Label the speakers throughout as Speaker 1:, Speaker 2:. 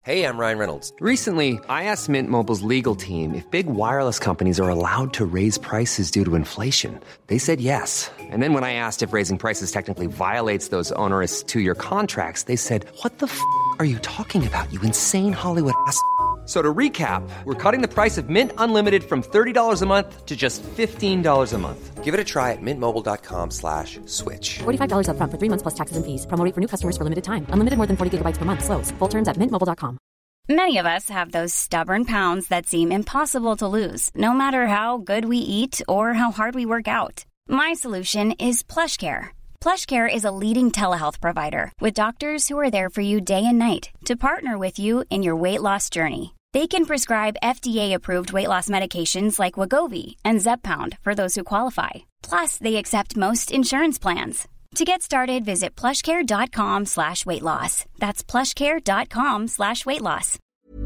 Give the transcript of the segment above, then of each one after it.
Speaker 1: Hey, I'm Ryan Reynolds.
Speaker 2: Recently, I asked Mint Mobile's legal team if big wireless companies are allowed to raise prices due to inflation. They said yes. And then when I asked if raising prices technically violates those onerous two-year contracts, they said, "What the f*** are you talking about, you insane Hollywood ass?" So to recap, we're cutting the price of Mint Unlimited from $30 a month to just $15 a month.
Speaker 1: Give it a try at mintmobile.com/switch.
Speaker 3: $45 up front for 3 months plus taxes and fees. Promo rate for new customers for limited time. Unlimited more than 40 gigabytes per month. Slows full terms at mintmobile.com.
Speaker 4: Many of us have those stubborn pounds that seem impossible to lose, no matter how good we eat or how hard we work out. My solution is PlushCare. PlushCare is a leading telehealth provider with doctors who are there for you day and night to partner with you in your weight loss journey. They can prescribe FDA-approved weight loss medications like Wegovy and Zepbound for those who qualify. Plus, they accept most insurance plans. To get started, visit plushcare.com/weightloss. That's plushcare.com/weightloss.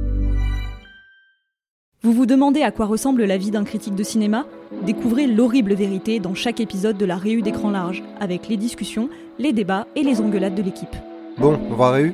Speaker 5: Vous vous demandez à quoi ressemble la vie d'un critique de cinéma ? Découvrez l'horrible vérité dans chaque épisode de la Réu d'écran large, avec les discussions, les débats et les engueulades de l'équipe.
Speaker 6: Bon, on va Réu ?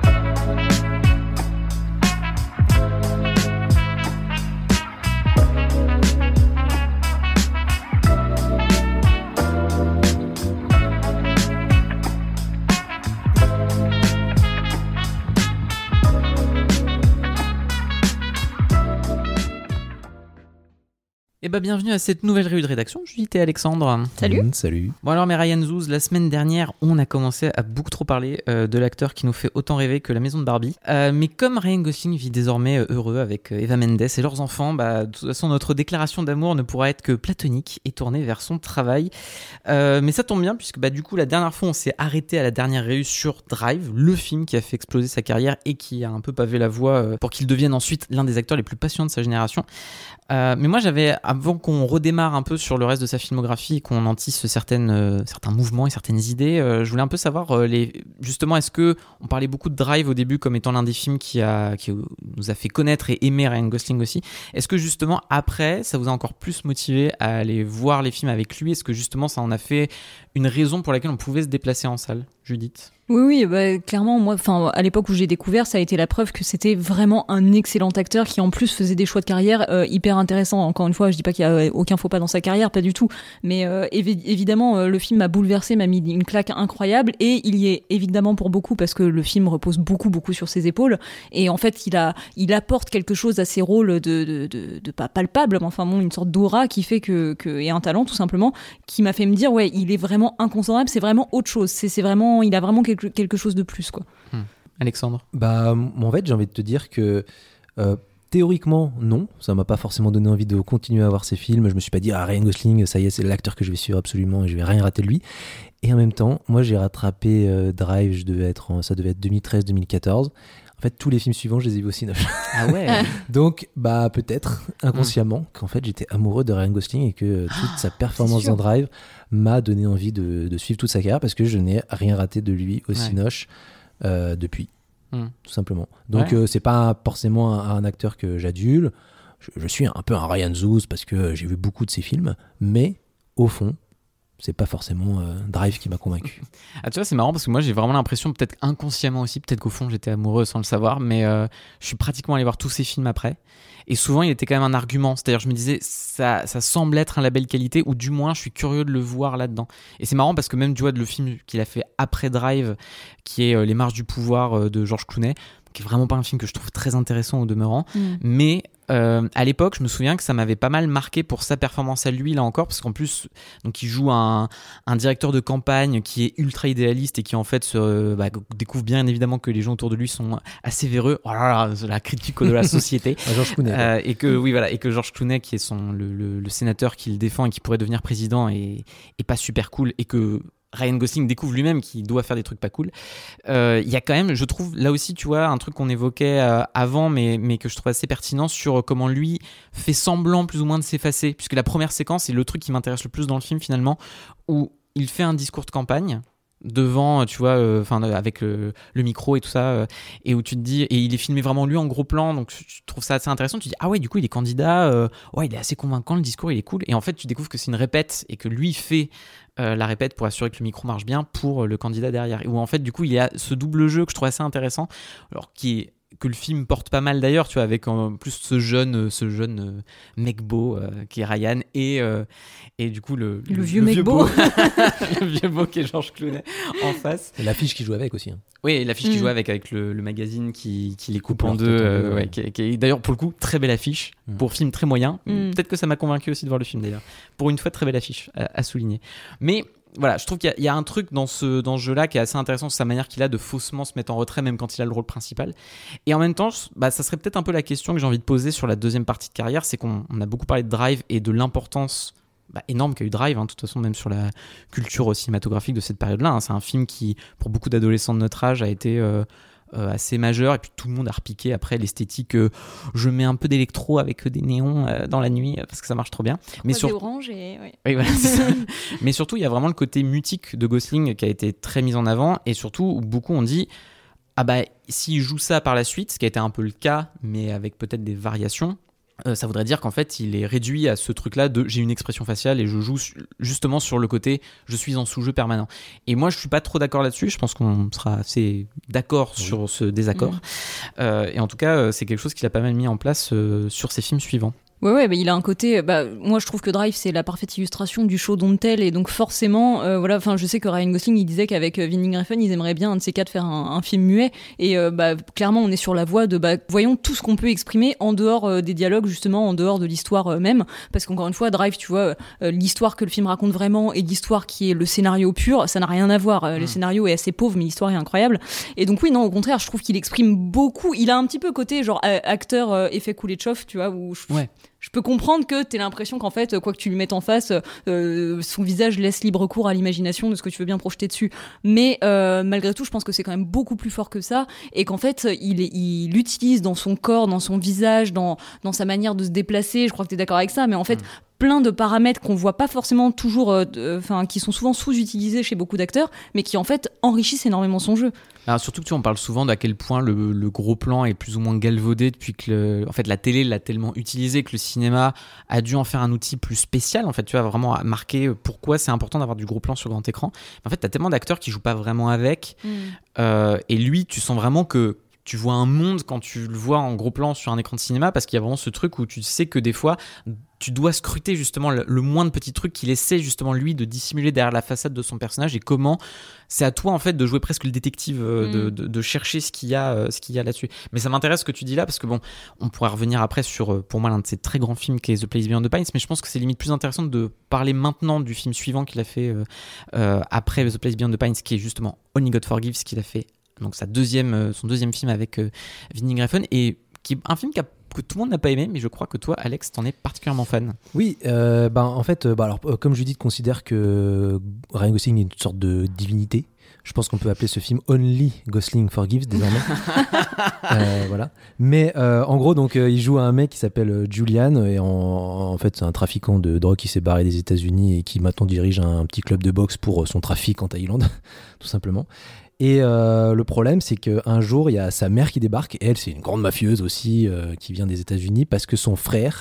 Speaker 7: Eh ben, bienvenue à cette nouvelle réunion de rédaction. Julie et Alexandre.
Speaker 5: Salut.
Speaker 6: Salut.
Speaker 7: Bon alors, mais Ryan Zouz, la semaine dernière, on a commencé à beaucoup trop parler de l'acteur qui nous fait autant rêver que la maison de Barbie. Mais comme Ryan Gosling vit désormais heureux avec Eva Mendes et leurs enfants, de toute façon, notre déclaration d'amour ne pourra être que platonique et tournée vers son travail. Mais ça tombe bien, puisque du coup, la dernière fois, on s'est arrêté à la dernière réunion sur Drive, le film qui a fait exploser sa carrière et qui a un peu pavé la voie pour qu'il devienne ensuite l'un des acteurs les plus passionnants de sa génération. Mais moi, avant qu'on redémarre un peu sur le reste de sa filmographie et qu'on en tisse certains mouvements et certaines idées, je voulais un peu savoir, justement, est-ce que on parlait beaucoup de Drive au début comme étant l'un des films qui nous a fait connaître et aimer Ryan Gosling aussi. Est-ce que justement, après, ça vous a encore plus motivé à aller voir les films avec lui ? Est-ce que justement, ça en a fait une raison pour laquelle on pouvait se déplacer en salle, Judith ?
Speaker 5: Oui, clairement, moi, à l'époque où j'ai découvert, ça a été la preuve que c'était vraiment un excellent acteur qui en plus faisait des choix de carrière hyper intéressants. Encore une fois, je dis pas qu'il y a aucun faux pas dans sa carrière, pas du tout. Mais évidemment, le film m'a bouleversé, m'a mis une claque incroyable, et il y est évidemment pour beaucoup parce que le film repose beaucoup sur ses épaules. Et en fait, il apporte quelque chose à ses rôles de pas palpable, mais une sorte d'aura qui fait et un talent tout simplement qui m'a fait me dire il est vraiment incontournable. C'est vraiment autre chose. C'est vraiment, il a vraiment quelque chose de plus, quoi.
Speaker 7: Alexandre.
Speaker 6: En fait, j'ai envie de te dire que théoriquement, non, ça m'a pas forcément donné envie de continuer à voir ces films. Je me suis pas dit Ryan Gosling, ça y est, c'est l'acteur que je vais suivre absolument et je vais rien rater de lui. Et en même temps, moi j'ai rattrapé Drive, ça devait être 2013-2014. En fait, tous les films suivants, je les ai vus au cinéma.
Speaker 7: Ah ouais.
Speaker 6: Donc, peut-être inconsciemment qu'en fait, j'étais amoureux de Ryan Gosling et que toute sa performance dans Drive m'a donné envie de suivre toute sa carrière parce que je n'ai rien raté de lui au cinoche depuis, tout simplement. Donc, c'est pas forcément un acteur que j'adule. Je suis un peu un Ryan Zouz parce que j'ai vu beaucoup de ses films, mais au fond, c'est pas forcément Drive qui m'a convaincu.
Speaker 7: Ah, tu vois, c'est marrant parce que moi j'ai vraiment l'impression, peut-être inconsciemment aussi, peut-être qu'au fond j'étais amoureux sans le savoir, mais je suis pratiquement allé voir tous ces films après. Et souvent il était quand même un argument, c'est-à-dire je me disais ça semble être un label qualité, ou du moins je suis curieux de le voir là-dedans. Et c'est marrant parce que même tu vois, le film qu'il a fait après Drive, qui est Les Marches du pouvoir de George Clooney, qui est vraiment pas un film que je trouve très intéressant au demeurant, mais à l'époque, je me souviens que ça m'avait pas mal marqué pour sa performance à lui, là encore, parce qu'en plus, donc il joue un directeur de campagne qui est ultra idéaliste et qui en fait découvre bien évidemment que les gens autour de lui sont assez véreux. Oh là là, la critique de la société.
Speaker 6: George Clooney.
Speaker 7: Et que George Clooney, qui est le sénateur qui le défend et qui pourrait devenir président, est pas super cool, et que Ryan Gosling découvre lui-même qu'il doit faire des trucs pas cool. Il y a quand même, je trouve, là aussi, tu vois, un truc qu'on évoquait avant, mais que je trouve assez pertinent sur comment lui fait semblant plus ou moins de s'effacer, puisque la première séquence est le truc qui m'intéresse le plus dans le film finalement, où il fait un discours de campagne devant, tu vois, avec le micro et tout ça, et où tu te dis, et il est filmé vraiment lui en gros plan, donc tu trouves ça assez intéressant. Tu te dis ah ouais, du coup il est candidat, il est assez convaincant, le discours il est cool, et en fait tu découvres que c'est une répète et que lui fait la répète pour assurer que le micro marche bien pour le candidat derrière, et où en fait du coup il y a ce double jeu que je trouve assez intéressant, alors qui est que le film porte pas mal d'ailleurs, tu vois, avec en plus ce jeune mec beau qui est Ryan et du coup le
Speaker 5: vieux mec beau.
Speaker 7: Le vieux beau qui est George Clooney en face.
Speaker 6: Et l'affiche qui joue avec aussi. Hein.
Speaker 7: Oui, l'affiche qui joue avec le magazine qui les coupe en deux, qui est d'ailleurs pour le coup très belle affiche pour film très moyen. Peut-être que ça m'a convaincu aussi de voir le film d'ailleurs. Pour une fois, très belle affiche à souligner. Mais voilà, je trouve qu'il y a un truc dans ce jeu-là qui est assez intéressant, c'est sa manière qu'il a de faussement se mettre en retrait, même quand il a le rôle principal. Et en même temps, ça serait peut-être un peu la question que j'ai envie de poser sur la deuxième partie de carrière, c'est qu'on a beaucoup parlé de Drive et de l'importance énorme qu'a eu Drive, de toute façon, même sur la culture cinématographique de cette période-là. C'est un film qui, pour beaucoup d'adolescents de notre âge, a été assez majeur, et puis tout le monde a repiqué après l'esthétique. Je mets un peu d'électro avec des néons dans la nuit parce que ça marche trop bien.
Speaker 5: Mais orange et
Speaker 7: oui, voilà, c'est ça. Mais surtout, il y a vraiment le côté mutique de Gosling qui a été très mis en avant, et surtout où beaucoup ont dit s'il joue ça par la suite, ce qui a été un peu le cas, mais avec peut-être des variations. Ça voudrait dire qu'en fait il est réduit à ce truc-là de j'ai une expression faciale et je joue justement sur le côté je suis en sous-jeu permanent. Et moi je suis pas trop d'accord là-dessus, je pense qu'on sera assez d'accord sur ce désaccord. Et en tout cas c'est quelque chose qu'il a pas mal mis en place sur ses films suivants.
Speaker 5: Ouais, il a un côté. Moi, je trouve que Drive, c'est la parfaite illustration du show don't tell, et donc forcément, je sais que Ryan Gosling, il disait qu'avec Vinnie Griffin, ils aimeraient bien un de ces quatre faire un film muet, et clairement, on est sur la voie de voyons tout ce qu'on peut exprimer en dehors des dialogues, justement, en dehors de l'histoire même, parce qu'encore une fois, Drive, tu vois, l'histoire que le film raconte vraiment et l'histoire qui est le scénario pur, ça n'a rien à voir. Le scénario est assez pauvre, mais l'histoire est incroyable. Et donc oui, non, au contraire, je trouve qu'il exprime beaucoup. Il a un petit peu côté genre acteur effet Kuleshov, tu vois, où je peux comprendre que t'aies l'impression qu'en fait, quoi que tu lui mettes en face, son visage laisse libre cours à l'imagination de ce que tu veux bien projeter dessus. Mais malgré tout, je pense que c'est quand même beaucoup plus fort que ça, et qu'en fait, il l'utilise dans son corps, dans son visage, dans sa manière de se déplacer. Je crois que t'es d'accord avec ça, mais en fait, plein de paramètres qu'on voit pas forcément toujours, qui sont souvent sous-utilisés chez beaucoup d'acteurs, mais qui en fait enrichissent énormément son jeu.
Speaker 7: Alors surtout que on parle souvent d'à quel point le gros plan est plus ou moins galvaudé depuis que en fait la télé l'a tellement utilisé que le cinéma a dû en faire un outil plus spécial. En fait, tu vas vraiment marquer pourquoi c'est important d'avoir du gros plan sur grand écran. En fait, t'as tellement d'acteurs qui jouent pas vraiment avec, et lui, tu sens vraiment que tu vois un monde quand tu le vois en gros plan sur un écran de cinéma, parce qu'il y a vraiment ce truc où tu sais que des fois tu dois scruter justement le moindre petit truc qu'il essaie justement lui de dissimuler derrière la façade de son personnage, et comment c'est à toi en fait de jouer presque le détective, de chercher ce qu'il y a là-dessus. Mais ça m'intéresse ce que tu dis là, parce que on pourra revenir après sur pour moi l'un de ses très grands films qui est The Place Beyond the Pines, mais je pense que c'est limite plus intéressant de parler maintenant du film suivant qu'il a fait après The Place Beyond the Pines, qui est justement Only God Forgives, qu'il a fait donc son deuxième film avec Vinnie Griffin, et qui est un film que tout le monde n'a pas aimé, mais je crois que toi, Alex, t'en es particulièrement fan.
Speaker 6: Oui, en fait, comme Judith considère que Ryan Gosling est une sorte de divinité, je pense qu'on peut appeler ce film Only Gosling Forgives désormais. Voilà. Mais en gros, donc, il joue à un mec qui s'appelle Julian, et en fait, c'est un trafiquant de drogue qui s'est barré des États-Unis et qui maintenant dirige un petit club de boxe pour son trafic en Thaïlande, tout simplement. Et le problème, c'est qu'un jour, il y a sa mère qui débarque, et elle, c'est une grande mafieuse aussi, qui vient des États-Unis, parce que son frère,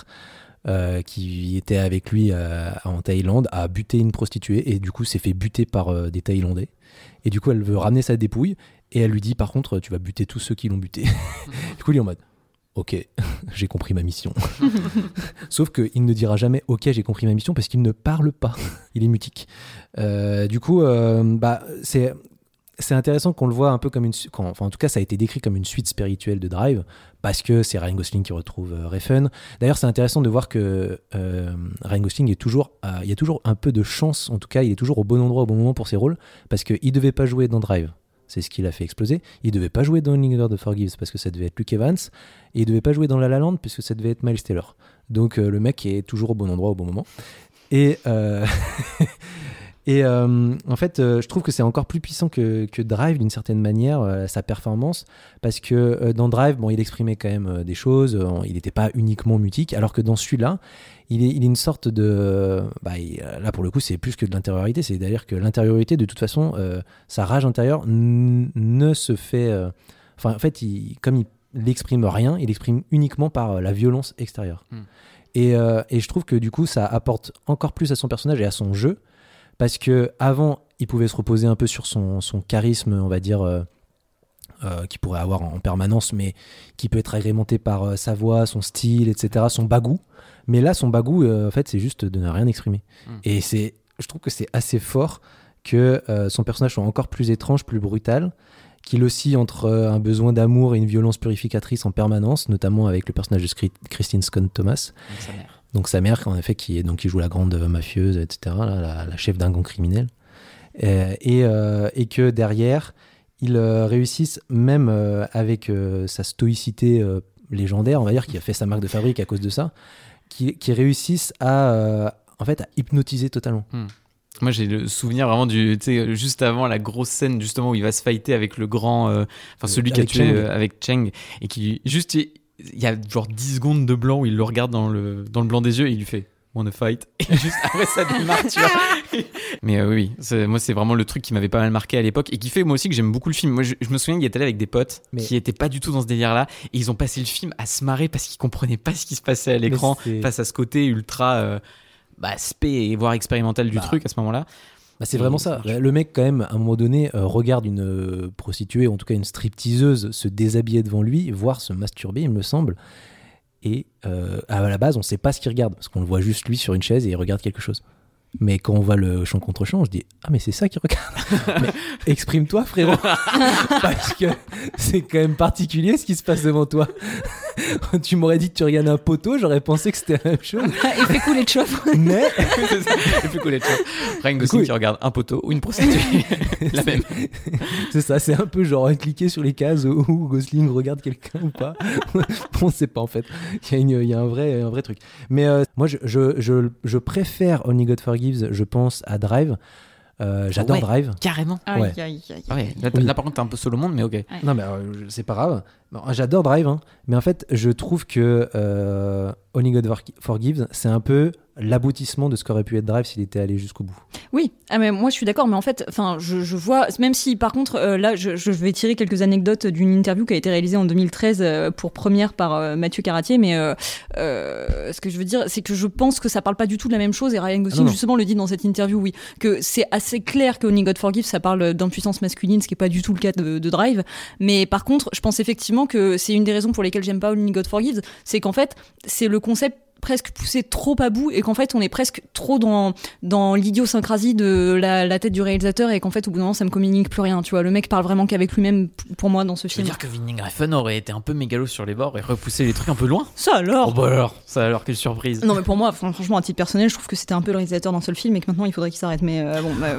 Speaker 6: qui était avec lui en Thaïlande, a buté une prostituée, et du coup, s'est fait buter par des Thaïlandais. Et du coup, elle veut ramener sa dépouille, et elle lui dit, par contre, tu vas buter tous ceux qui l'ont buté. Du coup, il est en mode, ok, j'ai compris ma mission. Sauf qu'il ne dira jamais, ok, j'ai compris ma mission, parce qu'il ne parle pas. Il est mutique. Du coup, c'est intéressant qu'on le voit un peu comme en tout cas, ça a été décrit comme une suite spirituelle de Drive, parce que c'est Ryan Gosling qui retrouve Refn. D'ailleurs, c'est intéressant de voir que Ryan Gosling il y a toujours un peu de chance, en tout cas, il est toujours au bon endroit au bon moment pour ses rôles, parce qu'il devait pas jouer dans Drive. C'est ce qui l'a fait exploser. Il devait pas jouer dans Only God Forgives parce que ça devait être Luke Evans, et il devait pas jouer dans La La Land puisque ça devait être Miles Taylor. Donc le mec est toujours au bon endroit au bon moment. Et en fait, je trouve que c'est encore plus puissant que Drive d'une certaine manière, sa performance, parce que dans Drive, il exprimait quand même des choses, il n'était pas uniquement mutique, alors que dans celui-là, il est une sorte de... là, pour le coup, c'est plus que de l'intériorité, c'est-à-dire que l'intériorité, de toute façon, sa rage intérieure ne se fait... en fait, comme il n'exprime rien, il exprime uniquement par la violence extérieure. Et je trouve que du coup, ça apporte encore plus à son personnage et à son jeu, parce que avant il pouvait se reposer un peu sur son charisme, on va dire qu'il pourrait avoir en permanence, mais qui peut être agrémenté par sa voix, son style, etc., son bagou. Mais là, son bagou, en fait, c'est juste de ne rien exprimer. Et je trouve que c'est assez fort que son personnage soit encore plus étrange, plus brutal, qu'il oscille entre un besoin d'amour et une violence purificatrice en permanence, notamment avec le personnage de Christine Scott Thomas. Donc sa mère, en effet, qui joue la grande mafieuse, etc., la chef d'un gang criminel. Et que derrière, ils réussissent, même avec sa stoïcité légendaire, on va dire, qui a fait sa marque de fabrique à cause de ça, qui réussissent à hypnotiser totalement.
Speaker 7: Moi, j'ai le souvenir vraiment juste avant la grosse scène, justement, où il va se fighter avec le grand, celui qui a tué avec Cheng, et qui, juste, il y a genre 10 secondes de blanc où il le regarde dans le blanc des yeux et il lui fait wanna fight, et juste après ça démarre, tu vois. Mais oui, moi, c'est vraiment le truc qui m'avait pas mal marqué à l'époque et qui fait, moi aussi, que j'aime beaucoup le film. Moi, je me souviens qu'il était allé avec des potes qui étaient pas du tout dans ce délire-là, et ils ont passé le film à se marrer parce qu'ils comprenaient pas ce qui se passait à l'écran face à ce côté ultra spé et voire expérimental du truc à ce moment-là.
Speaker 6: C'est vraiment ça. Le mec, quand même, à un moment donné, regarde une prostituée, ou en tout cas une stripteaseuse, se déshabiller devant lui, voire se masturber, il me semble. Et à la base, on sait pas ce qu'il regarde, parce qu'on le voit juste lui sur une chaise et il regarde quelque chose. Mais quand on voit le champ contre champ, je dis ah mais c'est ça qu'il regarde. Mais exprime-toi, frérot, parce que c'est quand même particulier ce qui se passe devant toi. Tu m'aurais dit que tu regardes un poteau, j'aurais pensé que c'était la même chose.
Speaker 5: Il fait couler de chauffe.
Speaker 6: Mais
Speaker 7: il fait couler de chauffe. Ryan Gosling qui regarde un poteau ou une prostituée, la même.
Speaker 6: C'est ça, c'est un peu genre cliquer sur les cases où Gosling regarde quelqu'un ou pas. On sait pas en fait. Il y a un vrai truc. Mais moi je préfère Only God Forgives, je pense, à Drive. J'adore Drive.
Speaker 7: Carrément.
Speaker 5: Ouais.
Speaker 7: Là, par contre, t'es un peu seul au monde, mais ok.
Speaker 5: Ouais.
Speaker 6: Non, mais c'est pas grave. Bon, j'adore Drive, hein. Mais en fait, je trouve que Only God Forgives, c'est un peu l'aboutissement de ce qu'aurait pu être Drive s'il était allé jusqu'au bout.
Speaker 5: Oui, mais moi je suis d'accord, mais en fait, je vois, même si par contre, là, je vais tirer quelques anecdotes d'une interview qui a été réalisée en 2013 pour Première par Mathieu Caratier, mais ce que je veux dire, c'est que je pense que ça parle pas du tout de la même chose, et Ryan Gosling justement le dit dans cette interview, oui, que c'est assez clair que Only God Forgives, ça parle d'impuissance masculine, ce qui est pas du tout le cas de Drive, mais par contre, je pense effectivement que c'est une des raisons pour lesquelles j'aime pas Only God Forgives, c'est qu'en fait, c'est le concept presque poussé trop à bout, et qu'en fait on est presque trop dans l'idiosyncrasie de la tête du réalisateur, et qu'en fait au bout d'un moment ça me communique plus rien, tu vois. Le mec parle vraiment qu'avec lui-même pour moi dans ce film.
Speaker 7: Je veux dire que Vinnie Refn aurait été un peu mégalo sur les bords et repoussé les trucs un peu loin.
Speaker 5: Ça alors
Speaker 7: ça alors, quelle surprise.
Speaker 5: Non mais pour moi, franchement, à titre personnel, je trouve que c'était un peu le réalisateur d'un seul film et que maintenant il faudrait qu'il s'arrête, mais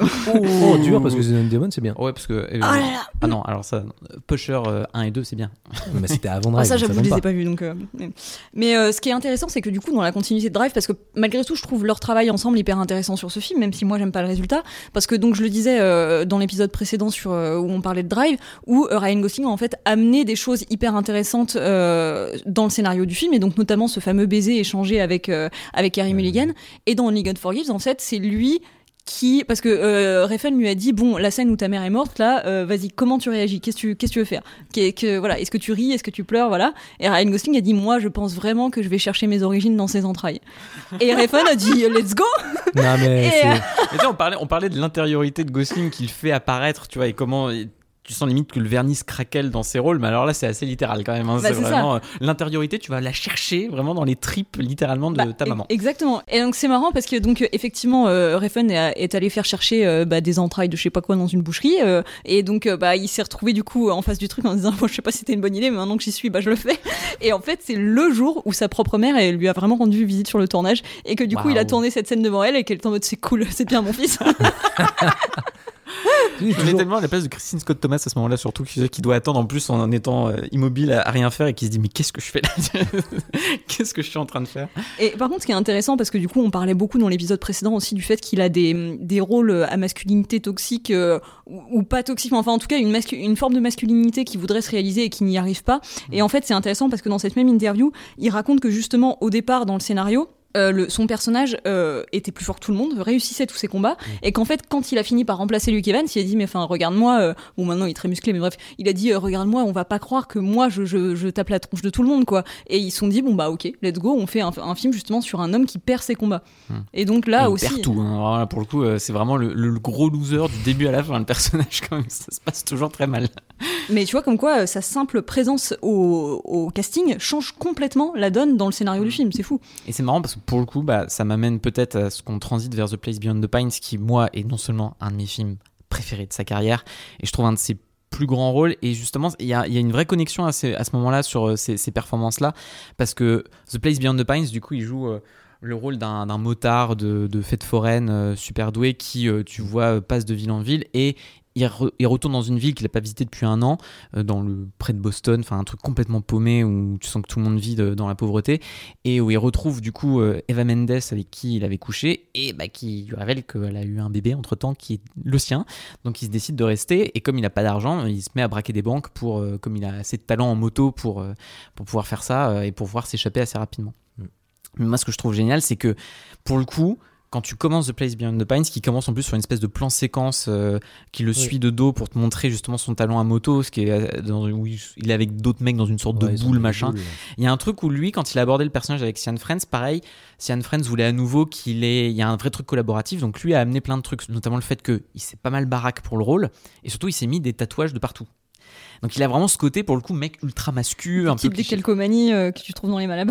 Speaker 6: dur, parce que The Demon c'est bien.
Speaker 7: Ouais, parce que ah non, alors ça, Pusher 1 et 2 c'est bien.
Speaker 6: Mais c'était avant Drive.
Speaker 5: Ça j'avoue, je les ai pas vus, donc mais ce qui est intéressant, c'est que du coup dans la continuité de Drive, parce que malgré tout je trouve leur travail ensemble hyper intéressant sur ce film, même si moi j'aime pas le résultat, parce que donc je le disais dans l'épisode précédent où on parlait de Drive, où Ryan Gosling a en fait amené des choses hyper intéressantes dans le scénario du film, et donc notamment ce fameux baiser échangé avec Carey Mulligan, et dans Only God Forgives en fait c'est lui qui, parce que Refn lui a dit bon, la scène où ta mère est morte là, vas-y, comment tu réagis, qu'est-ce que tu veux faire, voilà, est-ce que tu ris, est-ce que tu pleures, voilà. Et Ryan Gosling a dit moi je pense vraiment que je vais chercher mes origines dans ses entrailles. Et Refn a dit let's go.
Speaker 6: Non mais
Speaker 7: mais on parlait de l'intériorité de Gosling qu'il fait apparaître, tu vois, et comment tu sens limite que le vernis se craquelle dans ses rôles, mais alors là c'est assez littéral quand même, hein. C'est vraiment l'intériorité, tu vas la chercher vraiment dans les tripes littéralement de ta maman.
Speaker 5: Exactement. Et donc c'est marrant parce que donc effectivement Refn est allé faire chercher des entrailles de je sais pas quoi dans une boucherie, et donc il s'est retrouvé du coup en face du truc en disant bon, je sais pas si c'était une bonne idée, mais maintenant que j'y suis, je le fais. Et en fait c'est le jour où sa propre mère elle lui a vraiment rendu visite sur le tournage, et que du coup il a tourné cette scène devant elle, et qu'elle est en mode c'est cool, c'est bien mon fils.
Speaker 7: Je mets tellement à la place de Christine Scott Thomas à ce moment-là, surtout qui doit attendre en plus en étant immobile à rien faire, et qui se dit mais qu'est-ce que je fais là qu'est-ce que je suis en train de faire. Et
Speaker 5: par contre, ce qui est intéressant, parce que du coup on parlait beaucoup dans l'épisode précédent aussi du fait qu'il a des rôles à masculinité toxique ou pas toxique, mais enfin en tout cas une forme de masculinité qui voudrait se réaliser et qui n'y arrive pas. Et en fait c'est intéressant parce que dans cette même interview il raconte que justement au départ dans le scénario son personnage était plus fort que tout le monde, réussissait tous ses combats, et qu'en fait, quand il a fini par remplacer Luke Evans, il a dit, mais enfin, regarde-moi, bon, maintenant il est très musclé, mais bref, il a dit, regarde-moi, on va pas croire que moi, je tape la tronche de tout le monde, quoi. Et ils se sont dit, bon, bah, ok, let's go, on fait un film justement sur un homme qui perd ses combats. Et donc là
Speaker 7: il
Speaker 5: aussi.
Speaker 7: perd tout, hein. Alors là, pour le coup, c'est vraiment le gros loser du début à la fin, le personnage, quand même, ça se passe toujours très mal.
Speaker 5: Mais tu vois, comme quoi, sa simple présence au casting change complètement la donne dans le scénario du film, c'est fou.
Speaker 7: Et c'est marrant parce que pour le coup, ça m'amène peut-être à ce qu'on transite vers The Place Beyond the Pines, qui, moi, est non seulement un de mes films préférés de sa carrière, et je trouve un de ses plus grands rôles. Et justement, il y a une vraie connexion à ce moment-là sur ces performances-là, parce que The Place Beyond the Pines, du coup, il joue le rôle d'un motard de fête foraine super doué qui, tu vois, passe de ville en ville, et il retourne dans une ville qu'il n'a pas visitée depuis un an, près de Boston, enfin un truc complètement paumé où tu sens que tout le monde vit dans la pauvreté, et où il retrouve du coup Eva Mendes avec qui il avait couché, et qui lui révèle qu'elle a eu un bébé entre temps qui est le sien, donc il se décide de rester, et comme il n'a pas d'argent, il se met à braquer des banques comme il a assez de talent en moto pour pouvoir faire ça et pour pouvoir s'échapper assez rapidement. Mais moi, ce que je trouve génial, c'est que pour le coup, quand tu commences The Place Beyond the Pines, qui commence en plus sur une espèce de plan séquence qui le suit de dos pour te montrer justement son talent à moto, ce qui est où il est avec d'autres mecs dans une sorte de boule, machin. Il y a un truc où lui, quand il a abordé le personnage avec Cian Friends, pareil, Cian Friends voulait à nouveau il y a un vrai truc collaboratif, donc lui a amené plein de trucs, notamment le fait qu'il s'est pas mal baraque pour le rôle, et surtout il s'est mis des tatouages de partout. Donc il a vraiment ce côté, pour le coup, mec ultra mascu, un peu
Speaker 5: des calcomanies que tu trouves dans les Malabar.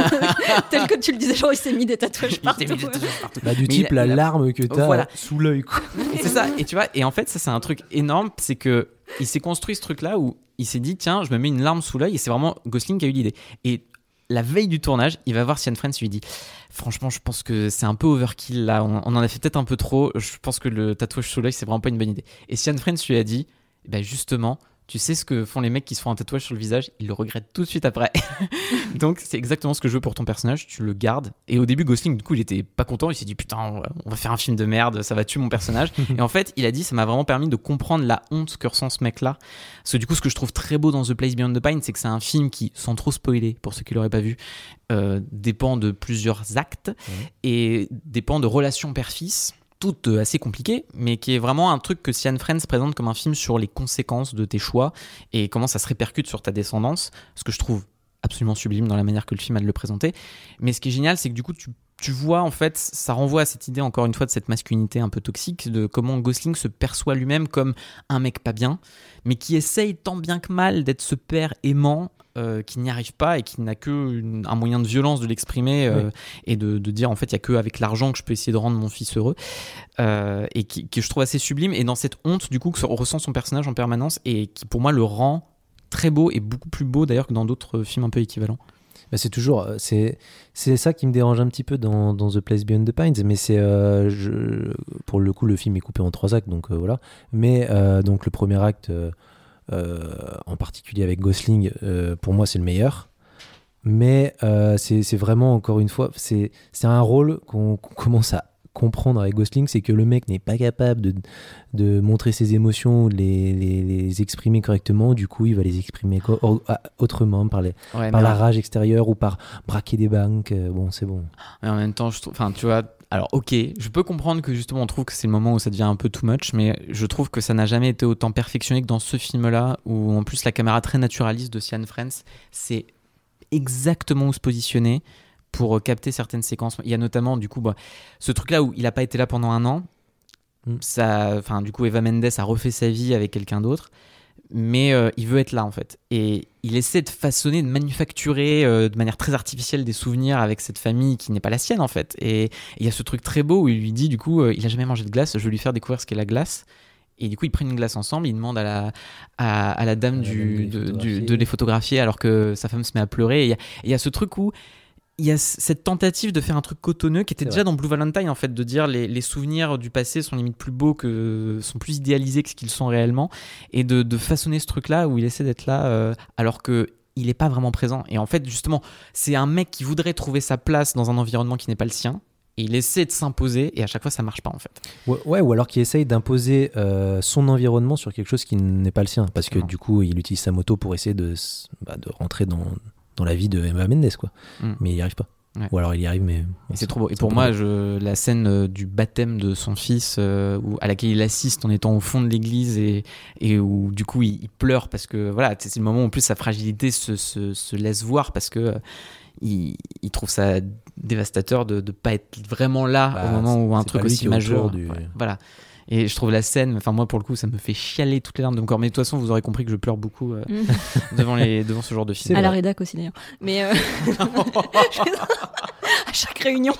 Speaker 5: Tel que tu le disais, genre il s'est mis des tatouages partout.
Speaker 6: Du type la larme que t'as sous l'œil, quoi.
Speaker 7: C'est ça, et tu vois, et en fait ça c'est un truc énorme, c'est que il s'est construit ce truc là où il s'est dit tiens, je me mets une larme sous l'œil, et c'est vraiment Gosling qui a eu l'idée. Et la veille du tournage, il va voir Cian Friends, il lui dit franchement je pense que c'est un peu overkill là, on en a fait peut-être un peu trop, je pense que le tatouage sous l'œil c'est vraiment pas une bonne idée. Et Cian Friends lui a dit justement, tu sais ce que font les mecs qui se font un tatouage sur le visage, ils le regrettent tout de suite après. Donc c'est exactement ce que je veux pour ton personnage, tu le gardes. Et au début, Gosling, du coup, il était pas content, il s'est dit putain, on va faire un film de merde, ça va tuer mon personnage. Et en fait, il a dit, ça m'a vraiment permis de comprendre la honte que ressent ce mec-là. Parce que du coup, ce que je trouve très beau dans The Place Beyond the Pines, c'est que c'est un film qui, sans trop spoiler, pour ceux qui l'auraient pas vu, dépend de plusieurs actes et dépend de relations père-fils, toutes assez compliquées, mais qui est vraiment un truc que Cian Friends présente comme un film sur les conséquences de tes choix et comment ça se répercute sur ta descendance, ce que je trouve absolument sublime dans la manière que le film a de le présenter. Mais ce qui est génial, c'est que du coup, tu vois, en fait, ça renvoie à cette idée, encore une fois, de cette masculinité un peu toxique, de comment Gosling se perçoit lui-même comme un mec pas bien, mais qui essaye tant bien que mal d'être ce père aimant, qui n'y arrive pas et qui n'a qu'un moyen de violence de l'exprimer et de dire en fait il n'y a qu'avec l'argent que je peux essayer de rendre mon fils heureux, et que je trouve assez sublime, et dans cette honte du coup que ressent son personnage en permanence, et qui pour moi le rend très beau, et beaucoup plus beau d'ailleurs que dans d'autres films un peu équivalents.
Speaker 6: C'est toujours c'est ça qui me dérange un petit peu dans The Place Beyond the Pines, mais c'est pour le coup le film est coupé en 3 actes, donc voilà, mais donc le premier acte en particulier avec Gosling, pour moi c'est le meilleur, mais c'est vraiment, encore une fois, c'est un rôle qu'on commence à comprendre avec Gosling, c'est que le mec n'est pas capable de montrer ses émotions, les exprimer correctement, du coup il va les exprimer autrement, par la rage extérieure ou par braquer des banques. Bon, c'est bon.
Speaker 7: Mais en même temps, tu vois, alors ok, je peux comprendre que justement on trouve que c'est le moment où ça devient un peu too much, mais je trouve que ça n'a jamais été autant perfectionné que dans ce film-là, où en plus la caméra très naturaliste de Cian Friends, c'est exactement où se positionner pour capter certaines séquences. Il y a notamment du coup ce truc-là où il n'a pas été là pendant un an. Du coup Eva Mendes a refait sa vie avec quelqu'un d'autre, mais il veut être là en fait, et il essaie de façonner, de manufacturer de manière très artificielle des souvenirs avec cette famille qui n'est pas la sienne en fait. Et il y a ce truc très beau où il lui dit du coup il a jamais mangé de glace, je vais lui faire découvrir ce qu'est la glace. Et du coup, ils prennent une glace ensemble, ils demandent à la dame de les photographier alors que sa femme se met à pleurer. Et il y a ce truc où il y a cette tentative de faire un truc cotonneux qui était déjà dans Blue Valentine en fait, de dire les souvenirs du passé sont limite plus beaux, sont plus idéalisés que ce qu'ils sont réellement, et de façonner ce truc là où il essaie d'être là alors que il est pas vraiment présent. Et en fait justement c'est un mec qui voudrait trouver sa place dans un environnement qui n'est pas le sien, et il essaie de s'imposer, et à chaque fois ça marche pas en fait.
Speaker 6: Ou alors qu'il essaye d'imposer son environnement sur quelque chose qui n'est pas le sien, parce que du coup il utilise sa moto pour essayer de rentrer dans la vie de Eva Mendes, quoi. Mais il n'y arrive pas.
Speaker 7: Ouais.
Speaker 6: Ou alors il y arrive, mais...
Speaker 7: Et c'est trop beau. Et pour moi, la scène du baptême de son fils, à laquelle il assiste en étant au fond de l'église et où du coup il pleure parce que voilà, c'est le moment où en plus sa fragilité se laisse voir parce que il trouve ça dévastateur de ne pas être vraiment là au moment où un truc aussi majeur. Voilà. Et je trouve la scène, enfin moi pour le coup, ça me fait chialer toutes les larmes de mon corps. Mais de toute façon, vous aurez compris que je pleure beaucoup devant ce genre de film.
Speaker 5: À la rédac aussi d'ailleurs. Mais à chaque réunion.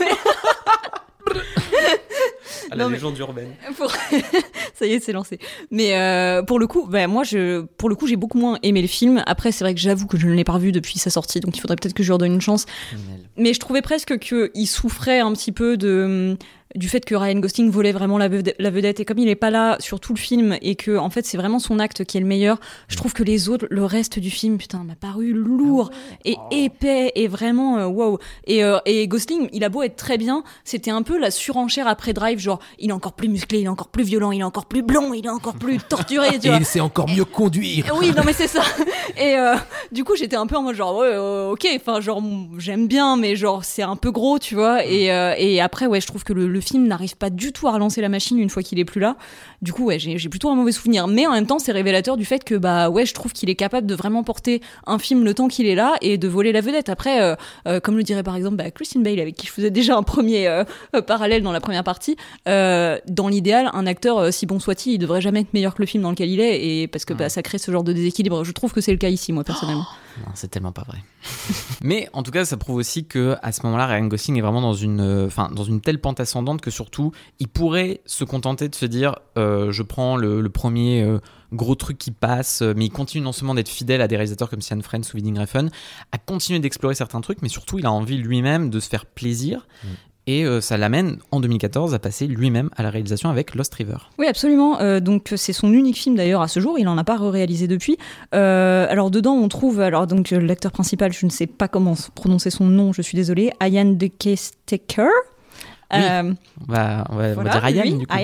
Speaker 7: À la légende urbaine.
Speaker 5: Ça y est, c'est lancé. Mais pour le coup, moi, j'ai beaucoup moins aimé le film. Après, c'est vrai que j'avoue que je ne l'ai pas revu depuis sa sortie, donc il faudrait peut-être que je lui redonne une chance. Mais je trouvais presque qu'il souffrait un petit peu du fait que Ryan Gosling volait vraiment la vedette, et comme il est pas là sur tout le film et que en fait c'est vraiment son acte qui est le meilleur, je trouve que les autres, le reste du film, putain, m'a paru lourd et épais et vraiment wow. Et Gosling, il a beau être très bien, c'était un peu la surenchère après Drive, genre il est encore plus musclé, il est encore plus violent, il est encore plus blond, il est encore plus torturé, tu vois.
Speaker 6: Et il sait encore mieux conduire.
Speaker 5: Oui, non mais c'est ça. Et du coup j'étais un peu en mode genre ouais, ok, enfin genre j'aime bien, mais genre c'est un peu gros, tu vois. Et après ouais, je trouve que le film n'arrive pas du tout à relancer la machine une fois qu'il est plus là. Du coup ouais, j'ai plutôt un mauvais souvenir, mais en même temps c'est révélateur du fait que je trouve qu'il est capable de vraiment porter un film le temps qu'il est là et de voler la vedette. Après comme le dirait par exemple Christian Bale, avec qui je faisais déjà un premier parallèle dans la première partie, dans l'idéal un acteur si bon soit-il, il devrait jamais être meilleur que le film dans lequel il est, et parce que ça crée ce genre de déséquilibre. Je trouve que c'est le cas ici, moi personnellement.
Speaker 7: Non, c'est tellement pas vrai. Mais en tout cas, ça prouve aussi que à ce moment-là, Ryan Gosling est vraiment dans une telle pente ascendante que surtout, il pourrait se contenter de se dire je prends le premier gros truc qui passe, mais il continue non seulement d'être fidèle à des réalisateurs comme Sian Frentz ou Winding Refn, à continuer d'explorer certains trucs, mais surtout, il a envie lui-même de se faire plaisir. Et ça l'amène en 2014 à passer lui-même à la réalisation avec Lost River. Oui,
Speaker 5: absolument. Donc c'est son unique film d'ailleurs à ce jour. Il n'en a pas réalisé depuis. Alors dedans on trouve donc l'acteur principal, je ne sais pas comment prononcer son nom, je suis désolée, Ian de Kesteker.
Speaker 7: Oui. On va dire Ryan, du coup.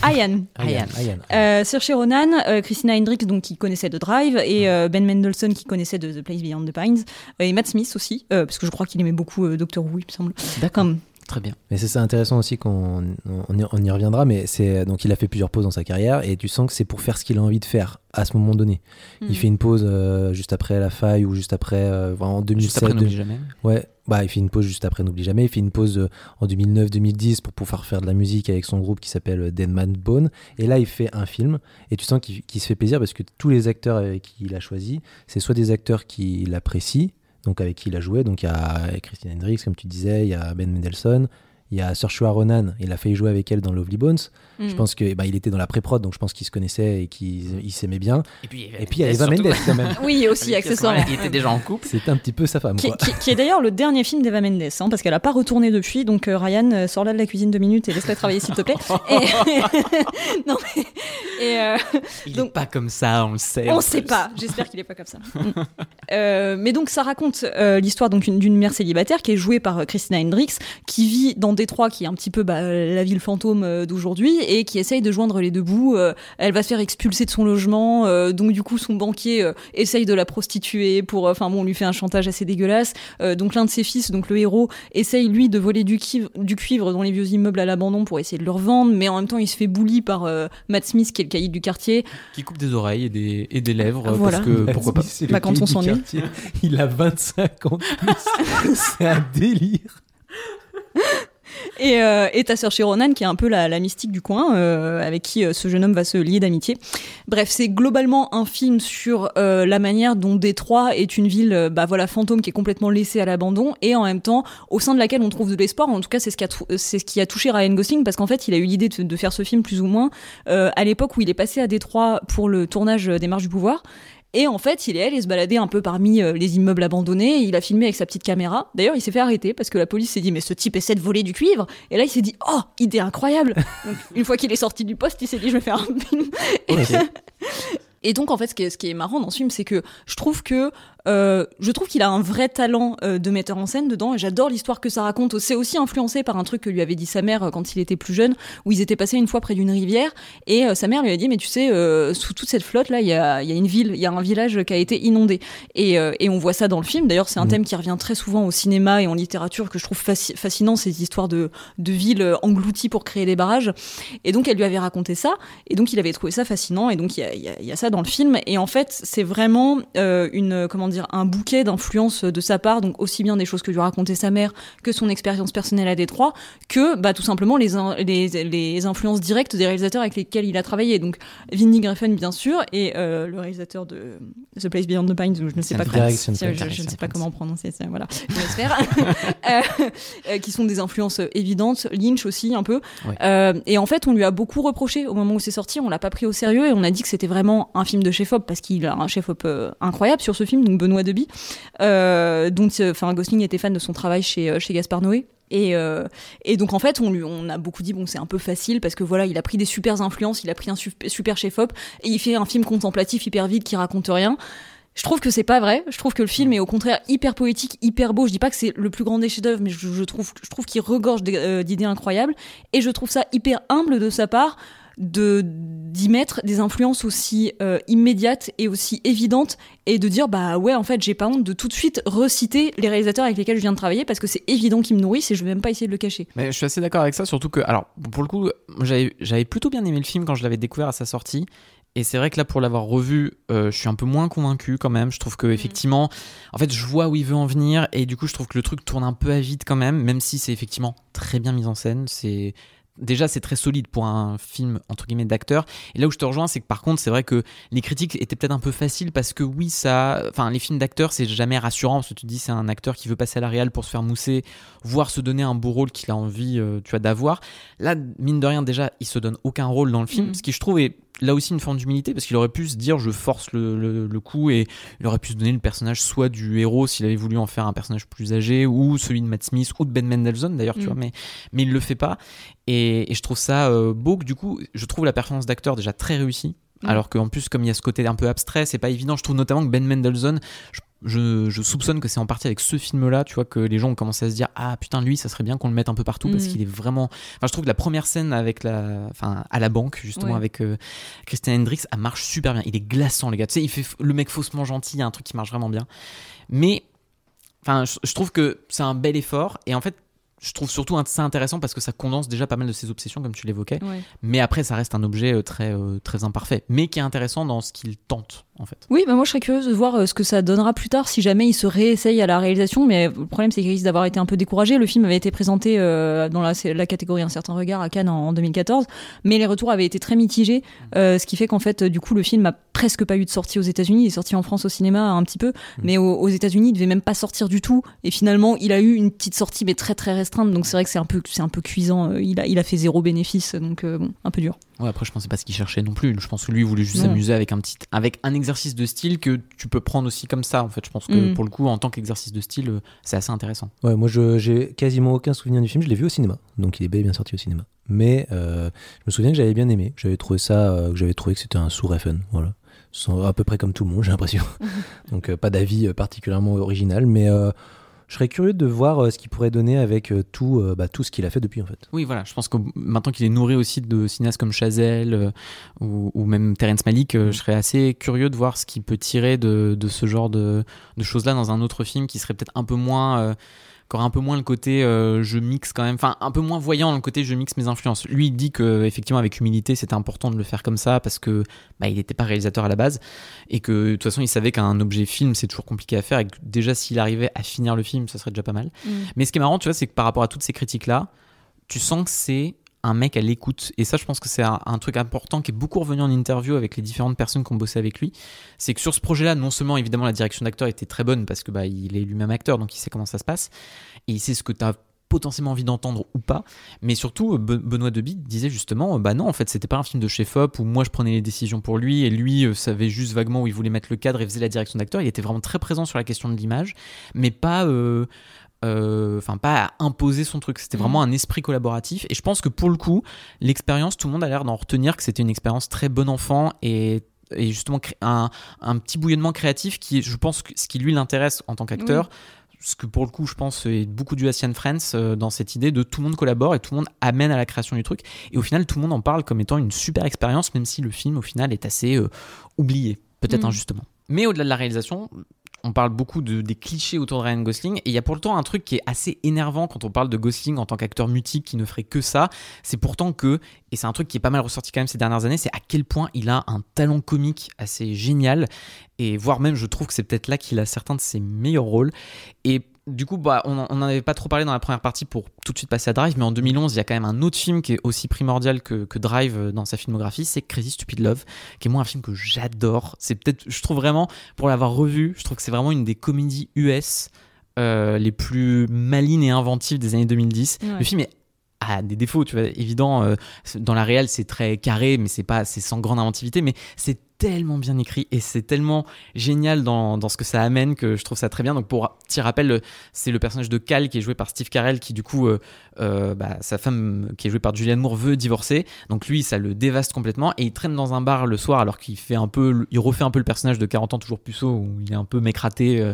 Speaker 5: Ian. Saoirse Ronan, Christina Hendricks, donc qui connaissait de Drive, et Ben Mendelsohn qui connaissait de The Place Beyond the Pines, et Matt Smith aussi, parce que je crois qu'il aimait beaucoup Doctor Who, il me semble.
Speaker 7: D'accord. Très bien.
Speaker 6: Mais c'est ça intéressant aussi qu'on y reviendra, mais donc il a fait plusieurs pauses dans sa carrière et tu sens que c'est pour faire ce qu'il a envie de faire à ce moment donné. Il fait une pause juste après La Faille ou juste après en 2007.
Speaker 7: Juste après N'oublie jamais.
Speaker 6: Ouais, il fait une pause juste après N'oublie jamais. Il fait une pause en 2009-2010 pour pouvoir faire de la musique avec son groupe qui s'appelle Dead Man Bone. Et là, il fait un film et tu sens qu'il se fait plaisir parce que tous les acteurs avec qui il a choisi, c'est soit des acteurs qu'il apprécie, donc avec qui il a joué, donc il y a Christina Hendricks comme tu disais, il y a Ben Mendelsohn, il y a Saoirse Ronan, il a failli jouer avec elle dans Lovely Bones. Je pense que il était dans la pré-prod, donc je pense qu'ils se connaissaient et qu'ils s'aimaient bien. Et puis il y a Eva Mendes quand même.
Speaker 5: Oui, aussi accessoirement.
Speaker 7: Il était déjà en couple.
Speaker 6: C'était un petit peu sa femme.
Speaker 5: Qui est d'ailleurs le dernier film d'Eva Mendes, parce qu'elle n'a pas retourné depuis. Donc Ryan, sors là de la cuisine 2 minutes et laisse-la travailler s'il te plaît. Non mais
Speaker 7: il n'est pas comme ça, on le sait.
Speaker 5: On ne sait pas. J'espère qu'il n'est pas comme ça. Mais donc ça raconte l'histoire donc d'une mère célibataire qui est jouée par Christina Hendricks, qui vit dans Détroit, qui est un petit peu la ville fantôme d'aujourd'hui, et qui essaye de joindre les deux bouts. Elle va se faire expulser de son logement, donc du coup son banquier essaye de la prostituer pour, on lui fait un chantage assez dégueulasse. Donc l'un de ses fils, donc le héros, essaye lui de voler du cuivre dans les vieux immeubles à l'abandon pour essayer de le revendre, mais en même temps il se fait bully par Matt Smith, qui est le caïd du quartier,
Speaker 7: qui coupe des oreilles et des lèvres.
Speaker 5: Voilà.
Speaker 7: Parce que pourquoi pas.
Speaker 5: Quand on s'ennuie.
Speaker 6: Il a 25 ans de plus. C'est un délire.
Speaker 5: Et ta Saoirse Ronan, qui est un peu la mystique du coin, avec qui ce jeune homme va se lier d'amitié. Bref, c'est globalement un film sur la manière dont Détroit est une ville fantôme qui est complètement laissée à l'abandon, et en même temps au sein de laquelle on trouve de l'espoir. En tout cas c'est ce qui a touché Ryan Gosling, parce qu'en fait il a eu l'idée de faire ce film plus ou moins à l'époque où il est passé à Détroit pour le tournage des Marches du Pouvoir. Et en fait, il est allé se balader un peu parmi les immeubles abandonnés. Il a filmé avec sa petite caméra. D'ailleurs, il s'est fait arrêter parce que la police s'est dit « Mais ce type essaie de voler du cuivre !» Et là, il s'est dit « Oh, idée incroyable !» Donc, une fois qu'il est sorti du poste, il s'est dit « Je vais faire un film. » Et donc, en fait, ce qui est marrant dans ce film, c'est que je trouve que Je trouve qu'il a un vrai talent de metteur en scène dedans, et j'adore l'histoire que ça raconte. C'est aussi influencé par un truc que lui avait dit sa mère quand il était plus jeune, où ils étaient passés une fois près d'une rivière, et sa mère lui a dit mais tu sais, sous toute cette flotte là, il y a une ville, il y a un village qui a été inondé, et on voit ça dans le film. D'ailleurs c'est un thème qui revient très souvent au cinéma et en littérature, que je trouve fascinant, ces histoires de villes englouties pour créer des barrages. Et donc elle lui avait raconté ça, et donc il avait trouvé ça fascinant, et donc il y a ça dans le film. Et en fait c'est vraiment un bouquet d'influences de sa part, donc aussi bien des choses que lui racontait sa mère, que son expérience personnelle à Détroit, que tout simplement les influences directes des réalisateurs avec lesquels il a travaillé. Donc Vinnie Griffin bien sûr, et le réalisateur de The Place Beyond the Pines, je ne sais pas je ne sais pas comment prononcer ça, voilà, je laisse faire. Qui sont des influences évidentes. Lynch aussi un peu. Ouais. Et en fait on lui a beaucoup reproché au moment où c'est sorti, on l'a pas pris au sérieux, et on a dit que c'était vraiment un film de chef-op, parce qu'il a un chef-op incroyable sur ce film, donc Benoît Deby, dont Gosling était fan de son travail chez Gaspard Noé. Et donc en fait on a beaucoup dit bon, c'est un peu facile, parce que voilà, il a pris des super influences, il a pris un super chef-op, et il fait un film contemplatif hyper vide qui raconte rien. Je trouve que c'est pas vrai. Je trouve que le film est au contraire hyper poétique, hyper beau. Je dis pas que c'est le plus grand des chefs-d'œuvre, mais je trouve qu'il regorge d'idées incroyables, et je trouve ça hyper humble de sa part d'y mettre des influences aussi immédiates et aussi évidentes, et de dire ouais, en fait j'ai pas honte de tout de suite reciter les réalisateurs avec lesquels je viens de travailler, parce que c'est évident qu'ils me nourrissent et je vais même pas essayer de le cacher.
Speaker 7: Mais je suis assez d'accord avec ça, surtout que, alors pour le coup, j'avais plutôt bien aimé le film quand je l'avais découvert à sa sortie. Et c'est vrai que là, pour l'avoir revu, je suis un peu moins convaincu quand même. Je trouve que effectivement, en fait, je vois où il veut en venir, et du coup, je trouve que le truc tourne un peu à vide quand même si c'est effectivement très bien mis en scène. C'est très solide pour un film entre guillemets d'acteur. Et là où je te rejoins, c'est que par contre, c'est vrai que les critiques étaient peut-être un peu faciles, parce que oui, les films d'acteurs, c'est jamais rassurant, parce que tu te dis c'est un acteur qui veut passer à la réal pour se faire mousser, voire se donner un beau rôle qu'il a envie, d'avoir. Là, mine de rien, déjà, il se donne aucun rôle dans le film, ce qui je trouve est là aussi une forme d'humilité, parce qu'il aurait pu se dire je force le coup, et il aurait pu se donner le personnage soit du héros s'il avait voulu en faire un personnage plus âgé, ou celui de Matt Smith ou de Ben Mendelsohn d'ailleurs, tu vois, mais il le fait pas, et je trouve ça beau. Que du coup je trouve la performance d'acteur déjà très réussie, alors qu'en plus comme il y a ce côté un peu abstrait, c'est pas évident. Je trouve notamment que Ben Mendelsohn, je soupçonne que c'est en partie avec ce film-là, tu vois, que les gens ont commencé à se dire ah putain, lui ça serait bien qu'on le mette un peu partout, parce qu'il est vraiment, je trouve que la première scène avec à la banque justement, avec Christian Hendricks, elle marche super bien. Il est glaçant, les gars, tu sais, il fait le mec faussement gentil, il y a un truc qui marche vraiment bien. Mais je trouve que c'est un bel effort, et en fait je trouve surtout ça intéressant parce que ça condense déjà pas mal de ses obsessions, comme tu l'évoquais. Mais après ça reste un objet très, très imparfait, mais qui est intéressant dans ce qu'il tente en fait.
Speaker 5: Oui, moi je serais curieuse de voir ce que ça donnera plus tard, si jamais il se réessaye à la réalisation. Mais le problème c'est qu'il risque d'avoir été un peu découragé. Le film avait été présenté dans la catégorie Un certain regard à Cannes en 2014, mais les retours avaient été très mitigés, ce qui fait qu'en fait du coup le film a presque pas eu de sortie aux États-Unis. Il est sorti en France au cinéma un petit peu, mais aux États-Unis il devait même pas sortir du tout, et finalement il a eu une petite sortie, mais très très restreinte. Donc c'est vrai que c'est un peu cuisant. Il a fait zéro bénéfice, donc un peu dur.
Speaker 7: Ouais, après je pense que c'est pas ce qu'il cherchait non plus. Je pense que lui il voulait juste s'amuser avec un exercice de style que tu peux prendre aussi comme ça. En fait, je pense que pour le coup, en tant qu'exercice de style, c'est assez intéressant.
Speaker 6: Ouais, moi j'ai quasiment aucun souvenir du film. Je l'ai vu au cinéma, donc il est bien sorti au cinéma. Mais je me souviens que j'avais bien aimé. J'avais trouvé que c'était un sous-Refn, voilà. À peu près comme tout le monde, j'ai l'impression. Donc pas d'avis particulièrement original, mais je serais curieux de voir ce qu'il pourrait donner avec tout ce qu'il a fait depuis, en fait.
Speaker 7: Oui, voilà. Je pense que maintenant qu'il est nourri aussi de cinéastes comme Chazelle ou même Terrence Malick, je serais assez curieux de voir ce qu'il peut tirer de ce genre de choses-là dans un autre film qui serait peut-être un peu moins... Encore un peu moins le côté je mixe quand même, enfin un peu moins voyant le côté je mixe mes influences. Lui il dit que effectivement avec humilité c'était important de le faire comme ça, parce que il n'était pas réalisateur à la base, et que de toute façon il savait qu'un objet film c'est toujours compliqué à faire, et que déjà s'il arrivait à finir le film ça serait déjà pas mal. Mais ce qui est marrant, tu vois, c'est que par rapport à toutes ces critiques là, tu sens que c'est un mec à l'écoute, et ça je pense que c'est un truc important qui est beaucoup revenu en interview avec les différentes personnes qui ont bossé avec lui. C'est que sur ce projet là, non seulement évidemment la direction d'acteur était très bonne, parce que il est lui-même acteur, donc il sait comment ça se passe et il sait ce que tu as potentiellement envie d'entendre ou pas, mais surtout Benoît Deby disait justement non, en fait c'était pas un film de chef-op où moi je prenais les décisions pour lui et lui savait juste vaguement où il voulait mettre le cadre et faisait la direction d'acteur. Il était vraiment très présent sur la question de l'image, mais pas pas à imposer son truc. C'était vraiment un esprit collaboratif, et je pense que pour le coup l'expérience, tout le monde a l'air d'en retenir que c'était une expérience très bon enfant et et justement un petit bouillonnement créatif qui est, je pense, ce qui lui l'intéresse en tant qu'acteur. Ce que pour le coup je pense est beaucoup dû à Sian France dans cette idée de tout le monde collabore et tout le monde amène à la création du truc, et au final tout le monde en parle comme étant une super expérience, même si le film au final est assez oublié, peut-être injustement. Mais au-delà de la réalisation, on parle beaucoup des clichés autour de Ryan Gosling, et il y a pourtant un truc qui est assez énervant quand on parle de Gosling en tant qu'acteur mutique qui ne ferait que ça, c'est pourtant que, et c'est un truc qui est pas mal ressorti quand même ces dernières années, c'est à quel point il a un talent comique assez génial, et voire même je trouve que c'est peut-être là qu'il a certains de ses meilleurs rôles. Et du coup, on n'en avait pas trop parlé dans la première partie pour tout de suite passer à Drive, mais en 2011, il y a quand même un autre film qui est aussi primordial que Drive dans sa filmographie, c'est Crazy Stupid Love, qui est moi un film que j'adore. C'est peut-être, je trouve vraiment, pour l'avoir revu, je trouve que c'est vraiment une des comédies US les plus malines et inventives des années 2010. Le film a des défauts, tu vois, évident. Dans la réelle, c'est très carré, mais c'est sans grande inventivité, mais c'est tellement bien écrit et c'est tellement génial dans ce que ça amène que je trouve ça très bien. Donc pour petit rappel, c'est le personnage de Cal qui est joué par Steve Carell qui du coup sa femme qui est jouée par Julianne Moore veut divorcer, donc lui ça le dévaste complètement et il traîne dans un bar le soir alors qu'il refait un peu le personnage de 40 ans toujours puceau où il est un peu mécraté,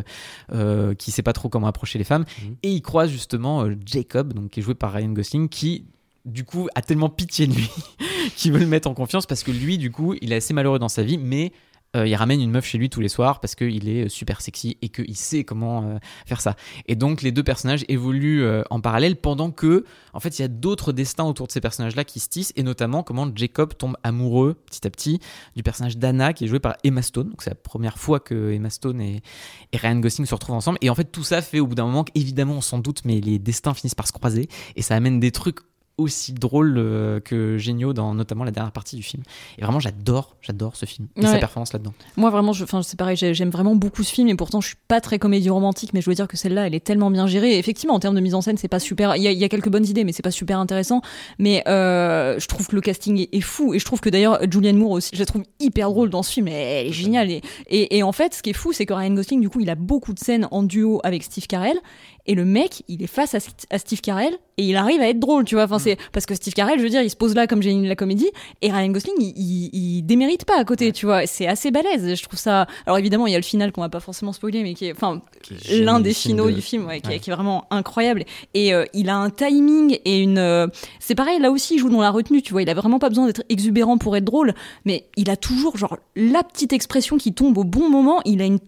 Speaker 7: qui sait pas trop comment approcher les femmes, et il croise justement Jacob, donc qui est joué par Ryan Gosling, qui du coup a tellement pitié de lui qu'il veut le mettre en confiance parce que lui du coup il est assez malheureux dans sa vie, mais il ramène une meuf chez lui tous les soirs parce qu'il est super sexy et qu'il sait comment faire ça. Et donc les deux personnages évoluent en parallèle pendant que en fait il y a d'autres destins autour de ces personnages là qui se tissent, et notamment comment Jacob tombe amoureux petit à petit du personnage d'Anna qui est joué par Emma Stone. Donc c'est la première fois que Emma Stone et Ryan Gosling se retrouvent ensemble, et en fait tout ça fait au bout d'un moment qu'évidemment on s'en doute mais les destins finissent par se croiser et ça amène des trucs aussi drôle que géniaux dans notamment la dernière partie du film. Et vraiment j'adore ce film et sa performance là-dedans.
Speaker 5: Moi vraiment c'est pareil, j'aime vraiment beaucoup ce film, et pourtant je suis pas très comédie romantique, mais je dois dire que celle-là elle est tellement bien gérée. Et effectivement en termes de mise en scène c'est pas super, il y a quelques bonnes idées mais c'est pas super intéressant, mais je trouve que le casting est fou, et je trouve que d'ailleurs Julianne Moore aussi, je la trouve hyper drôle dans ce film, elle est géniale, et en fait ce qui est fou c'est que Ryan Gosling du coup il a beaucoup de scènes en duo avec Steve Carell, et le mec il est face à Steve Carell et il arrive à être drôle, tu vois. Enfin, c'est parce que Steve Carell, je veux dire, il se pose là comme génie de la comédie, et Ryan Gosling, il démérite pas à côté, tu vois. C'est assez balèze. Je trouve ça. Alors évidemment, il y a le final qu'on va pas forcément spoiler, mais qui est l'un des finaux du film, qui est vraiment incroyable. Et il a un timing et c'est pareil, là aussi, il joue dans la retenue, tu vois. Il a vraiment pas besoin d'être exubérant pour être drôle, mais il a toujours genre la petite expression qui tombe au bon moment. Il a une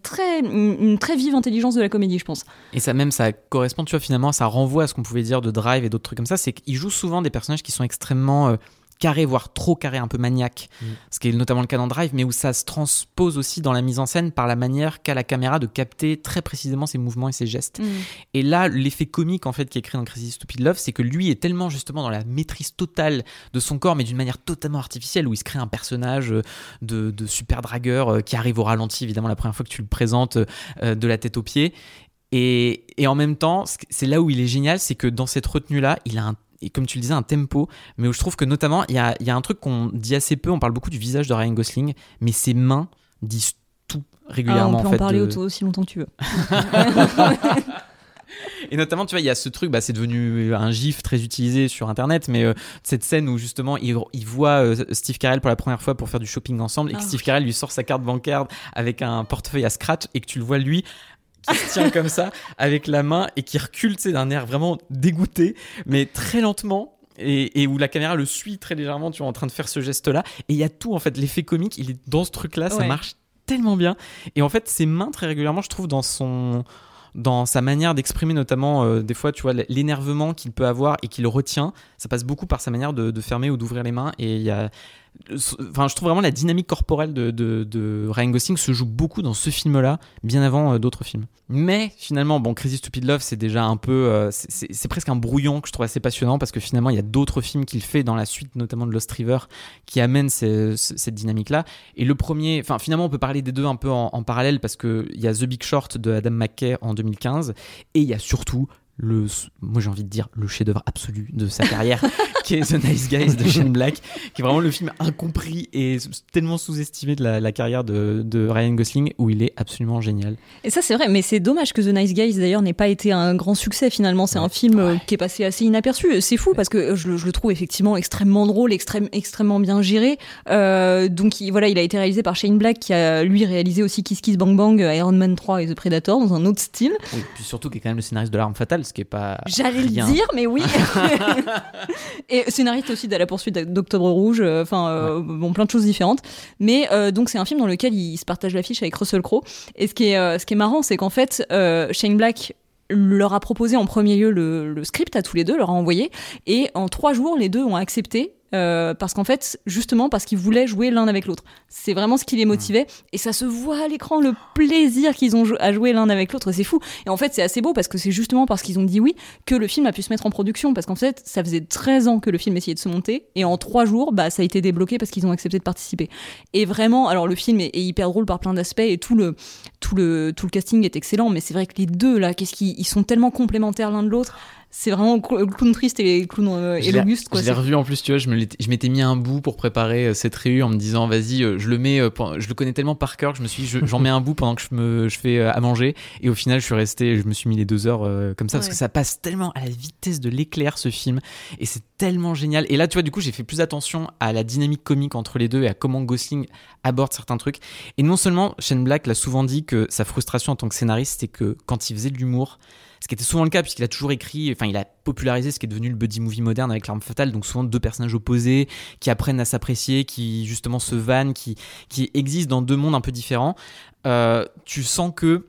Speaker 5: très vive intelligence de la comédie, je pense. Et
Speaker 7: ça correspond, tu vois, finalement, ça renvoie à ce qu'on pouvait dire de Drive et d'autres trucs comme ça, c'est qu'il joue souvent des personnages qui sont extrêmement carrés, voire trop carrés, un peu maniaques, ce qui est notamment le cas dans Drive, mais où ça se transpose aussi dans la mise en scène par la manière qu'a la caméra de capter très précisément ses mouvements et ses gestes. Et là, l'effet comique en fait qui est créé dans Crazy Stupid Love, c'est que lui est tellement justement dans la maîtrise totale de son corps, mais d'une manière totalement artificielle, où il se crée un personnage de super dragueur qui arrive au ralenti, évidemment la première fois que tu le présentes, de la tête aux pieds. Et en même temps, c'est là où il est génial, c'est que dans cette retenue-là, il a et comme tu le disais, un tempo, mais où je trouve que notamment, il y a un truc qu'on dit assez peu, on parle beaucoup du visage de Ryan Gosling, mais ses mains disent tout régulièrement.
Speaker 5: On peut en parler aussi longtemps que tu veux.
Speaker 7: Et notamment, tu vois, il y a ce truc, c'est devenu un gif très utilisé sur Internet, mais cette scène où justement il voit Steve Carell pour la première fois pour faire du shopping ensemble, et que Steve Carell lui sort sa carte bancaire avec un portefeuille à scratch, et que tu le vois lui qui se tient comme ça avec la main et qui recule, tu sais, d'un air vraiment dégoûté, mais très lentement, et où la caméra le suit très légèrement, tu vois, en train de faire ce geste-là. Et il y a tout, en fait, l'effet comique, il est dans ce truc-là, ça marche tellement bien. Et en fait, ses mains, très régulièrement, je trouve, dans sa manière d'exprimer, notamment des fois, tu vois, l'énervement qu'il peut avoir et qu'il retient, ça passe beaucoup par sa manière de fermer ou d'ouvrir les mains. Et il y a... Enfin, je trouve vraiment la dynamique corporelle de Ryan Gosling se joue beaucoup dans ce film-là, bien avant d'autres films. Mais finalement, Crazy Stupid Love, c'est déjà un peu... c'est presque un brouillon que je trouve assez passionnant, parce que finalement, il y a d'autres films qu'il fait dans la suite, notamment de Lost River, qui amènent cette dynamique-là. Et le premier... Enfin, finalement, on peut parler des deux un peu en parallèle, parce qu'il y a The Big Short de Adam McKay en 2015, et il y a surtout moi j'ai envie de dire le chef-d'œuvre absolu de sa carrière, qui est The Nice Guys de Shane Black, qui est vraiment le film incompris et tellement sous-estimé de la carrière de Ryan Gosling, où il est absolument génial.
Speaker 5: Et ça c'est vrai, mais c'est dommage que The Nice Guys d'ailleurs n'ait pas été un grand succès finalement. C'est un film qui est passé assez inaperçu. C'est fou parce que je le trouve effectivement extrêmement drôle, extrêmement bien géré. Donc il a été réalisé par Shane Black, qui a lui réalisé aussi Kiss Kiss Bang Bang, Iron Man 3 et The Predator dans un autre style.
Speaker 7: Oui, puis surtout qui est quand même le scénariste de L'Arme Fatale, ce qui est pas
Speaker 5: J'allais
Speaker 7: rien.
Speaker 5: le dire, mais oui. Et scénariste aussi de La Poursuite d'Octobre Rouge, plein de choses différentes. Mais donc c'est un film dans lequel il se partage l'affiche avec Russell Crowe. Et ce qui est marrant, c'est qu'en fait, Shane Black leur a proposé en premier lieu le script à tous les deux, leur a envoyé, et en 3 jours, les deux ont accepté. Parce qu'en fait, justement, parce qu'ils voulaient jouer l'un avec l'autre. C'est vraiment ce qui les motivait, et ça se voit à l'écran, le plaisir qu'ils ont à jouer l'un avec l'autre, c'est fou. Et en fait, c'est assez beau parce que c'est justement parce qu'ils ont dit oui que le film a pu se mettre en production, parce qu'en fait, ça faisait 13 ans que le film essayait de se monter, et en 3 jours, ça a été débloqué parce qu'ils ont accepté de participer. Et vraiment, alors le film est hyper drôle par plein d'aspects, et tout le casting est excellent, mais c'est vrai que les deux là, ils sont tellement complémentaires l'un de l'autre. C'est vraiment le clown triste et le clown et l'Auguste, quoi.
Speaker 7: Je l'ai revu en plus, tu vois, je m'étais mis un bout pour préparer cette réu en me disant vas-y, je le connais tellement par cœur que je me suis dit j'en mets un bout pendant que je fais à manger, et au final je me suis mis les 2 heures comme ça, parce que ça passe tellement à la vitesse de l'éclair ce film, et c'est tellement génial. Et là tu vois, du coup j'ai fait plus attention à la dynamique comique entre les deux et à comment Gosling aborde certains trucs. Et non seulement Shane Black l'a souvent dit que sa frustration en tant que scénariste, c'est que quand il faisait de l'humour, ce qui était souvent le cas puisqu'il a toujours écrit, il a popularisé ce qui est devenu le buddy movie moderne avec L'Arme Fatale, donc souvent 2 personnages opposés qui apprennent à s'apprécier, qui justement se vannent, qui existent dans 2 mondes un peu différents. Tu sens que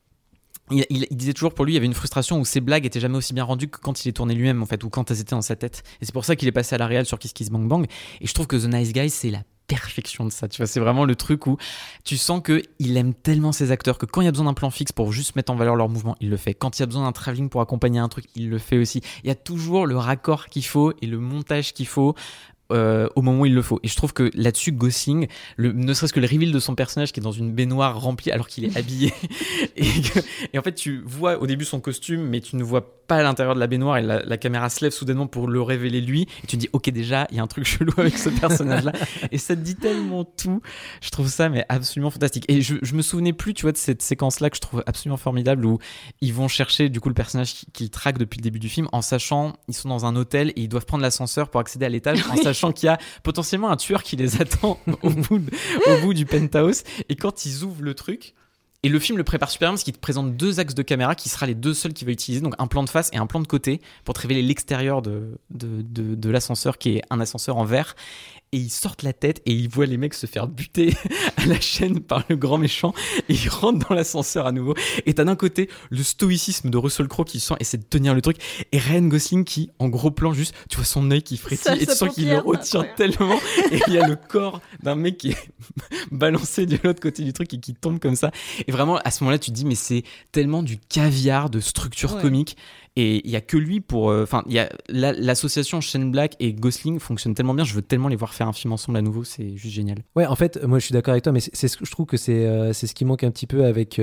Speaker 7: il disait toujours, pour lui il y avait une frustration où ses blagues étaient jamais aussi bien rendues que quand il les tournait lui-même en fait, ou quand elles étaient dans sa tête, et c'est pour ça qu'il est passé à la réal sur Kiss Kiss Bang Bang. Et je trouve que The Nice Guys, c'est la perfection de ça, tu vois, c'est vraiment le truc où tu sens qu'il aime tellement ses acteurs que quand il y a besoin d'un plan fixe pour juste mettre en valeur leur mouvement, il le fait. Quand il y a besoin d'un travelling pour accompagner un truc, il le fait aussi. Il y a toujours le raccord qu'il faut et le montage qu'il faut au moment où il le faut. Et je trouve que là-dessus, Gosling, ne serait-ce que le reveal de son personnage qui est dans une baignoire remplie alors qu'il est habillé, et en fait tu vois au début son costume, mais tu ne vois pas à l'intérieur de la baignoire, et la caméra se lève soudainement pour le révéler lui, et tu te dis ok, déjà il y a un truc chelou avec ce personnage là, et ça te dit tellement tout. Je trouve ça mais absolument fantastique. Et je me souvenais plus, tu vois, de cette séquence là que je trouve absolument formidable, où ils vont chercher du coup le personnage qu'ils traquent depuis le début du film, en sachant, ils sont dans un hôtel et ils doivent prendre l'ascenseur pour accéder à l'étage, en sachant qu'il y a potentiellement un tueur qui les attend au bout du penthouse. Et quand ils ouvrent le truc, et le film le prépare super bien parce qu'il te présente 2 axes de caméra qui sera les 2 seuls qu'il va utiliser, donc un plan de face et un plan de côté, pour te révéler l'extérieur de l'ascenseur, qui est un ascenseur en verre. Et ils sortent la tête et ils voient les mecs se faire buter à la chaîne par le grand méchant, et ils rentrent dans l'ascenseur à nouveau. Et t'as d'un côté le stoïcisme de Russell Crowe qui essaie de tenir le truc, et Ryan Gosling qui, en gros plan, juste, tu vois son œil qui frétille, et tu sens qu'il le retient tellement, et il y a le corps d'un mec qui est balancé de l'autre côté du truc et qui tombe comme ça. Et vraiment, à ce moment-là, tu te dis, mais c'est tellement du caviar de structure comique. Et il y a que lui pour, il y a l'association Shane Black et Gosling fonctionne tellement bien. Je veux tellement les voir faire un film ensemble à nouveau, c'est juste génial.
Speaker 6: Ouais, en fait, moi je suis d'accord avec toi, mais c'est ce que je trouve que c'est ce qui manque un petit peu avec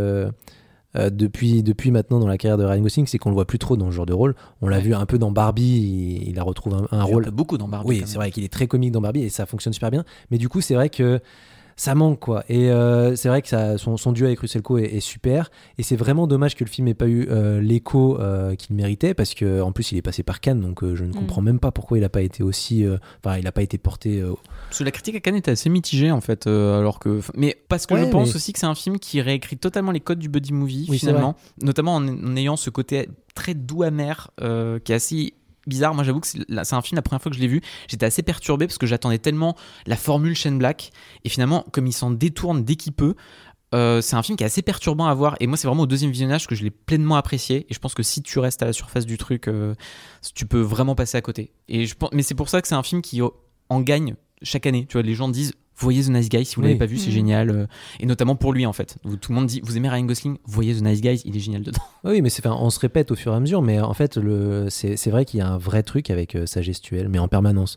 Speaker 6: depuis maintenant dans la carrière de Ryan Gosling, c'est qu'on le voit plus trop dans ce genre de rôle. On l'a vu un peu dans Barbie, il a retrouvé un rôle.
Speaker 7: Beaucoup dans Barbie.
Speaker 6: Oui, c'est vrai qu'il est très comique dans Barbie et ça fonctionne super bien. Mais du coup, c'est vrai que ça manque, quoi. Et c'est vrai que son duo avec Russell Crowe est super, et c'est vraiment dommage que le film n'ait pas eu l'écho qu'il méritait, parce que en plus il est passé par Cannes, donc je ne comprends même pas pourquoi il n'a pas été aussi il n'a pas été porté
Speaker 7: parce que la critique à Cannes était assez mitigée en fait, alors que, mais parce que je pense aussi que c'est un film qui réécrit totalement les codes du buddy movie, finalement, notamment en ayant ce côté très doux amer qui est assez bizarre. Moi j'avoue que c'est un film, la première fois que je l'ai vu, j'étais assez perturbé parce que j'attendais tellement la formule Shane Black, et finalement comme il s'en détourne dès qu'il peut, c'est un film qui est assez perturbant à voir. Et moi c'est vraiment au 2e visionnage que je l'ai pleinement apprécié, et je pense que si tu restes à la surface du truc, tu peux vraiment passer à côté. Mais c'est pour ça que c'est un film qui en gagne chaque année, tu vois. Les gens disent voyez The Nice Guys si vous l'avez pas vu, c'est génial, et notamment pour lui en fait. Tout le monde dit vous aimez Ryan Gosling, voyez The Nice Guys, il est génial dedans.
Speaker 6: Oui, mais on se répète au fur et à mesure, mais en fait c'est vrai qu'il y a un vrai truc avec sa gestuelle, mais en permanence.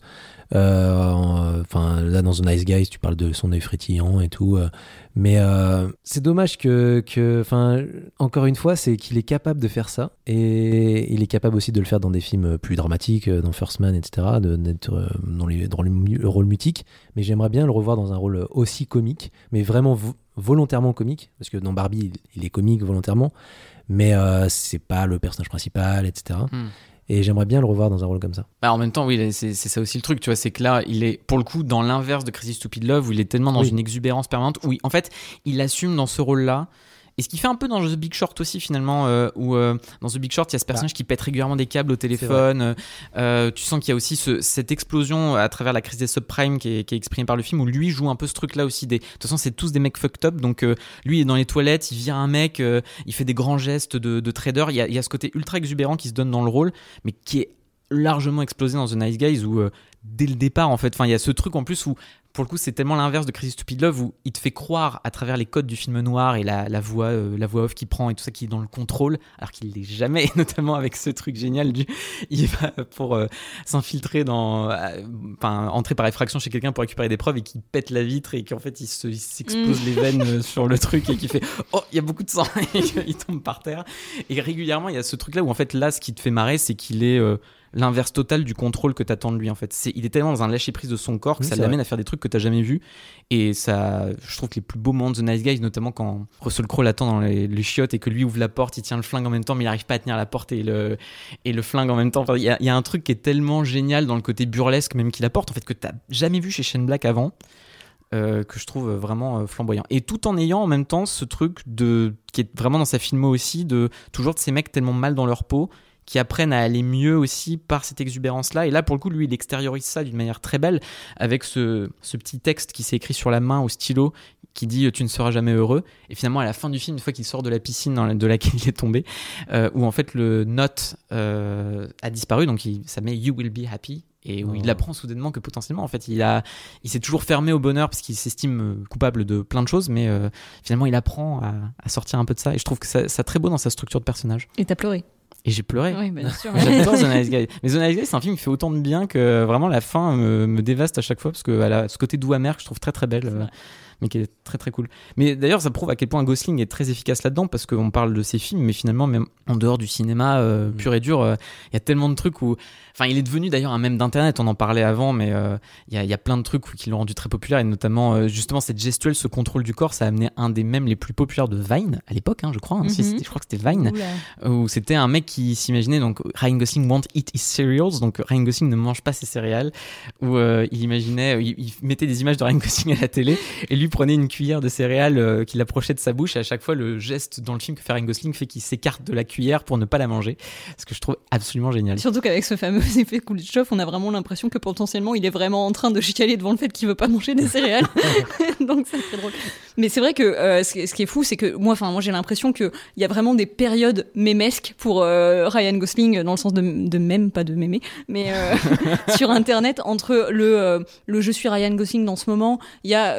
Speaker 6: Enfin, là, dans The Nice Guys, tu parles de son œil frétillant et tout. Mais c'est dommage enfin, encore une fois, c'est qu'il est capable de faire ça. Et il est capable aussi de le faire dans des films plus dramatiques, dans First Man, etc., d'être dans le rôle mutique. Mais j'aimerais bien le revoir dans un rôle aussi comique, mais vraiment volontairement comique. Parce que dans Barbie, il est comique volontairement. Mais c'est pas le personnage principal, etc. Et j'aimerais bien le revoir dans un rôle comme ça.
Speaker 7: Bah en même temps, oui, c'est ça aussi le truc, tu vois, c'est que là, il est pour le coup dans l'inverse de Crazy Stupid Love, où il est tellement dans une exubérance permanente, où en fait, il assume dans ce rôle-là. Et ce qui fait un peu dans The Big Short aussi, finalement, où dans The Big Short, il y a ce personnage qui pète régulièrement des câbles au téléphone. Tu sens qu'il y a aussi cette explosion à travers la crise des subprimes qui est exprimée par le film, où lui joue un peu ce truc-là aussi. De toute façon, c'est tous des mecs fucked up. Donc, lui, il est dans les toilettes, il vire un mec, il fait des grands gestes de trader. Il y a ce côté ultra exubérant qui se donne dans le rôle, mais qui est largement explosé dans The Nice Guys, où dès le départ, en fait, il y a ce truc en plus où, pour le coup, c'est tellement l'inverse de Crazy Stupid Love, où il te fait croire à travers les codes du film noir et la voix off qu'il prend et tout ça, qui est dans le contrôle, alors qu'il l'est jamais, et notamment avec ce truc génial il va pour s'infiltrer entrer par effraction chez quelqu'un pour récupérer des preuves, et qui pète la vitre et qu'en fait il s'explose les veines sur le truc, et qui fait oh, il y a beaucoup de sang, et il tombe par terre. Et régulièrement il y a ce truc là où en fait là, ce qui te fait marrer, c'est qu'il est l'inverse total du contrôle que t'attends de lui, en fait. Il est tellement dans un lâcher-prise de son corps que ça l'amène à faire des trucs que t'as jamais vus. Et ça, je trouve que les plus beaux moments de The Nice Guys, notamment quand Russell Crowe l'attend dans les chiottes et que lui ouvre la porte, il tient le flingue en même temps, mais il arrive pas à tenir la porte et le flingue en même temps. Enfin, il y a un truc qui est tellement génial dans le côté burlesque même qu'il apporte, en fait, que t'as jamais vu chez Shane Black avant. Que je trouve vraiment flamboyant, et tout en ayant en même temps ce truc qui est vraiment dans sa filmo aussi, toujours de ces mecs tellement mal dans leur peau qui apprennent à aller mieux aussi par cette exubérance-là. Et là, pour le coup, lui, il extériorise ça d'une manière très belle, avec ce petit texte qui s'est écrit sur la main au stylo, qui dit « Tu ne seras jamais heureux ». Et finalement, à la fin du film, une fois qu'il sort de la piscine de laquelle il est tombé, où en fait le note a disparu, donc ça met « You will be happy ». Et où il apprend soudainement que potentiellement, en fait, il s'est toujours fermé au bonheur parce qu'il s'estime coupable de plein de choses, mais finalement, il apprend à sortir un peu de ça. Et je trouve que ça très beau dans sa structure de personnage.
Speaker 5: Et t'as pleuré.
Speaker 7: Et j'ai pleuré.
Speaker 5: Oui, bien sûr.
Speaker 7: J'adore The Nice Guys. Mais The Nice Guys, c'est un film qui fait autant de bien que vraiment la fin me dévaste à chaque fois, parce qu'elle a ce côté doux amer que je trouve très très belle. Mais qui est très très cool. Mais d'ailleurs, ça prouve à quel point Gosling est très efficace là-dedans, parce qu'on parle de ses films, mais finalement, même en dehors du cinéma pur et dur, il y a tellement de trucs où... Enfin, il est devenu d'ailleurs un mème d'internet, on en parlait avant, mais il y a plein de trucs qui l'ont rendu très populaire, et notamment justement cette gestuelle, ce contrôle du corps, ça a amené un des mèmes les plus populaires de Vine à l'époque, je crois. Je crois que c'était Vine, où c'était un mec qui s'imaginait, donc Ryan Gosling won't eat his cereals, donc Ryan Gosling ne mange pas ses céréales, où il imaginait, il mettait des images de Ryan Gosling à la télé, et lui prenait une cuillère de céréales qu'il approchait de sa bouche, et à chaque fois le geste dans le film que fait Ryan Gosling fait qu'il s'écarte de la cuillère pour ne pas la manger, ce que je trouve absolument génial.
Speaker 5: Surtout qu'avec ce fameux effet Kuleshov, on a vraiment l'impression que potentiellement il est vraiment en train de chicaler devant le fait qu'il veut pas manger des céréales. Donc c'est très drôle. Mais c'est vrai que ce qui est fou, c'est que moi j'ai l'impression qu'il y a vraiment des périodes mémesques pour Ryan Gosling, dans le sens de mème, pas de mémé, mais sur internet, entre le je suis Ryan Gosling dans ce moment, il y a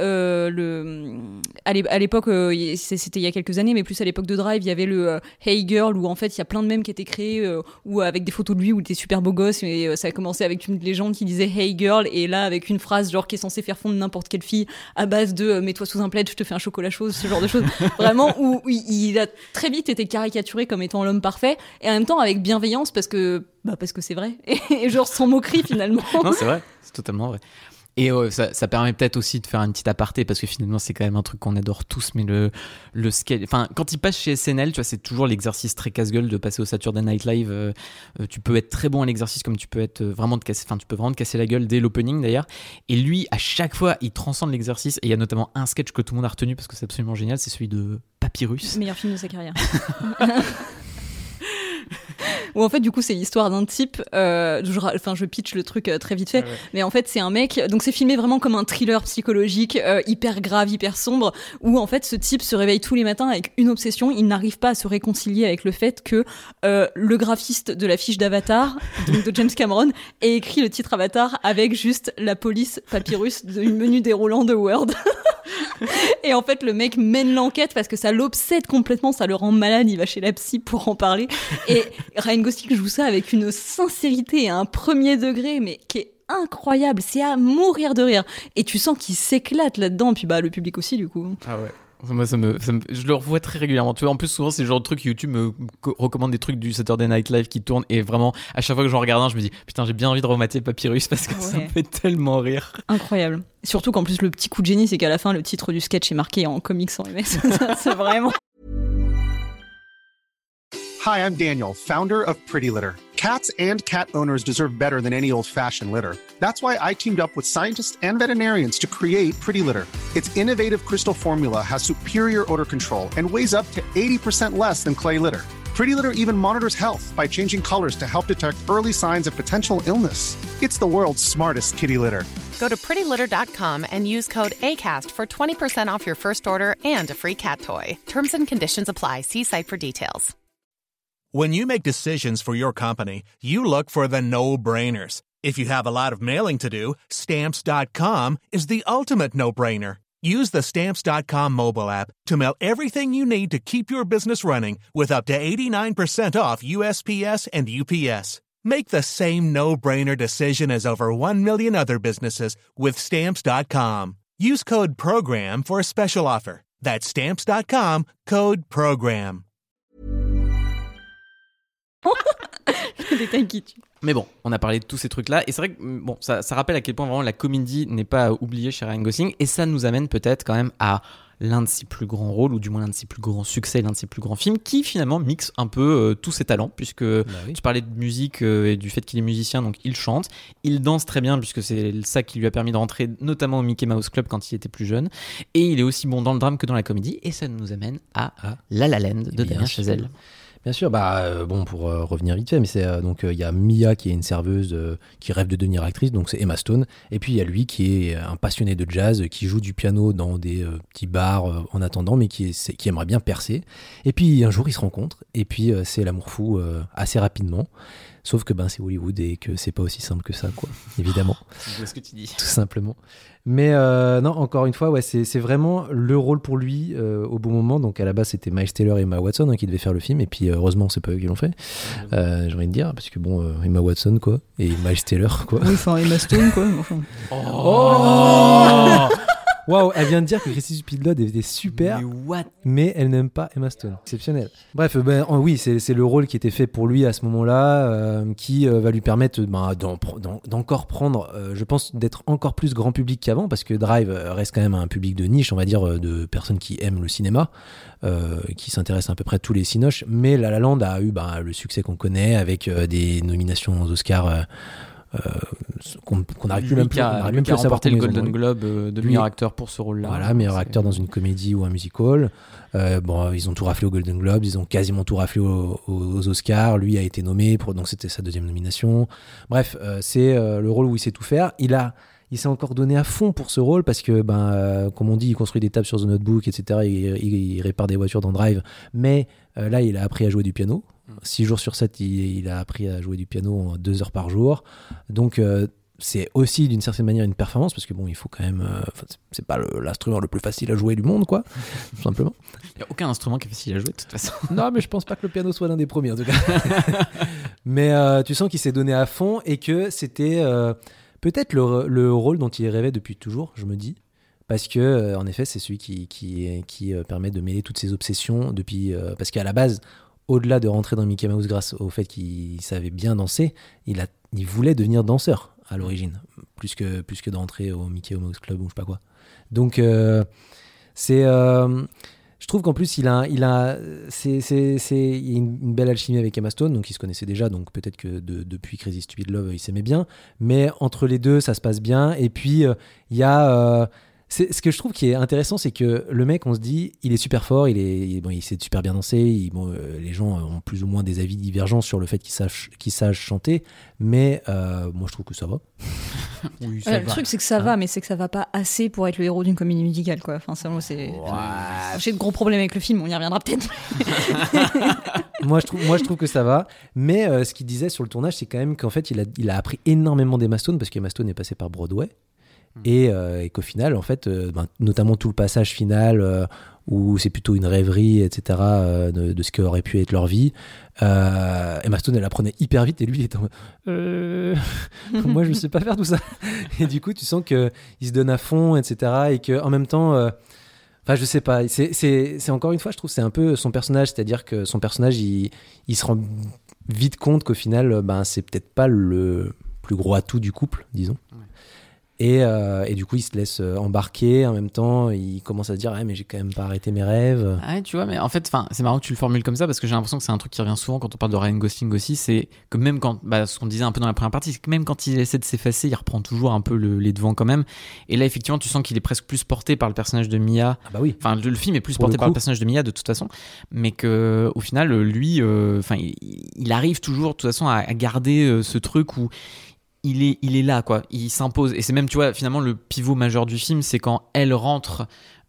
Speaker 5: à l'époque, c'était il y a quelques années, mais plus à l'époque de Drive, il y avait le Hey Girl, où en fait il y a plein de mèmes qui étaient créés, où avec des photos de lui où il était super beau gosse, et ça a commencé avec une légende qui disait Hey Girl, et là avec une phrase genre qui est censée faire fondre n'importe quelle fille à base de mets-toi sous un plaid, je te fais un chocolat chaud, ce genre de choses. Vraiment, où il a très vite été caricaturé comme étant l'homme parfait, et en même temps avec bienveillance, parce que c'est vrai, et genre sans moquerie finalement.
Speaker 7: Non, c'est vrai, c'est totalement vrai. Et ça permet peut-être aussi de faire une petite aparté, parce que finalement c'est quand même un truc qu'on adore tous, mais le sketch, enfin quand il passe chez SNL, tu vois, c'est toujours l'exercice très casse-gueule de passer au Saturday Night Live. Tu peux être très bon à l'exercice, comme tu peux être vraiment tu peux vraiment te casser la gueule dès l'opening d'ailleurs. Et lui, à chaque fois, il transcende l'exercice, et il y a notamment un sketch que tout le monde a retenu parce que c'est absolument génial, c'est celui de Papyrus.
Speaker 5: Meilleur film de sa carrière. Où en fait du coup c'est l'histoire d'un type, je pitch le truc très vite fait, mais en fait c'est un mec, donc c'est filmé vraiment comme un thriller psychologique hyper grave, hyper sombre, où en fait ce type se réveille tous les matins avec une obsession, il n'arrive pas à se réconcilier avec le fait que le graphiste de l'affiche d'Avatar, donc de James Cameron, ait écrit le titre Avatar avec juste la police Papyrus du menu déroulant de Word. Et en fait le mec mène l'enquête parce que ça l'obsède complètement, ça le rend malade, il va chez la psy pour en parler, et Ryan Gosling joue ça avec une sincérité et un premier degré, mais qui est incroyable, c'est à mourir de rire. Et tu sens qu'il s'éclate là-dedans, puis le public aussi du coup.
Speaker 7: Ah ouais. Moi, je le revois très régulièrement. Tu vois, en plus, souvent, c'est le genre de truc YouTube me recommande des trucs du Saturday Night Live qui tournent. Et vraiment, à chaque fois que j'en regarde un, je me dis putain, j'ai bien envie de remater Papyrus parce que ça me fait tellement rire.
Speaker 5: Incroyable. Surtout qu'en plus, le petit coup de génie, c'est qu'à la fin, le titre du sketch est marqué en comics sans MS. C'est vraiment.
Speaker 8: Hi, I'm Daniel, founder of Pretty Litter. Cats and cat owners deserve better than any old-fashioned litter. That's why I teamed up with scientists and veterinarians to create Pretty Litter. Its innovative crystal formula has superior odor control and weighs up to 80% less than clay litter. Pretty Litter even monitors health by changing colors to help detect early signs of potential illness. It's the world's smartest kitty litter.
Speaker 9: Go to prettylitter.com and use code ACAST for 20% off your first order and a free cat toy. Terms and conditions apply. See site for details.
Speaker 10: When you make decisions for your company, you look for the no-brainers. If you have a lot of mailing to do, Stamps.com is the ultimate no-brainer. Use the Stamps.com mobile app to mail everything you need to keep your business running with up to 89% off USPS and UPS. Make the same no-brainer decision as over 1 million other businesses with Stamps.com. Use code PROGRAM for a special offer. That's Stamps.com, code PROGRAM.
Speaker 5: Le détail qui tue.
Speaker 7: Mais bon, on a parlé de tous ces trucs-là, et c'est vrai que bon, ça rappelle à quel point vraiment la comédie n'est pas oubliée chez Ryan Gosling, et ça nous amène peut-être quand même à l'un de ses plus grands rôles, ou du moins l'un de ses plus grands succès, l'un de ses plus grands films, qui finalement mixe un peu tous ses talents, puisque tu parlais de musique et du fait qu'il est musicien, donc il chante, il danse très bien, puisque c'est ça qui lui a permis de rentrer notamment au Mickey Mouse Club quand il était plus jeune, et il est aussi bon dans le drame que dans la comédie, et ça nous amène à La La Land de Damien Chazelle.
Speaker 6: Bien sûr, bon, pour revenir vite fait, mais c'est donc il y a Mia qui est une serveuse qui rêve de devenir actrice, donc c'est Emma Stone, et puis il y a lui qui est un passionné de jazz, qui joue du piano dans des petits bars en attendant, mais qui aimerait bien percer. Et puis un jour ils se rencontrent, et puis c'est l'amour fou assez rapidement. Sauf que c'est Hollywood et que c'est pas aussi simple que ça, quoi, évidemment.
Speaker 7: C'est ce que tu dis.
Speaker 6: Tout simplement. Mais non, encore une fois, c'est vraiment le rôle pour lui au bon moment. Donc à la base, c'était Miles Taylor et Emma Watson qui devaient faire le film. Et puis heureusement, c'est pas eux qui l'ont fait. J'ai envie de dire, parce que Emma Watson, quoi, et Miles Taylor, quoi.
Speaker 5: Oui, enfin, Emma Stone, quoi. Enfin.
Speaker 6: Oh Waouh, elle vient de dire que Chrissy Stupid Love était super, mais elle n'aime pas Emma Stone. Exceptionnel. Bref, oui, c'est le rôle qui était fait pour lui à ce moment-là, qui va lui permettre d'encore prendre, je pense, d'être encore plus grand public qu'avant, parce que Drive reste quand même un public de niche, on va dire, de personnes qui aiment le cinéma, qui s'intéressent à peu près à tous les cinoches, mais La La Land a eu le succès qu'on connaît, avec des nominations aux Oscars qu'on n'arrive plus même plus à savoir.
Speaker 7: Le Golden Globe de meilleur acteur pour ce rôle-là.
Speaker 6: Voilà, meilleur acteur dans une comédie ou un musical. Ils ont tout raflé au Golden Globe, ils ont quasiment tout raflé aux Oscars. Lui a été nommé donc c'était sa deuxième nomination. Bref, c'est le rôle où il sait tout faire. Il s'est encore donné à fond pour ce rôle parce que, comme on dit, il construit des tables sur The Notebook, etc. Il répare des voitures dans Drive. Mais là, il a appris à jouer du piano. 6 jours sur 7, il a appris à jouer du piano 2 heures par jour. Donc, c'est aussi d'une certaine manière une performance parce que, il faut quand même. C'est pas l'instrument le plus facile à jouer du monde, quoi, tout simplement.
Speaker 7: Il n'y a aucun instrument qui est facile à jouer, de toute façon.
Speaker 6: Non, mais je pense pas que le piano soit l'un des premiers, en tout cas. Mais tu sens qu'il s'est donné à fond et que c'était. Peut-être le rôle dont il rêvait depuis toujours, je me dis, parce que en effet, c'est celui qui permet de mêler toutes ses obsessions depuis. Parce qu'à la base, au-delà de rentrer dans Mickey Mouse grâce au fait qu'il savait bien danser, il voulait devenir danseur à l'origine, plus que d'entrer au Mickey Mouse Club ou je sais pas quoi. Donc je trouve qu'en plus il a une belle alchimie avec Emma Stone, donc ils se connaissaient déjà, donc peut-être que depuis Crazy Stupid Love ils s'aimaient bien, mais entre les deux ça se passe bien. Et puis il y a ce que je trouve qui est intéressant, c'est que le mec, on se dit, il est super fort, il sait super bien danser, les gens ont plus ou moins des avis divergents sur le fait qu'il sache chanter, mais moi je trouve que ça va.
Speaker 7: Oui, ça va.
Speaker 5: Le truc c'est que ça va, mais c'est que ça va pas assez pour être le héros d'une comédie musicale, quoi. Enfin, ça, moi, j'ai de gros problèmes avec le film, on y reviendra peut-être.
Speaker 6: Moi je trouve que ça va, mais ce qu'il disait sur le tournage, c'est quand même qu'en fait il a appris énormément d'Emma Stone, parce qu'Emma Stone est passée par Broadway. Et qu'au final, en fait, notamment tout le passage final où c'est plutôt une rêverie, etc., de ce qu'aurait pu être leur vie. Emma Stone, elle apprenait hyper vite et lui, il était en mode moi, je ne sais pas faire tout ça. Et du coup, tu sens qu'il se donne à fond, etc., et qu'en même temps, enfin, je sais pas, c'est encore une fois, je trouve, c'est un peu son personnage, c'est-à-dire que son personnage, il se rend vite compte qu'au final, c'est peut-être pas le plus gros atout du couple, disons. Ouais. Et du coup, il se laisse embarquer. En même temps, il commence à se dire mais j'ai quand même pas arrêté mes rêves.
Speaker 7: Ouais, tu vois, mais en fait, c'est marrant que tu le formules comme ça parce que j'ai l'impression que c'est un truc qui revient souvent quand on parle de Ryan Gosling aussi. C'est que même quand, ce qu'on disait un peu dans la première partie, c'est que même quand il essaie de s'effacer, il reprend toujours un peu les devants quand même. Et là, effectivement, tu sens qu'il est presque plus porté par le personnage de Mia.
Speaker 6: Ah bah oui.
Speaker 7: Enfin, le film est plus porté par le personnage de Mia de toute façon, mais que au final, lui, il arrive toujours de toute façon à garder ce truc où il est là, quoi. Il s'impose. Et c'est même, tu vois, finalement, le pivot majeur du film, c'est quand elle rentre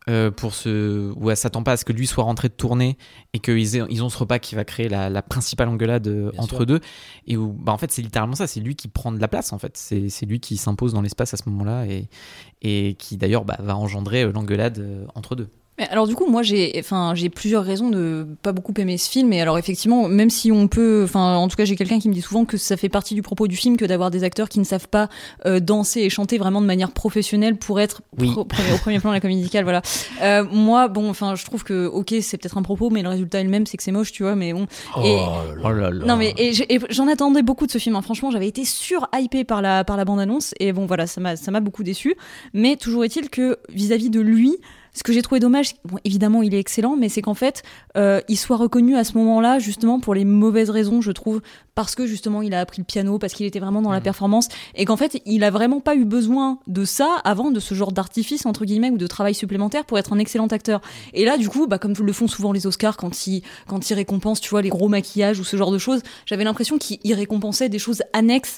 Speaker 7: où elle s'attend pas à ce que lui soit rentré de tournée et qu'ils ont ce repas qui va créer la principale engueulade entre deux. Et où, en fait, c'est littéralement ça. C'est lui qui prend de la place, en fait. C'est lui qui s'impose dans l'espace à ce moment-là et qui, d'ailleurs, va engendrer l'engueulade entre deux.
Speaker 5: Alors du coup, moi j'ai plusieurs raisons de pas beaucoup aimer ce film. Et alors effectivement, même si on peut, en tout cas j'ai quelqu'un qui me dit souvent que ça fait partie du propos du film que d'avoir des acteurs qui ne savent pas danser et chanter vraiment de manière professionnelle pour être au premier plan de la comédie musicale, voilà. Moi, je trouve que ok, c'est peut-être un propos, mais le résultat est le même, c'est que c'est moche, tu vois. Mais bon. Non mais j'en attendais beaucoup de ce film. Hein. Franchement, j'avais été sur-hypée par la bande-annonce et bon voilà, ça m'a beaucoup déçu. Mais toujours est-il que vis-à-vis de lui. Ce que j'ai trouvé dommage, évidemment il est excellent, mais c'est qu'en fait il soit reconnu à ce moment-là justement pour les mauvaises raisons, je trouve, parce que justement il a appris le piano, parce qu'il était vraiment dans la performance, et qu'en fait il a vraiment pas eu besoin de ça avant, de ce genre d'artifice entre guillemets ou de travail supplémentaire pour être un excellent acteur. Et là du coup, comme le font souvent les Oscars quand ils récompensent, tu vois, les gros maquillages ou ce genre de choses, j'avais l'impression qu'ils récompensaient des choses annexes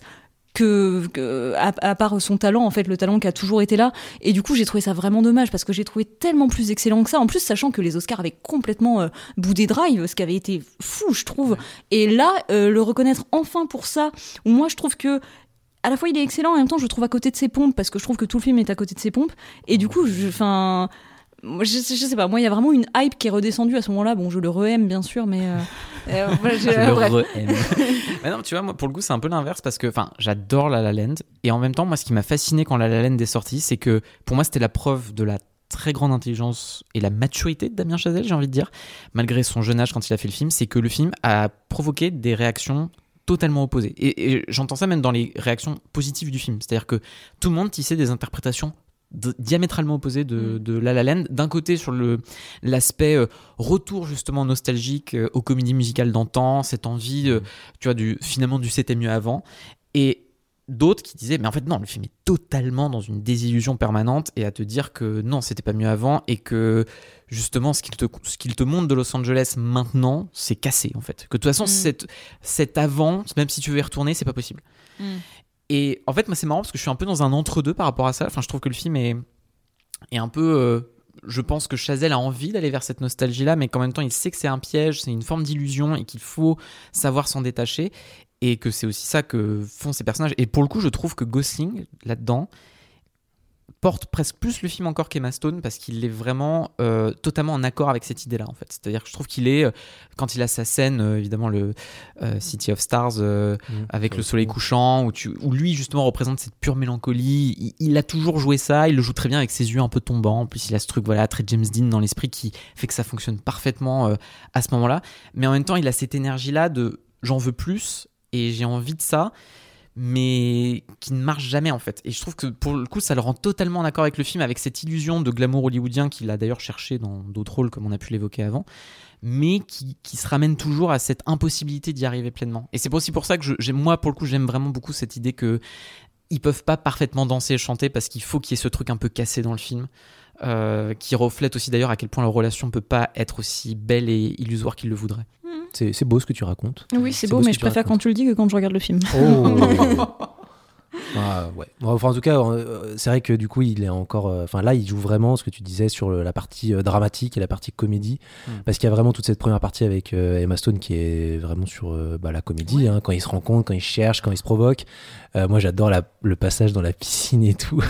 Speaker 5: à part son talent, en fait, le talent qui a toujours été là. Et du coup, j'ai trouvé ça vraiment dommage parce que j'ai trouvé tellement plus excellent que ça. En plus, sachant que les Oscars avaient complètement boudé Drive, ce qui avait été fou, je trouve. Et là, le reconnaître enfin pour ça, où moi, je trouve que à la fois il est excellent, en même temps, je le trouve à côté de ses pompes parce que je trouve que tout le film est à côté de ses pompes. Et du coup, je sais pas, moi il y a vraiment une hype qui est redescendue à ce moment-là. Bon, je le re-aime bien sûr, mais
Speaker 7: je le re-aime. Mais non, tu vois, moi pour le coup c'est un peu l'inverse parce que j'adore La La Land et en même temps moi ce qui m'a fasciné quand La La Land est sorti, c'est que pour moi c'était la preuve de la très grande intelligence et la maturité de Damien Chazelle, j'ai envie de dire, malgré son jeune âge quand il a fait le film, c'est que le film a provoqué des réactions totalement opposées et j'entends ça même dans les réactions positives du film, c'est-à-dire que tout le monde tissait des interprétations diamétralement opposé de La La Land. D'un côté sur l'aspect retour justement nostalgique aux comédies musicales d'antan, cette envie tu vois finalement du c'était mieux avant, et d'autres qui disaient mais en fait non, le film est totalement dans une désillusion permanente et à te dire que non, c'était pas mieux avant et que justement ce qu'il te montre de Los Angeles maintenant c'est cassé en fait, que de toute façon cet avant, même si tu veux y retourner, c'est pas possible. Et en fait, moi, c'est marrant parce que je suis un peu dans un entre-deux par rapport à ça. Je trouve que le film est un peu... je pense que Chazelle a envie d'aller vers cette nostalgie-là, mais qu'en même temps, il sait que c'est un piège, c'est une forme d'illusion et qu'il faut savoir s'en détacher. Et que c'est aussi ça que font ces personnages. Et pour le coup, je trouve que Gosling, là-dedans, porte presque plus le film encore qu'Emma Stone parce qu'il est vraiment totalement en accord avec cette idée-là en fait. C'est-à-dire que je trouve qu'il est quand il a sa scène évidemment le City of Stars avec le soleil couchant où lui justement représente cette pure mélancolie, il a toujours joué ça, il le joue très bien avec ses yeux un peu tombants, en plus il a ce truc très James Dean dans l'esprit qui fait que ça fonctionne parfaitement à ce moment-là, mais en même temps il a cette énergie-là de j'en veux plus et j'ai envie de ça, mais qui ne marche jamais en fait. Et je trouve que pour le coup ça le rend totalement en accord avec le film, avec cette illusion de glamour hollywoodien qu'il a d'ailleurs cherché dans d'autres rôles comme on a pu l'évoquer avant, mais qui se ramène toujours à cette impossibilité d'y arriver pleinement. Et c'est aussi pour ça que moi pour le coup j'aime vraiment beaucoup cette idée que ils peuvent pas parfaitement danser et chanter parce qu'il faut qu'il y ait ce truc un peu cassé dans le film, qui reflète aussi d'ailleurs à quel point leur relation peut pas être aussi belle et illusoire qu'ils le voudraient.
Speaker 6: C'est beau ce que tu racontes.
Speaker 5: Oui, c'est beau, mais je préfère quand tu le dis que quand je regarde le film.
Speaker 6: Oh. Ouais. Enfin, en tout cas, c'est vrai que du coup, il est encore. Là, il joue vraiment ce que tu disais sur la partie dramatique et la partie comédie, parce qu'il y a vraiment toute cette première partie avec Emma Stone qui est vraiment sur la comédie, quand il se rencontre, quand il cherche, quand il se provoque. Moi, j'adore le passage dans la piscine et tout.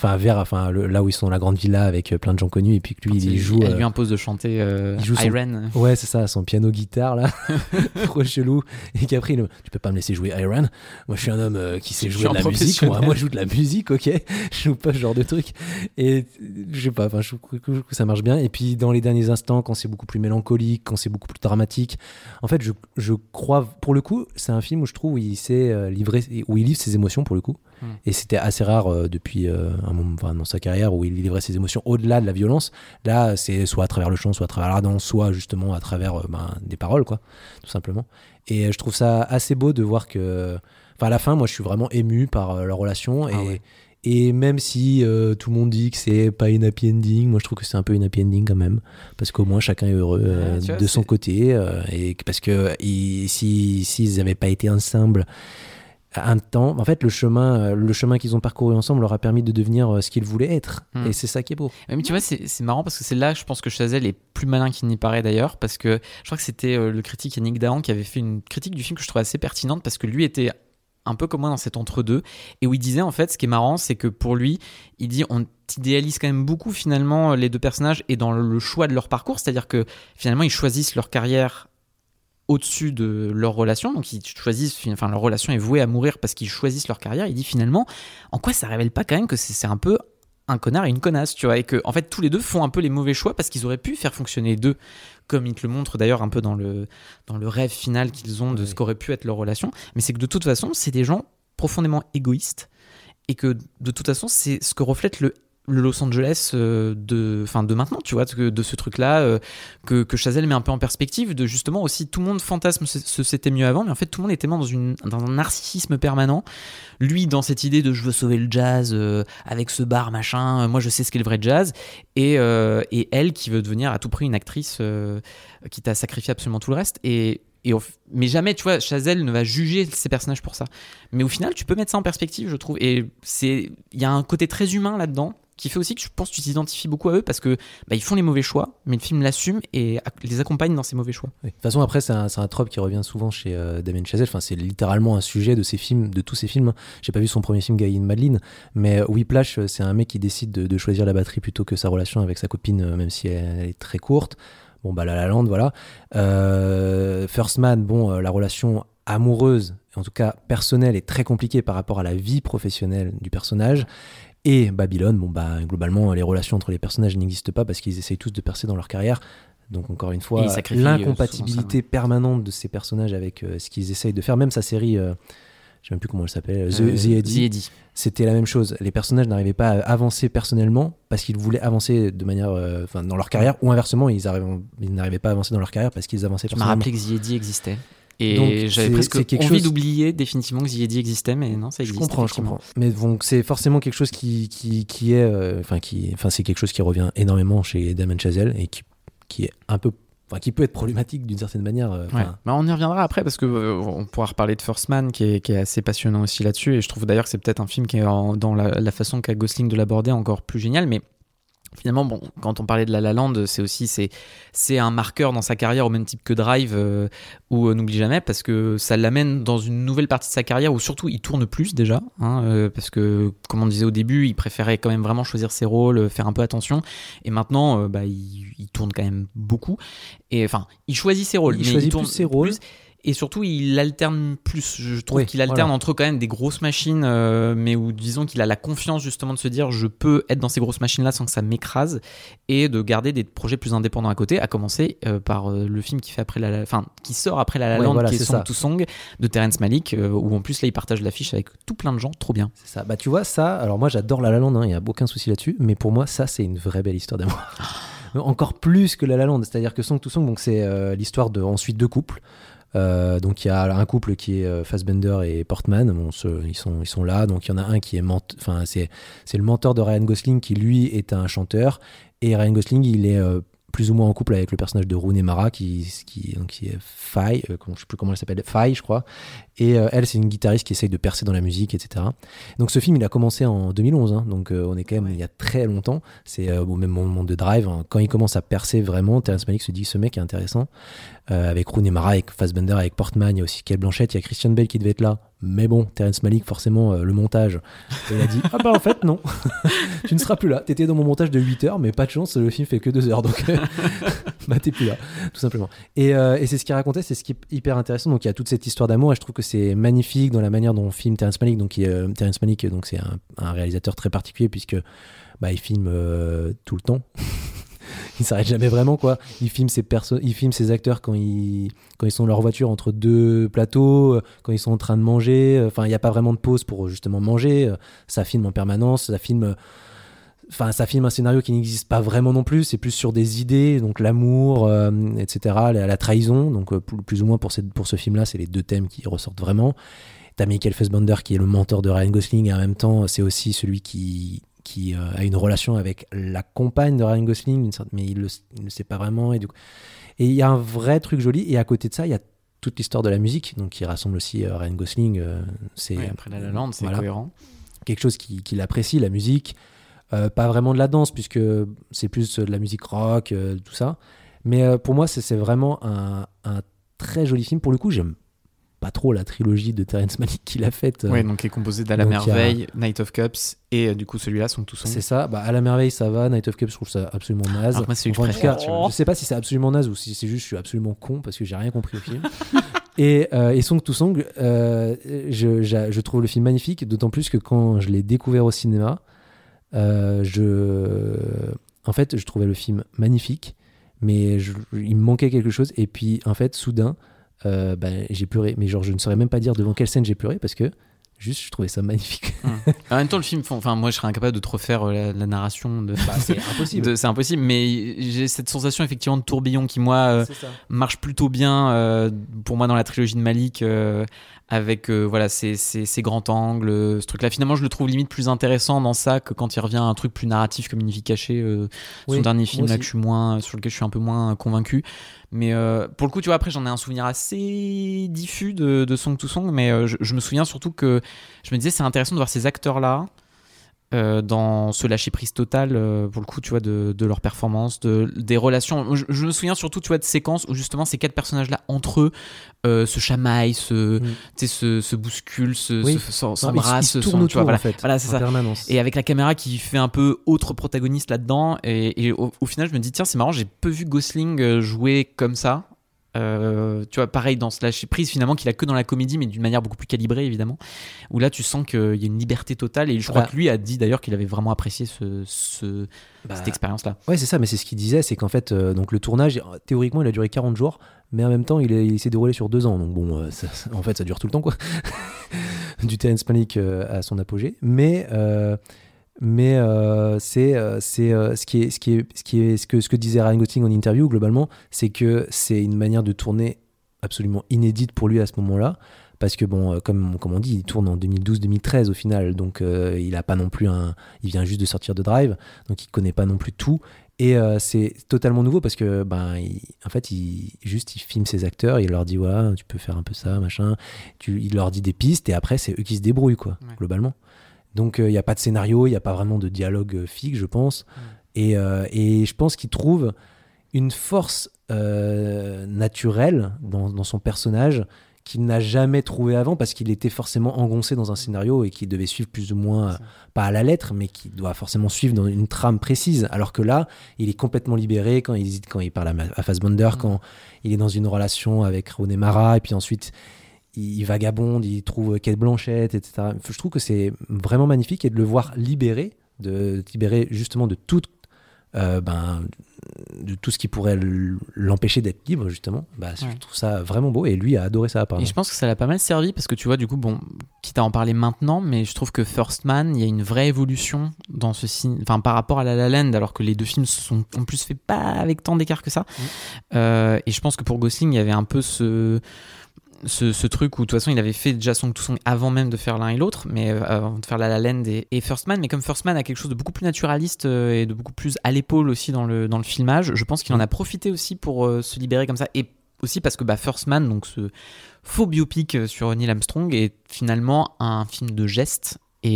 Speaker 6: Là où ils sont dans la grande villa avec plein de gens connus, et puis que lui, il joue.
Speaker 7: Elle lui impose de chanter Iron.
Speaker 6: Ouais, c'est ça, son piano guitare là, trop chelou. Et qu'après, tu peux pas me laisser jouer Iron. Moi, je suis un homme qui sait jouer de la musique. Moi, je joue de la musique, ok. Je joue pas ce genre de truc. Et je sais pas, je trouve que ça marche bien. Et puis, dans les derniers instants, quand c'est beaucoup plus mélancolique, quand c'est beaucoup plus dramatique, en fait, je crois, pour le coup, c'est un film où je trouve où il s'est livré, où il livre ses émotions pour le coup. Et c'était assez rare depuis un moment dans sa carrière où il livrait ses émotions au-delà de la violence. Là, c'est soit à travers le chant, soit à travers la danse, soit justement à travers des paroles, quoi, tout simplement. Et je trouve ça assez beau de voir que, à la fin, moi, je suis vraiment ému par leur relation. Et même si tout le monde dit que c'est pas une happy ending, moi je trouve que c'est un peu une happy ending quand même, parce qu'au moins chacun est heureux de son côté, et parce que s'ils n'avaient pas été ensemble un temps, en fait le chemin qu'ils ont parcouru ensemble leur a permis de devenir ce qu'ils voulaient être, et c'est ça qui est beau.
Speaker 7: Mais tu vois, c'est marrant parce que c'est là, je pense que Chazelle est plus malin qu'il n'y paraît d'ailleurs, parce que je crois que c'était le critique Yannick Dahan qui avait fait une critique du film que je trouvais assez pertinente, parce que lui était un peu comme moi dans cet entre-deux, et où il disait en fait, ce qui est marrant, c'est que pour lui, il dit on idéalise quand même beaucoup finalement les deux personnages et dans le choix de leur parcours, c'est-à-dire que finalement ils choisissent leur carrière au-dessus de leur relation, donc ils choisissent, leur relation est vouée à mourir parce qu'ils choisissent leur carrière. Il dit finalement, en quoi ça révèle pas quand même que c'est un peu un connard et une connasse, tu vois, et que en fait tous les deux font un peu les mauvais choix parce qu'ils auraient pu faire fonctionner les deux, comme ils te le montrent d'ailleurs un peu dans le rêve final qu'ils ont de ce qu'aurait pu être leur relation. Mais c'est que de toute façon, c'est des gens profondément égoïstes, et que de toute façon, c'est ce que reflète le Los Angeles de maintenant, tu vois, de ce truc-là que Chazelle met un peu en perspective, de justement aussi tout le monde fantasme c'était mieux avant, mais en fait tout le monde est tellement dans un narcissisme permanent. Lui dans cette idée de je veux sauver le jazz avec ce bar machin, moi je sais ce qu'est le vrai jazz, et elle qui veut devenir à tout prix une actrice qui t'a sacrifié absolument tout le reste, mais jamais, tu vois, Chazelle ne va juger ses personnages pour ça. Mais au final, tu peux mettre ça en perspective, je trouve. Et il y a un côté très humain là-dedans qui fait aussi que je pense que tu t'identifies beaucoup à eux parce que ils font les mauvais choix, mais le film l'assume et les accompagne dans ces mauvais choix.
Speaker 6: Oui. De toute façon, après, c'est un trope qui revient souvent chez Damien Chazelle. C'est littéralement un sujet de ses films, de tous ses films. J'ai pas vu son premier film, Guy and Madeline, mais Whiplash, c'est un mec qui décide de choisir la batterie plutôt que sa relation avec sa copine, même si elle est très courte. La La Land, voilà. First Man, la relation amoureuse, en tout cas personnelle, est très compliquée par rapport à la vie professionnelle du personnage. Et Babylone, globalement, les relations entre les personnages n'existent pas parce qu'ils essayent tous de percer dans leur carrière. Donc, encore une fois, l'incompatibilité permanente de ces personnages avec ce qu'ils essayent de faire. Même sa série, je ne sais même plus comment elle s'appelle, The Eddy. C'était la même chose. Les personnages n'arrivaient pas à avancer personnellement parce qu'ils voulaient avancer de manière, dans leur carrière, ou inversement, ils n'arrivaient pas à avancer dans leur carrière parce qu'ils avançaient personnellement.
Speaker 7: Je me rappelais que The Eddy existait. Et j'avais presque envie d'oublier définitivement que The Eddy existait, mais non, ça existe.
Speaker 6: Je comprends. Mais donc c'est forcément quelque chose qui est, c'est quelque chose qui revient énormément chez Damien Chazelle et qui est un peu, qui peut être problématique d'une certaine manière.
Speaker 7: On y reviendra après parce que on pourra reparler de First Man qui est assez passionnant aussi là-dessus, et je trouve d'ailleurs que c'est peut-être un film qui est dans la façon qu'a Gosling de l'aborder encore plus génial. Mais finalement, quand on parlait de La La Land, c'est un marqueur dans sa carrière au même type que Drive ou N'oublie jamais, parce que ça l'amène dans une nouvelle partie de sa carrière où surtout il tourne plus déjà, parce que comme on disait au début, il préférait quand même vraiment choisir ses rôles, faire un peu attention, et maintenant il tourne quand même beaucoup, et il choisit ses rôles,
Speaker 6: il tourne plus ses rôles.
Speaker 7: Et surtout, il alterne plus. Je trouve qu'il alterne entre quand même des grosses machines, mais où disons qu'il a la confiance justement de se dire je peux être dans ces grosses machines-là sans que ça m'écrase, et de garder des projets plus indépendants à côté, à commencer par le film qui sort après La La Land, qui est Song to Song de Terrence Malick, où en plus là il partage l'affiche avec tout plein de gens, trop bien.
Speaker 6: C'est ça. Tu vois ça. Alors moi j'adore La La Land, il y a aucun souci là-dessus, mais pour moi ça c'est une vraie belle histoire d'amour. Encore plus que La La Land, c'est-à-dire que Song to Song, donc c'est l'histoire de ensuite deux couples. Donc il y a un couple qui est Fassbender et Portman. Ils sont là. Donc il y en a un qui est c'est le mentor de Ryan Gosling qui lui est un chanteur, et Ryan Gosling il est plus ou moins en couple avec le personnage de Rooney Mara qui est Faye, je sais plus comment elle s'appelle, Faye je crois, et elle c'est une guitariste qui essaye de percer dans la musique, etc. Donc ce film il a commencé en 2011, hein, donc on est quand même il y a très longtemps, c'est même au moment de Drive, hein, quand il commence à percer vraiment, Terrence Malick se dit ce mec est intéressant, avec Rooney Mara, avec Fassbender, avec Portman, il y a aussi Cate Blanchett, il y a Christian Bale qui devait être là, mais bon, Terrence Malick forcément le montage, il a dit ah bah en fait non, tu ne seras plus là, t'étais dans mon montage de 8 heures mais pas de chance, le film fait que 2 heures, donc bah t'es plus là, tout simplement. Et c'est ce qu'il racontait, c'est ce qui est hyper intéressant. Donc il y a toute cette histoire d'amour et je trouve que c'est magnifique dans la manière dont on filme Terrence Malick. Donc Terrence Malick, donc c'est un réalisateur très particulier puisque bah il filme tout le temps. Il s'arrête jamais vraiment quoi. Il filme ses acteurs quand ils sont dans leur voiture entre 2 plateaux, quand ils sont en train de manger. Enfin il n'y a pas vraiment de pause pour justement manger. Ça filme en permanence. Ça filme un scénario qui n'existe pas vraiment non plus, c'est plus sur des idées, donc l'amour, etc., la trahison, donc plus ou moins pour ce film-là, c'est les 2 thèmes qui ressortent vraiment. T'as Michael Fassbender qui est le mentor de Ryan Gosling, et en même temps, c'est aussi celui qui a une relation avec la compagne de Ryan Gosling, mais il ne sait pas vraiment, et il y a un vrai truc joli, et à côté de ça, il y a toute l'histoire de la musique, donc qui rassemble aussi Ryan Gosling.
Speaker 7: Après La La Land, c'est cohérent.
Speaker 6: Quelque chose qu'il apprécie, la musique. Pas vraiment de la danse puisque c'est plus de la musique rock, tout ça, mais pour moi c'est vraiment un très joli film. Pour le coup j'aime pas trop la trilogie de Terrence Malick qu'il a faite,
Speaker 7: donc qui est composée d'À la merveille, Night of Cups et du coup celui-là Song to Song.
Speaker 6: C'est ça, À la merveille ça va, Night of Cups je trouve ça absolument naze.
Speaker 7: Après c'est
Speaker 6: en tout cas, je sais pas si c'est absolument naze ou si c'est juste je suis absolument con parce que j'ai rien compris au film. Et Song to Song, je trouve le film magnifique, d'autant plus que quand je l'ai découvert au cinéma, en fait je trouvais le film magnifique mais il me manquait quelque chose et puis en fait soudain j'ai pleuré, mais genre je ne saurais même pas dire devant quelle scène j'ai pleuré parce que juste je trouvais ça magnifique.
Speaker 7: En même temps le film, moi je serais incapable de te refaire la narration
Speaker 6: c'est impossible.
Speaker 7: C'est impossible, mais j'ai cette sensation effectivement de tourbillon qui moi marche plutôt bien pour moi dans la trilogie de Malick, avec ces grands angles, ce truc là finalement je le trouve limite plus intéressant dans ça que quand il revient à un truc plus narratif comme Une vie cachée, son dernier film là sur lequel je suis un peu moins convaincu. Mais pour le coup tu vois, après j'en ai un souvenir assez diffus de Song to Song, mais je me souviens surtout que je me disais c'est intéressant de voir ces acteurs là dans ce lâcher prise total, pour le coup tu vois, de leur performance, des relations. Je me souviens surtout tu vois de séquences où justement ces 4 personnages là entre eux se chamaillent, se bousculent, s'embrassent,
Speaker 6: ils tournent autour,
Speaker 7: voilà,
Speaker 6: en fait,
Speaker 7: voilà, c'est ça.
Speaker 6: Permanence.
Speaker 7: Et avec la caméra qui fait un peu autre protagoniste là-dedans, et au final je me dis tiens c'est marrant, j'ai peu vu Gosling jouer comme ça. Tu vois, pareil dans ce lâcher prise finalement qu'il a que dans la comédie, mais d'une manière beaucoup plus calibrée évidemment, où là tu sens qu'il y a une liberté totale, et je crois que lui a dit d'ailleurs qu'il avait vraiment apprécié cette expérience là.
Speaker 6: Ouais c'est ça, mais c'est ce qu'il disait, c'est qu'en fait donc le tournage théoriquement il a duré 40 jours, mais en même temps il s'est déroulé sur 2 ans, donc bon en fait ça dure tout le temps quoi. Du Terrence Malick à son apogée, mais ce que disait Ryan Gosling en interview globalement, c'est que c'est une manière de tourner absolument inédite pour lui à ce moment-là, parce que bon, comme on dit, il tourne en 2012-2013 au final, donc il a pas non plus il vient juste de sortir de Drive, donc il connaît pas non plus tout, et c'est totalement nouveau parce que en fait il filme ses acteurs et il leur dit voilà tu peux faire un peu ça machin, il leur dit des pistes et après c'est eux qui se débrouillent quoi, globalement. Donc il n'y a pas de scénario, il n'y a pas vraiment de dialogue fixe, je pense. Et je pense qu'il trouve une force naturelle dans son personnage qu'il n'a jamais trouvé avant, parce qu'il était forcément engoncé dans un scénario et qu'il devait suivre plus ou moins, pas à la lettre, mais qui doit forcément suivre dans une trame précise. Alors que là, il est complètement libéré quand il parle à Fassbender, quand il est dans une relation avec Rooney Mara, et puis ensuite... il vagabonde, il trouve Cate Blanchett, etc. Je trouve que c'est vraiment magnifique, et de le voir libéré justement de tout, de tout ce qui pourrait l'empêcher d'être libre justement. Je trouve ça vraiment beau, et lui a adoré ça apparemment.
Speaker 7: Et je pense que ça l'a pas mal servi, parce que tu vois du coup quitte à en parler maintenant, mais je trouve que First Man, il y a une vraie évolution dans ce film, par rapport à La La Land, alors que les 2 films sont en plus faits pas avec tant d'écart que ça. Et je pense que pour Gosling il y avait un peu ce truc où de toute façon il avait fait déjà Song to Song avant même de faire l'un et l'autre, mais avant de faire La La Land et First Man, mais comme First Man a quelque chose de beaucoup plus naturaliste et de beaucoup plus à l'épaule aussi dans le filmage, je pense qu'il en a profité aussi pour se libérer comme ça, et aussi parce que First Man, donc ce faux biopic sur Neil Armstrong, est finalement un film de gestes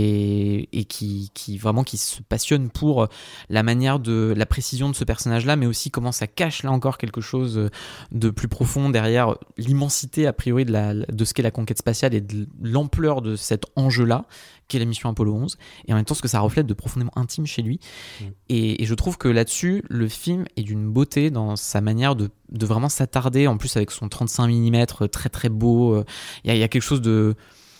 Speaker 7: et qui vraiment qui se passionne pour la manière de la précision de ce personnage-là, mais aussi comment ça cache là encore quelque chose de plus profond derrière l'immensité a priori de ce qu'est la conquête spatiale et de l'ampleur de cet enjeu-là qu'est la mission Apollo 11, et en même temps ce que ça reflète de profondément intime chez lui. Et je trouve que là-dessus le film est d'une beauté dans sa manière de vraiment s'attarder, en plus avec son 35 mm très très beau. Il y a quelque chose de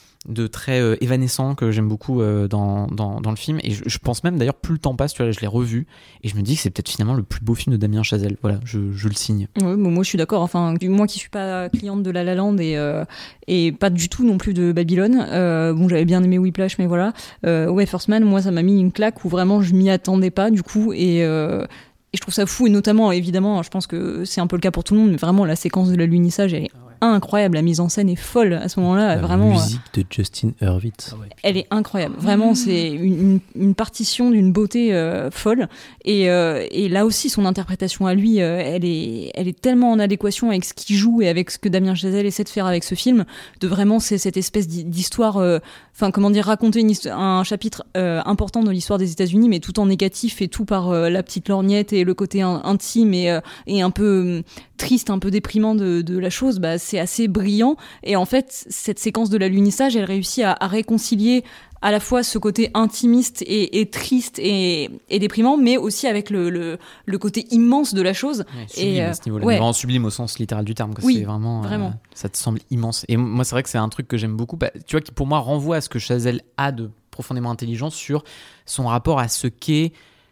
Speaker 7: très évanescent que j'aime beaucoup dans le film, et je pense même d'ailleurs plus le temps passe, tu vois, je l'ai revu et je me dis que c'est peut-être finalement le plus beau film de Damien Chazelle. Voilà, je le signe.
Speaker 5: Ouais, bon, moi je suis d'accord, enfin moi qui suis pas cliente de La La Land et pas du tout non plus de Babylone, bon j'avais bien aimé Whiplash, mais voilà, ouais, First Man, moi ça m'a mis une claque où vraiment je m'y attendais pas du coup, et je trouve ça fou, et notamment évidemment je pense que c'est un peu le cas pour tout le monde, mais vraiment la séquence de l'alunissage elle est incroyable, la mise en scène est folle à ce moment-là, vraiment.
Speaker 6: La musique de Justin Hurwitz,
Speaker 5: elle est incroyable, vraiment c'est une partition d'une beauté folle, et là aussi son interprétation à lui, elle est tellement en adéquation avec ce qu'il joue et avec ce que Damien Chazelle essaie de faire avec ce film, de vraiment c'est cette espèce d'histoire, enfin comment dire, raconter un chapitre important de l'histoire des États-Unis, mais tout en négatif et tout par la petite lorgnette et le côté intime et un peu triste, un peu déprimant de la chose. C'est assez brillant, et en fait cette séquence de l'alunissage elle réussit à réconcilier à la fois ce côté intimiste et triste et déprimant, mais aussi avec le côté immense de la chose.
Speaker 7: Ouais, sublime à ce niveau-là, vraiment sublime au sens littéral du terme,
Speaker 5: oui,
Speaker 7: c'est vraiment. Ça te semble immense, et moi c'est vrai que c'est un truc que j'aime beaucoup, tu vois, qui pour moi renvoie à ce que Chazelle a de profondément intelligent sur son rapport à ce qu'est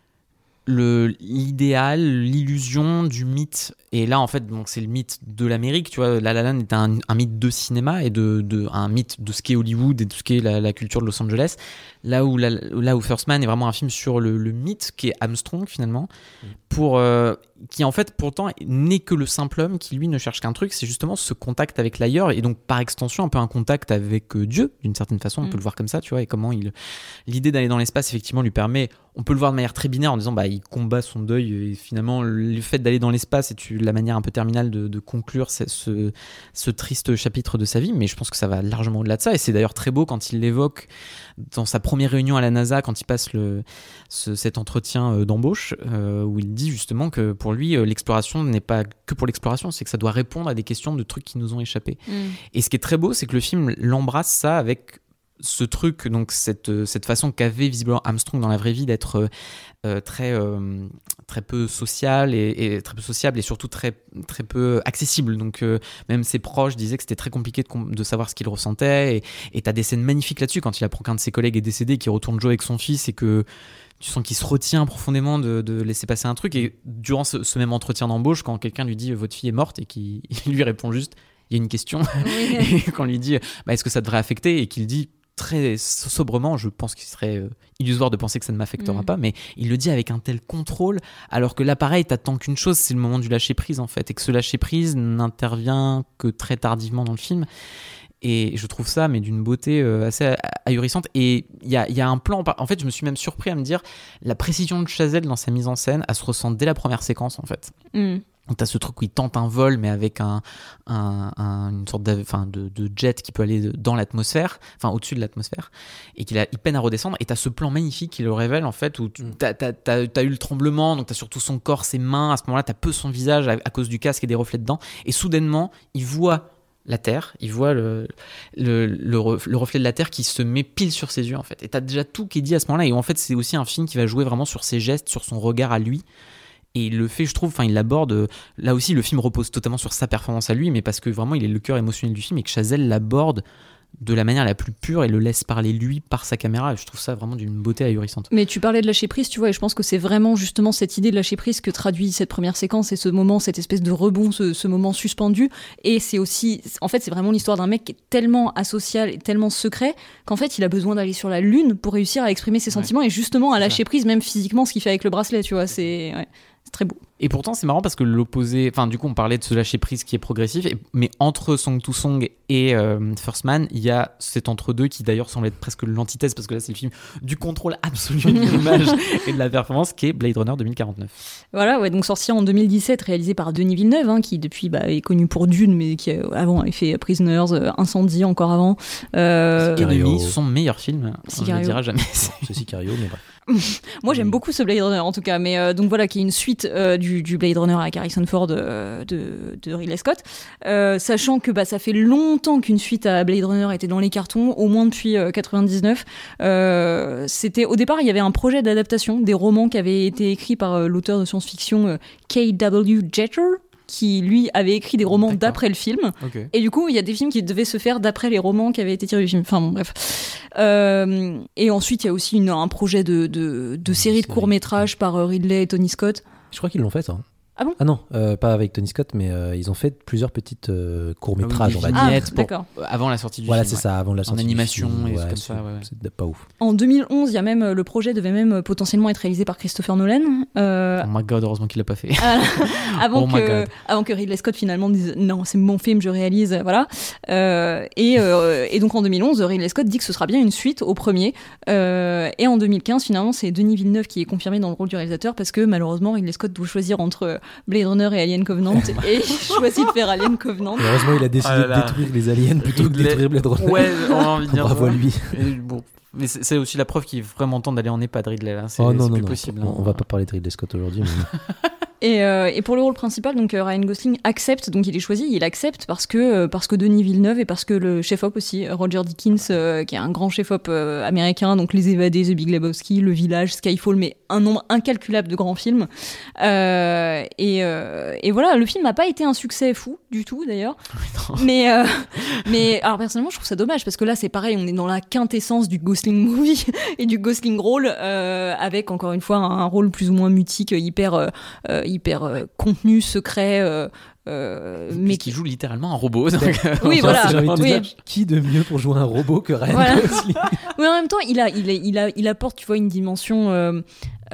Speaker 7: l'idéal, l'illusion du mythe. Et là en fait donc c'est le mythe de l'Amérique, tu vois. La La Land est un mythe de cinéma et un mythe de ce qu'est Hollywood et de ce qu'est la culture de Los Angeles, là où First Man est vraiment un film sur le mythe qu'est Armstrong finalement, qui en fait pourtant n'est que le simple homme qui lui ne cherche qu'un truc, c'est justement ce contact avec l'ailleurs, et donc par extension un peu un contact avec Dieu d'une certaine façon, on peut le voir comme ça, tu vois. Et comment l'idée d'aller dans l'espace effectivement lui permet, on peut le voir de manière très binaire en disant il combat son deuil, et finalement le fait d'aller dans l'espace est la manière un peu terminale de conclure ce triste chapitre de sa vie, mais je pense que ça va largement au-delà de ça, et c'est d'ailleurs très beau quand il l'évoque dans sa première réunion à la NASA, quand il passe cet entretien d'embauche, où il dit justement que pour lui l'exploration n'est pas que pour l'exploration, c'est que ça doit répondre à des questions de trucs qui nous ont échappé. Et ce qui est très beau, c'est que le film l'embrasse ça avec ce truc, donc cette façon qu'avait visiblement Armstrong dans la vraie vie d'être très peu social et très peu sociable, et surtout très très peu accessible. Donc même ses proches disaient que c'était très compliqué de savoir ce qu'il ressentait, et t'as des scènes magnifiques là-dessus quand il apprend qu'un de ses collègues est décédé, qu'il retourne jouer avec son fils, et que tu sens qu'il se retient profondément de laisser passer un truc. Et durant ce même entretien d'embauche, quand quelqu'un lui dit votre fille est morte, et qu'il lui répond juste il y a une question, et quand on lui dit est-ce que ça devrait affecter, et qu'il dit très sobrement, je pense qu'il serait illusoire de penser que ça ne m'affectera pas, mais il le dit avec un tel contrôle, alors que là pareil t'attends qu'une chose, c'est le moment du lâcher prise en fait, et que ce lâcher prise n'intervient que très tardivement dans le film. Et je trouve ça mais d'une beauté assez ahurissante. Et il y a un plan, en fait je me suis même surpris à me dire la précision de Chazelle dans sa mise en scène, elle se ressent dès la première séquence en fait. Donc t'as ce truc où il tente un vol, mais avec une sorte de jet qui peut aller dans l'atmosphère, enfin au-dessus de l'atmosphère, et il peine à redescendre. Et t'as ce plan magnifique qui le révèle en fait, où t'as eu le tremblement, donc t'as surtout son corps, ses mains. À ce moment-là, t'as peu son visage à cause du casque et des reflets dedans. Et soudainement, il voit la Terre, il voit le reflet de la Terre qui se met pile sur ses yeux en fait. Et t'as déjà tout qui est dit à ce moment-là. Et en fait, c'est aussi un film qui va jouer vraiment sur ses gestes, sur son regard à lui. Et il le fait, je trouve, enfin, il l'aborde. Là aussi, le film repose totalement sur sa performance à lui, mais parce que vraiment, il est le cœur émotionnel du film, et que Chazelle l'aborde de la manière la plus pure et le laisse parler lui par sa caméra. Et je trouve ça vraiment d'une beauté ahurissante. Mais tu parlais de lâcher prise, tu vois, et je pense que c'est vraiment justement cette idée de lâcher prise que traduit cette première séquence, et ce moment, cette espèce de rebond, ce moment suspendu. Et c'est aussi, en fait, c'est vraiment l'histoire d'un mec qui est tellement asocial et tellement secret qu'en fait, il a besoin d'aller sur la lune pour réussir à exprimer ses sentiments, et justement à lâcher prise, même physiquement, ce qu'il fait avec le bracelet, tu vois, c'est très beau. Et pourtant, c'est marrant parce que l'opposé, enfin, du coup, on parlait de ce lâcher prise qui est progressif, mais entre Song to Song et First Man, il y a cet entre-deux qui d'ailleurs semble être presque l'antithèse, parce que là, c'est le film du contrôle absolu de l'image et de la performance, qui est Blade Runner 2049.
Speaker 5: Voilà, ouais, donc sorti en 2017, réalisé par Denis Villeneuve, hein, qui depuis est connu pour Dune, mais qui avant avait fait Prisoners, Incendie encore avant.
Speaker 7: Enemy, son meilleur film,
Speaker 5: Sicario.
Speaker 7: On ne le dira jamais.
Speaker 6: C'est Sicario, mais bref.
Speaker 5: Moi j'aime beaucoup ce Blade Runner en tout cas, mais donc voilà, qui est une suite du Blade Runner avec Harrison Ford de Ridley Scott, sachant que ça fait longtemps qu'une suite à Blade Runner était dans les cartons, au moins depuis 99. C'était au départ, il y avait un projet d'adaptation des romans qui avaient été écrits par l'auteur de science-fiction K.W. Jeter, qui lui avait écrit des romans d'après le film.
Speaker 7: Okay.
Speaker 5: Et du coup il y a des films qui devaient se faire d'après les romans qui avaient été tirés du film. Enfin bon, bref. Et ensuite il y a aussi un projet de série de courts-métrages par Ridley et Tony Scott.
Speaker 6: Je crois qu'ils l'ont fait, ça.
Speaker 5: Ah bon ?
Speaker 6: Ah non, pas avec Tony Scott, mais ils ont fait plusieurs petites courts-métrages, on va dire.
Speaker 5: D'accord.
Speaker 7: Avant la sortie du film.
Speaker 6: Voilà, c'est ça, avant la sortie
Speaker 7: en animation
Speaker 6: du film.
Speaker 7: et comme ça. Ouais.
Speaker 6: C'est pas ouf.
Speaker 5: En 2011, il y a même le projet devait même potentiellement être réalisé par Christopher Nolan.
Speaker 7: Oh my god, heureusement qu'il l'a pas fait.
Speaker 5: Avant que Ridley Scott finalement dise non, c'est mon film, je réalise, voilà. Et donc en 2011, Ridley Scott dit que ce sera bien une suite au premier. Et en 2015, finalement, c'est Denis Villeneuve qui est confirmé dans le rôle du réalisateur, parce que malheureusement, Ridley Scott doit choisir entre Blade Runner et Alien Covenant, et il choisit de faire Alien Covenant.
Speaker 6: Et heureusement, il a décidé de détruire les aliens plutôt que de détruire Blade Runner.
Speaker 7: Ouais, on a envie de dire.
Speaker 6: Bravo à lui.
Speaker 7: Bon. Mais c'est aussi la preuve qu'il est vraiment temps d'aller en EHPAD, Ridley. Là. C'est plus possible.
Speaker 6: On va pas parler de Ridley Scott aujourd'hui. Mais...
Speaker 5: Et pour le rôle principal, donc Ryan Gosling accepte, donc il est choisi, il accepte parce que Denis Villeneuve et parce que le chef-op aussi, Roger Deakins, qui est un grand chef-op américain, donc Les Évadés, The Big Lebowski, Le Village, Skyfall, mais un nombre incalculable de grands films. Et voilà, le film n'a pas été un succès fou du tout d'ailleurs. Mais alors personnellement, je trouve ça dommage parce que là c'est pareil, on est dans la quintessence du Gosling movie et du Gosling rôle, avec encore une fois un rôle plus ou moins mutique, hyper contenu, secret,
Speaker 7: mais qui joue littéralement un robot. Donc,
Speaker 5: oui, voilà.
Speaker 6: J'ai envie de te dire, qui de mieux pour jouer un robot que Ryan Gosling ?
Speaker 5: Mais en même temps, il apporte, tu vois, une dimension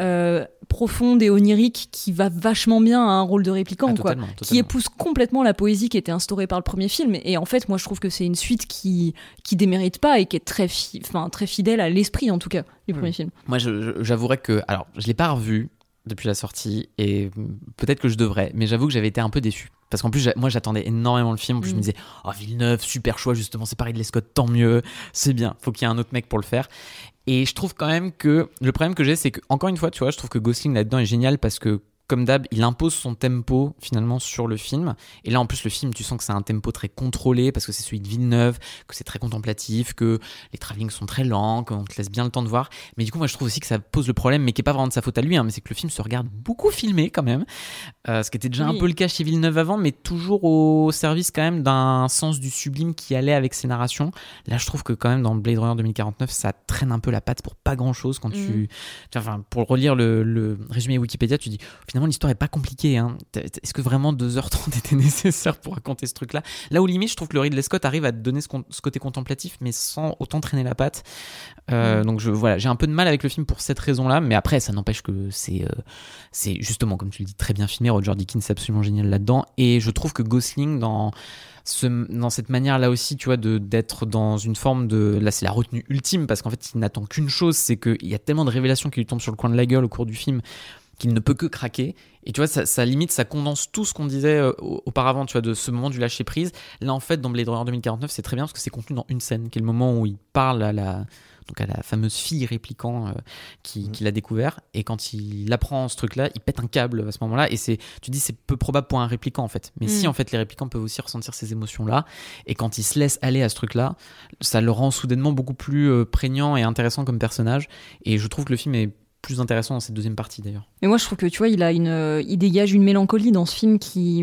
Speaker 5: profonde et onirique qui va vachement bien à un rôle de répliquant,
Speaker 7: totalement.
Speaker 5: Qui épouse complètement la poésie qui était instaurée par le premier film. Et en fait, moi, je trouve que c'est une suite qui démérite pas et qui est très fidèle à l'esprit, en tout cas, du premier film.
Speaker 7: Moi, j'avouerais que, alors, je l'ai pas revu depuis la sortie, et peut-être que je devrais, mais j'avoue que j'avais été un peu déçu. Parce qu'en plus, moi j'attendais énormément le film. Je me disais, Villeneuve, super choix, justement, c'est pas Ridley Scott, tant mieux, c'est bien, faut qu'il y ait un autre mec pour le faire. Et je trouve quand même que le problème que j'ai, c'est que, encore une fois, tu vois, je trouve que Gosling là-dedans est génial parce que, comme d'hab, il impose son tempo finalement sur le film. Et là, en plus, le film, tu sens que c'est un tempo très contrôlé parce que c'est celui de Villeneuve, que c'est très contemplatif, que les travelling sont très lents, qu'on te laisse bien le temps de voir. Mais du coup, moi, je trouve aussi que ça pose le problème, mais qui n'est pas vraiment de sa faute à lui, mais c'est que le film se regarde beaucoup filmé quand même. Ce qui était déjà un peu le cas chez Villeneuve avant, mais toujours au service quand même d'un sens du sublime qui allait avec ses narrations. Là, je trouve que quand même dans Blade Runner 2049, ça traîne un peu la patte pour pas grand-chose quand Enfin, pour relire le résumé Wikipédia, tu dis finalement l'histoire est pas compliquée, hein. Est-ce que vraiment 2h30 était nécessaire pour raconter ce truc là où limite je trouve que le Ridley Scott arrive à te donner ce côté contemplatif mais sans autant traîner la patte, donc j'ai un peu de mal avec le film pour cette raison là, mais après ça n'empêche que c'est justement comme tu le dis très bien filmé. Roger Deakins c'est absolument génial là-dedans, et je trouve que Gosling dans cette manière là aussi, tu vois, d'être dans une forme de, là c'est la retenue ultime parce qu'en fait il n'attend qu'une chose, c'est qu'il y a tellement de révélations qui lui tombent sur le coin de la gueule au cours du film qu'il ne peut que craquer. Et tu vois, ça limite, ça condense tout ce qu'on disait auparavant, tu vois, de ce moment du lâcher prise. Là, en fait, dans Blade Runner 2049, c'est très bien parce que c'est contenu dans une scène, qui est le moment où il parle à la fameuse fille répliquant qui l'a découvert. Et quand il apprend ce truc-là, il pète un câble à ce moment-là. Et tu dis, c'est peu probable pour un répliquant, en fait. Mais si, en fait, les répliquants peuvent aussi ressentir ces émotions-là. Et quand il se laisse aller à ce truc-là, ça le rend soudainement beaucoup plus prégnant et intéressant comme personnage. Et je trouve que le film est plus intéressant dans cette deuxième partie d'ailleurs. Mais
Speaker 5: moi je trouve que tu vois il dégage une mélancolie dans ce film qui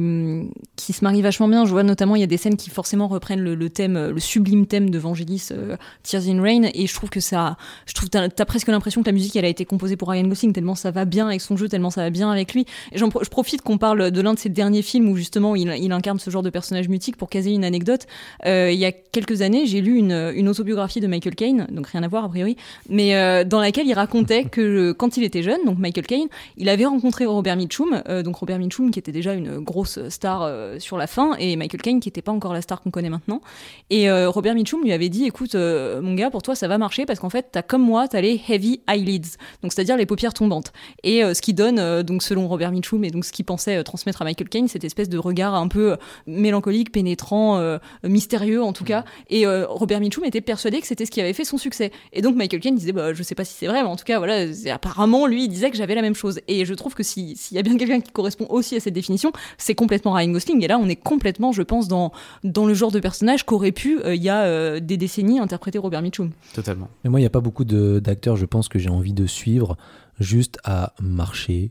Speaker 5: se marie vachement bien. Je vois notamment il y a des scènes qui forcément reprennent le thème, le sublime thème de Vangelis, Tears in Rain, et je trouve que t'as presque l'impression que la musique elle a été composée pour Ryan Gosling tellement ça va bien avec son jeu, tellement ça va bien avec lui. Et je profite qu'on parle de l'un de ses derniers films où justement il incarne ce genre de personnage mutique pour caser une anecdote. Il y a quelques années j'ai lu une autobiographie de Michael Caine, donc rien à voir a priori, mais dans laquelle il racontait que que quand il était jeune, donc Michael Caine, il avait rencontré Robert Mitchum, donc Robert Mitchum qui était déjà une grosse star sur la fin, et Michael Caine qui n'était pas encore la star qu'on connaît maintenant. Et Robert Mitchum lui avait dit, écoute, mon gars, pour toi ça va marcher parce qu'en fait, t'as comme moi, t'as les heavy eyelids, donc c'est-à-dire les paupières tombantes. Et ce qui donne, donc selon Robert Mitchum, et donc ce qu'il pensait transmettre à Michael Caine, cette espèce de regard un peu mélancolique, pénétrant, mystérieux en tout cas. Et Robert Mitchum était persuadé que c'était ce qui avait fait son succès. Et donc Michael Caine disait, je sais pas si c'est vrai, mais en tout cas, voilà, apparemment, lui, il disait que j'avais la même chose. Et je trouve que s'il y a bien quelqu'un qui correspond aussi à cette définition, c'est complètement Ryan Gosling. Et là, on est complètement, je pense, dans le genre de personnage qu'aurait pu, il y a des décennies, interpréter Robert Mitchum.
Speaker 7: Totalement.
Speaker 6: Mais moi, il n'y a pas beaucoup d'acteurs, je pense, que j'ai envie de suivre juste à marcher,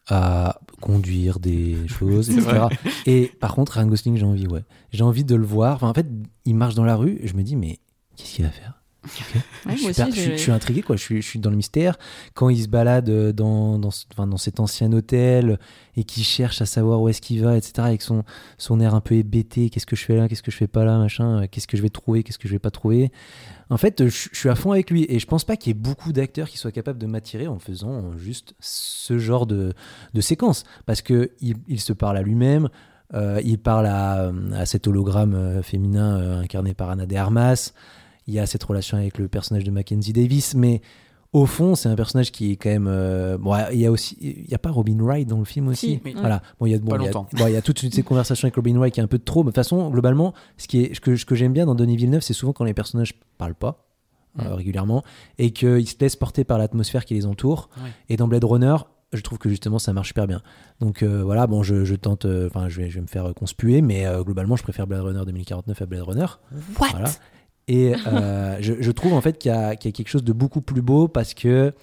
Speaker 6: à conduire des choses, etc. Et par contre, Ryan Gosling, j'ai envie de le voir. Enfin, en fait, il marche dans la rue et je me dis, mais qu'est-ce qu'il va faire? Okay.
Speaker 5: Ouais,
Speaker 6: je suis intrigué, quoi. Je suis dans le mystère. Quand il se balade dans cet ancien hôtel et qu'il cherche à savoir où est-ce qu'il va, etc., avec son air un peu hébété, qu'est-ce que je fais là, qu'est-ce que je fais pas là, machin, qu'est-ce que je vais trouver, qu'est-ce que je vais pas trouver. En fait, je suis à fond avec lui et je pense pas qu'il y ait beaucoup d'acteurs qui soient capables de m'attirer en faisant juste ce genre de séquence, parce que il se parle à lui-même. Il parle à cet hologramme féminin incarné par Ana de Armas. Il y a cette relation avec le personnage de Mackenzie Davis, mais au fond, c'est un personnage qui est quand même. Il y a pas Robin Wright dans le film aussi.
Speaker 7: Si,
Speaker 6: voilà. Il y a toute ces conversations avec Robin Wright qui est un peu de trop. Mais de toute façon, globalement, ce que j'aime bien dans Denis Villeneuve, c'est souvent quand les personnages parlent pas régulièrement et qu'ils se laissent porter par l'atmosphère qui les entoure. Ouais. Et dans Blade Runner, je trouve que justement ça marche super bien. Donc voilà, bon, je tente, je vais me faire conspuer, mais globalement, je préfère Blade Runner 2049 à Blade Runner.
Speaker 5: What?
Speaker 6: Voilà. Et je trouve en fait qu'il y a quelque chose de beaucoup plus beau parce que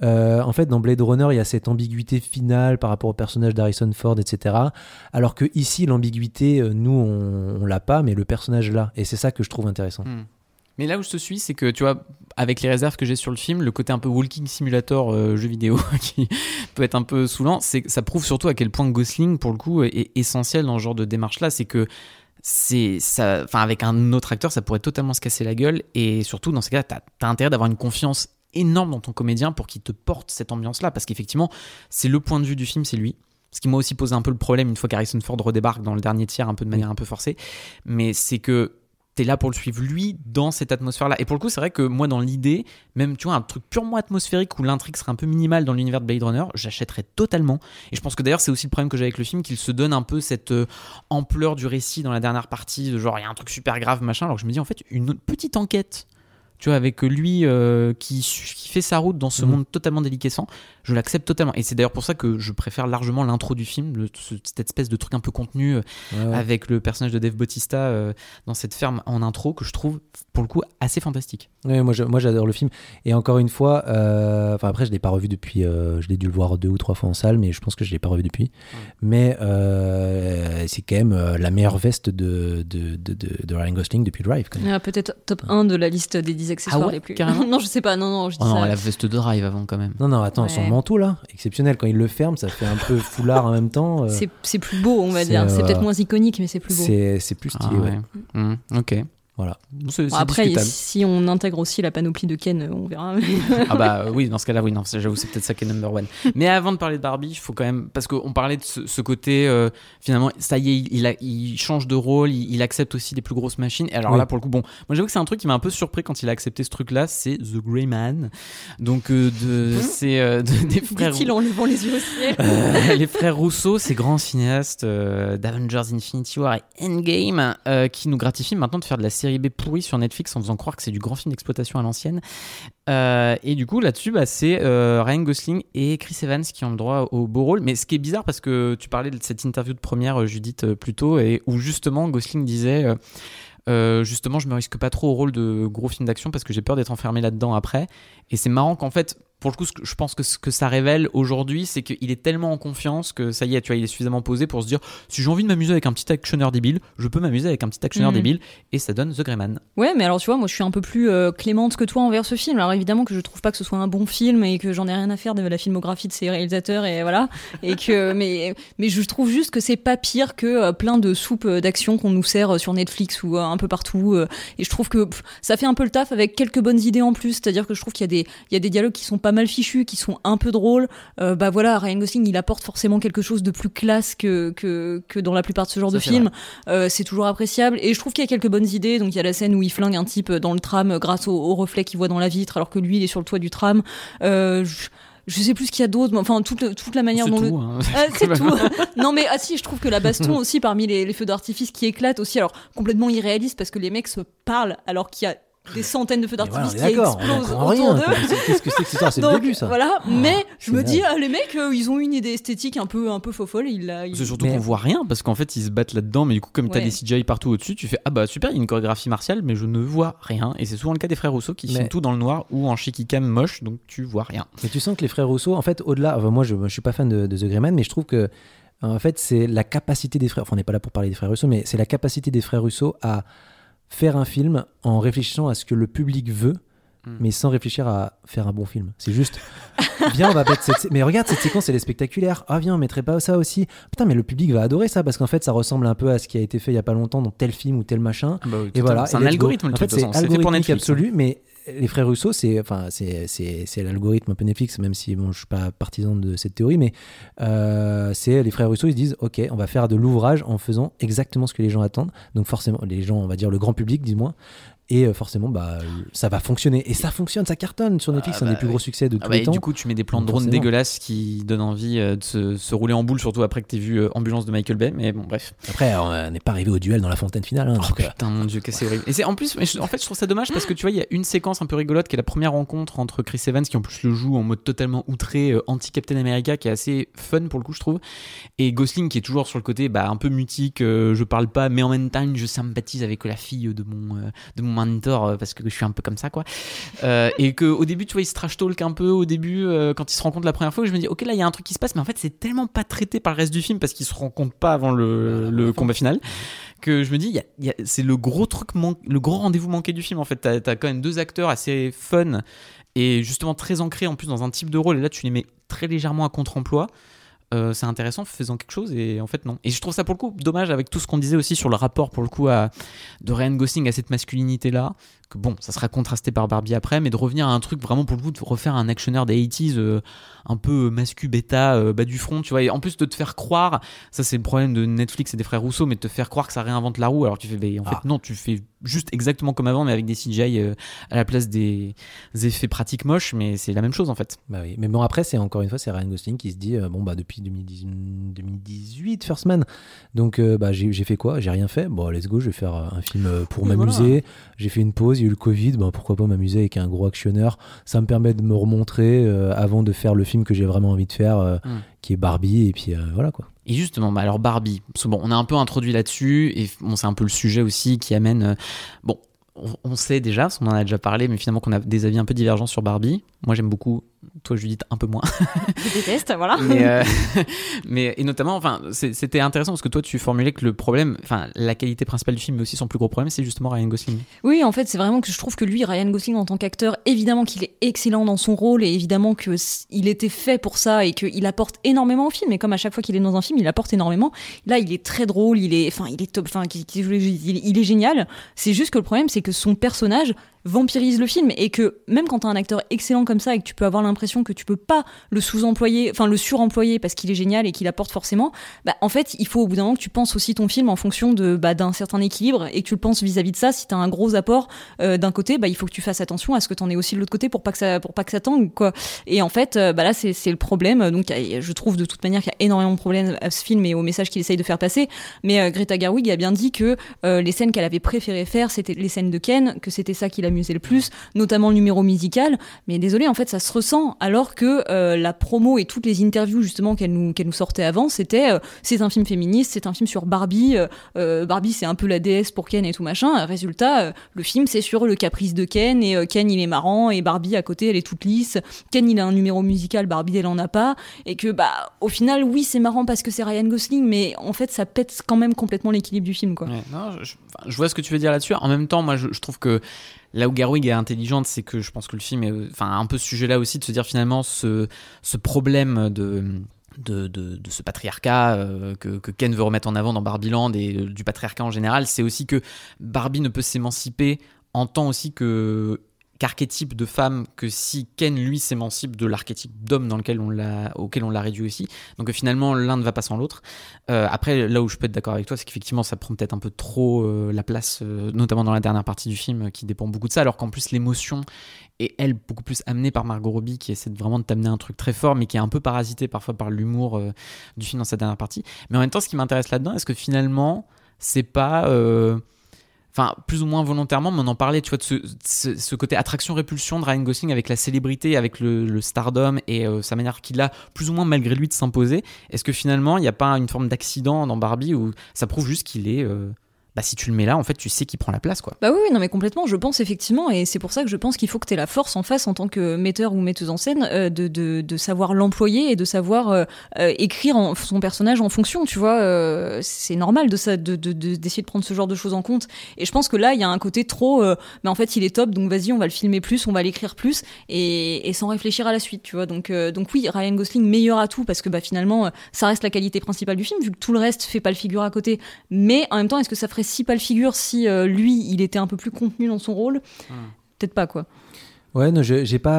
Speaker 6: en fait dans Blade Runner il y a cette ambiguïté finale par rapport au personnage d'Harrison Ford, etc. Alors que ici l'ambiguïté, nous on l'a pas, mais le personnage l'a. Et c'est ça que je trouve intéressant.
Speaker 7: Mais là où je te suis, c'est que tu vois, avec les réserves que j'ai sur le film, le côté un peu walking simulator jeu vidéo qui peut être un peu saoulant, ça prouve surtout à quel point Gosling pour le coup est essentiel dans ce genre de démarche là. C'est que avec un autre acteur ça pourrait totalement se casser la gueule, et surtout dans ces cas t'as intérêt d'avoir une confiance énorme dans ton comédien pour qu'il te porte cette ambiance là, parce qu'effectivement c'est le point de vue du film, c'est lui, ce qui m'a aussi posé un peu le problème une fois qu'Harrison Ford redébarque dans le dernier tiers un peu de manière un peu forcée, mais c'est que t'es là pour le suivre lui dans cette atmosphère là. Et pour le coup c'est vrai que moi dans l'idée, même tu vois un truc purement atmosphérique où l'intrigue serait un peu minimale dans l'univers de Blade Runner, j'achèterais totalement. Et je pense que d'ailleurs c'est aussi le problème que j'ai avec le film, qu'il se donne un peu cette ampleur du récit dans la dernière partie, de genre il y a un truc super grave machin, alors que je me dis en fait une petite enquête, tu vois, avec lui qui fait sa route dans ce monde totalement déliquescent, je l'accepte totalement. Et c'est d'ailleurs pour ça que je préfère largement l'intro du film, cette espèce de truc un peu contenu avec le personnage de Dave Bautista dans cette ferme en intro, que je trouve pour le coup assez fantastique.
Speaker 6: Ouais, moi j'adore le film. Et encore une fois, après je l'ai pas revu depuis, je l'ai dû le voir 2 ou 3 fois en salle, mais je pense que je l'ai pas revu depuis. Mais c'est quand même la meilleure veste de Ryan Gosling depuis Drive. Quand même.
Speaker 5: Peut-être top 1 de la liste des 10 accessoires les plus.
Speaker 7: Carrément.
Speaker 5: Non, je sais pas. Non, je dis
Speaker 7: ça.
Speaker 5: ça.
Speaker 7: La veste de Drive avant quand même.
Speaker 6: Non, attends, son manteau là, exceptionnel. Quand il le ferme, ça fait un peu foulard en même temps.
Speaker 5: C'est plus beau, on va dire. C'est peut-être moins iconique, mais c'est plus beau.
Speaker 6: C'est plus stylé, ouais.
Speaker 7: Ok.
Speaker 6: Voilà.
Speaker 7: C'est
Speaker 5: après,
Speaker 7: discutable.
Speaker 5: si on intègre aussi la panoplie de Ken, on verra.
Speaker 7: Ah bah oui, dans ce cas-là, oui, non, j'avoue, c'est peut-être ça qui est number one. Mais avant de parler de Barbie, il faut quand même, parce qu'on parlait de ce côté, finalement, ça y est, il change de rôle, il accepte aussi les plus grosses machines. Et alors là, pour le coup, bon, moi j'avoue que c'est un truc qui m'a un peu surpris quand il a accepté ce truc-là, c'est The Grey Man. Donc c'est des frères.
Speaker 5: Dit-il en levant les yeux au ciel.
Speaker 7: Les frères Rousseau, ces grands cinéastes d'Avengers Infinity War et Endgame, qui nous gratifient maintenant de faire de la série B pourrie sur Netflix en faisant croire que c'est du grand film d'exploitation à l'ancienne. Et du coup, là-dessus, c'est Ryan Gosling et Chris Evans qui ont le droit au beau rôle. Mais ce qui est bizarre, parce que tu parlais de cette interview de première, Judith, plus tôt, et où justement Gosling disait justement, je me risque pas trop au rôle de gros film d'action parce que j'ai peur d'être enfermé là-dedans après. Et c'est marrant qu'en fait, pour le coup, je pense que ce que ça révèle aujourd'hui, c'est qu'il est tellement en confiance que ça y est, tu vois, il est suffisamment posé pour se dire, si j'ai envie de m'amuser avec un petit actionneur débile, je peux m'amuser avec un petit actionneur débile, et ça donne The Grey Man. Ouais,
Speaker 5: mais alors tu vois, moi je suis un peu plus clémente que toi envers ce film. Alors évidemment que je trouve pas que ce soit un bon film et que j'en ai rien à faire de la filmographie de ces réalisateurs et voilà. Et que mais je trouve juste que c'est pas pire que plein de soupes d'action qu'on nous sert sur Netflix ou un peu partout. Et je trouve que ça fait un peu le taf avec quelques bonnes idées en plus. C'est-à-dire que je trouve qu'il y a des dialogues qui sont pas pas mal fichus, qui sont un peu drôles. Bah voilà, Ryan Gosling, il apporte forcément quelque chose de plus classe que dans la plupart de ce genre de films. C'est toujours appréciable. Et je trouve qu'il y a quelques bonnes idées. Donc il y a la scène où il flingue un type dans le tram grâce au reflet qu'il voit dans la vitre, alors que lui, il est sur le toit du tram. Je sais plus ce qu'il y a d'autre, mais enfin toute la manière
Speaker 7: c'est
Speaker 5: dont
Speaker 7: tout, hein.
Speaker 5: c'est tout. Non mais si, je trouve que la baston aussi parmi les feux d'artifice qui éclatent aussi, alors complètement irréaliste parce que les mecs se parlent alors qu'il y a des centaines de feux d'artifice qui explosent autour d'eux.
Speaker 6: Qu'est-ce que c'est que ça? C'est le début, ça.
Speaker 5: Voilà, mais je me dis, les mecs, ils ont une idée esthétique un peu faux folle.
Speaker 7: C'est surtout qu'on voit rien parce qu'en fait ils se battent là-dedans, mais du coup comme t'as des CGI partout au-dessus, tu fais ah bah super, il y a une chorégraphie martiale, mais je ne vois rien. Et c'est souvent le cas des frères Russo qui filment tout dans le noir ou en shaky cam moche, donc tu vois rien.
Speaker 6: Mais tu sens que les frères Russo, en fait, au-delà, moi je suis pas fan de The Gray Man, mais je trouve que en fait c'est la capacité des frères. Enfin, on n'est pas là pour parler des frères Russo, mais c'est la capacité des frères Russo à faire un film en réfléchissant à ce que le public veut, mais sans réfléchir à faire un bon film. C'est juste, viens, on va mettre mais regarde, cette séquence, elle est spectaculaire. Ah, viens, on mettrait pas ça aussi. Putain, mais le public va adorer ça, parce qu'en fait, ça ressemble un peu à ce qui a été fait il y a pas longtemps dans tel film ou tel machin.
Speaker 7: Bah oui,
Speaker 6: et voilà.
Speaker 7: C'est un algorithme, le truc.
Speaker 6: En fait, c'est algorithmique
Speaker 7: pour Netflix,
Speaker 6: absolu, mais les frères Russo, c'est l'algorithme un peu Netflix, même si bon, je suis pas partisan de cette théorie, mais c'est les frères Russo, ils se disent ok, on va faire de l'ouvrage en faisant exactement ce que les gens attendent. Donc forcément, les gens, on va dire le grand public, dis-moi. Et forcément, ça va fonctionner. Et ça fonctionne, ça cartonne sur Netflix, c'est un des plus gros succès de tous les temps.
Speaker 7: Du coup, tu mets des plans de drones dégueulasses qui donnent envie de se rouler en boule, surtout après que t'aies vu Ambulance de Michael Bay. Mais bon, bref.
Speaker 6: Après, on n'est pas arrivé au duel dans la fontaine finale. Hein,
Speaker 7: putain, mon Dieu, que c'est horrible. Et c'est en plus, en fait, je trouve ça dommage parce que tu vois, il y a une séquence un peu rigolote qui est la première rencontre entre Chris Evans, qui en plus le joue en mode totalement outré, anti-Captain America, qui est assez fun pour le coup, je trouve. Et Gosling qui est toujours sur le côté un peu mutique, je parle pas, mais en même temps, je sympathise avec la fille de mon mentor parce que je suis un peu comme ça, quoi. Et qu'au début, tu vois, il se trash talk un peu au début quand ils se rencontrent la première fois, où je me dis, ok, là, il y a un truc qui se passe, mais en fait, c'est tellement pas traité par le reste du film parce qu'ils se rencontrent pas avant le combat final, que je me dis, c'est le gros truc, le gros rendez-vous manqué du film, en fait. T'as quand même deux acteurs assez fun et justement très ancrés en plus dans un type de rôle, et là, tu les mets très légèrement à contre-emploi. C'est intéressant, faisant quelque chose, et en fait non. Et je trouve ça pour le coup dommage avec tout ce qu'on disait aussi sur le rapport pour le coup de Ryan Gosling à cette masculinité là, que bon, ça sera contrasté par Barbie après, mais de revenir à un truc vraiment pour le coup de refaire un actionneur des 80s un peu mascu bêta, bas du front, tu vois, et en plus de te faire croire, ça c'est le problème de Netflix et des frères Russo, mais de te faire croire que ça réinvente la roue, alors tu fais en fait non, tu fais juste exactement comme avant mais avec des CGI à la place des effets pratiques moches, mais c'est la même chose en fait.
Speaker 6: Bah oui, mais bon, après c'est encore une fois c'est Ryan Gosling qui se dit depuis 2018 First Man, donc j'ai fait quoi, j'ai rien fait, bon let's go, je vais faire un film pour m'amuser, voilà. J'ai fait une pause, il y a eu le Covid, pourquoi pas m'amuser avec un gros actionneur, ça me permet de me remontrer avant de faire le film que j'ai vraiment envie de faire, qui est Barbie, et puis voilà quoi.
Speaker 7: Et justement, alors Barbie, parce que on a un peu introduit là-dessus, et c'est un peu le sujet aussi qui amène... on sait déjà, parce qu'on en a déjà parlé, mais finalement qu'on a des avis un peu divergents sur Barbie. Moi j'aime beaucoup, toi Judith un peu moins.
Speaker 5: Je déteste, voilà.
Speaker 7: Mais et notamment, c'était intéressant parce que toi tu formulais que le problème, la qualité principale du film, mais aussi son plus gros problème, c'est justement Ryan Gosling.
Speaker 5: Oui, en fait, c'est vraiment que je trouve que lui, Ryan Gosling en tant qu'acteur, évidemment qu'il est excellent dans son rôle, et évidemment qu'il était fait pour ça, et qu'il apporte énormément au film. Et comme à chaque fois qu'il est dans un film, il apporte énormément. Là, il est très drôle, il est top, il est génial. C'est juste que le problème, c'est que son personnage vampirise le film, et que même quand t'as un acteur excellent comme ça et que tu peux avoir l'impression que tu peux pas le sous-employer, le suremployer parce qu'il est génial et qu'il apporte forcément, en fait il faut au bout d'un moment que tu penses aussi ton film en fonction d'un certain équilibre, et que tu le penses vis-à-vis de ça. Si t'as un gros apport d'un côté, il faut que tu fasses attention à ce que t'en aies aussi de l'autre côté pour pas que ça tangue, quoi. Et en fait là c'est le problème. Donc je trouve de toute manière qu'il y a énormément de problèmes à ce film et au message qu'il essaye de faire passer, mais Greta Gerwig a bien dit que les scènes qu'elle avait préféré faire, c'était les scènes de Ken, que c'était ça qui l'amusait le plus, notamment le numéro musical. Mais désolé, en fait ça se ressent, alors que la promo et toutes les interviews justement qu'elle nous sortait avant, c'était c'est un film féministe, c'est un film sur Barbie, Barbie c'est un peu la déesse pour Ken et tout machin. Résultat, le film c'est sur le caprice de Ken, et Ken il est marrant, et Barbie à côté elle est toute lisse. Ken il a un numéro musical, Barbie elle en a pas, et que au final oui c'est marrant parce que c'est Ryan Gosling, mais en fait ça pète quand même complètement l'équilibre du film, quoi.
Speaker 7: Ouais, non, je vois ce que tu veux dire là-dessus. En même temps, moi je trouve que là où Gerwig est intelligente, c'est que je pense que le film est un peu ce sujet-là aussi, de se dire finalement ce problème de ce patriarcat que Ken veut remettre en avant dans Barbieland, et du patriarcat en général, c'est aussi que Barbie ne peut s'émanciper en tant aussi qu'archétype de femme que si Ken, lui, s'émancipe de l'archétype d'homme auquel on l'a réduit aussi. Donc finalement, l'un ne va pas sans l'autre. Après, là où je peux être d'accord avec toi, c'est qu'effectivement, ça prend peut-être un peu trop la place, notamment dans la dernière partie du film, qui dépend beaucoup de ça, alors qu'en plus, l'émotion est, elle, beaucoup plus amenée par Margot Robbie, qui essaie vraiment de t'amener un truc très fort, mais qui est un peu parasité parfois par l'humour du film dans sa dernière partie. Mais en même temps, ce qui m'intéresse là-dedans, est-ce que finalement, c'est pas... Enfin, plus ou moins volontairement, mais on en parlait, tu vois, de ce côté attraction-répulsion de Ryan Gosling avec la célébrité, avec le stardom et sa manière qu'il a, plus ou moins malgré lui, de s'imposer. Est-ce que finalement, il n'y a pas une forme d'accident dans Barbie où ça prouve juste qu'il est... si tu le mets là, en fait, tu sais qu'il prend la place, quoi.
Speaker 5: Bah oui, non, mais complètement, je pense effectivement, et c'est pour ça que je pense qu'il faut que tu aies la force en face en tant que metteur ou metteuse en scène de savoir l'employer et de savoir écrire son personnage en fonction, tu vois. C'est normal d'essayer de prendre ce genre de choses en compte. Et je pense que là, il y a un côté trop, mais en fait, il est top, donc vas-y, on va le filmer plus, on va l'écrire plus, et sans réfléchir à la suite, tu vois. Donc oui, Ryan Gosling, meilleur atout, parce que finalement, ça reste la qualité principale du film, vu que tout le reste fait pas le figure à côté. Mais en même temps, est-ce que ça ferait si pas le figure si lui il était un peu plus contenu dans son rôle? Peut-être pas, quoi.
Speaker 6: Ouais, non,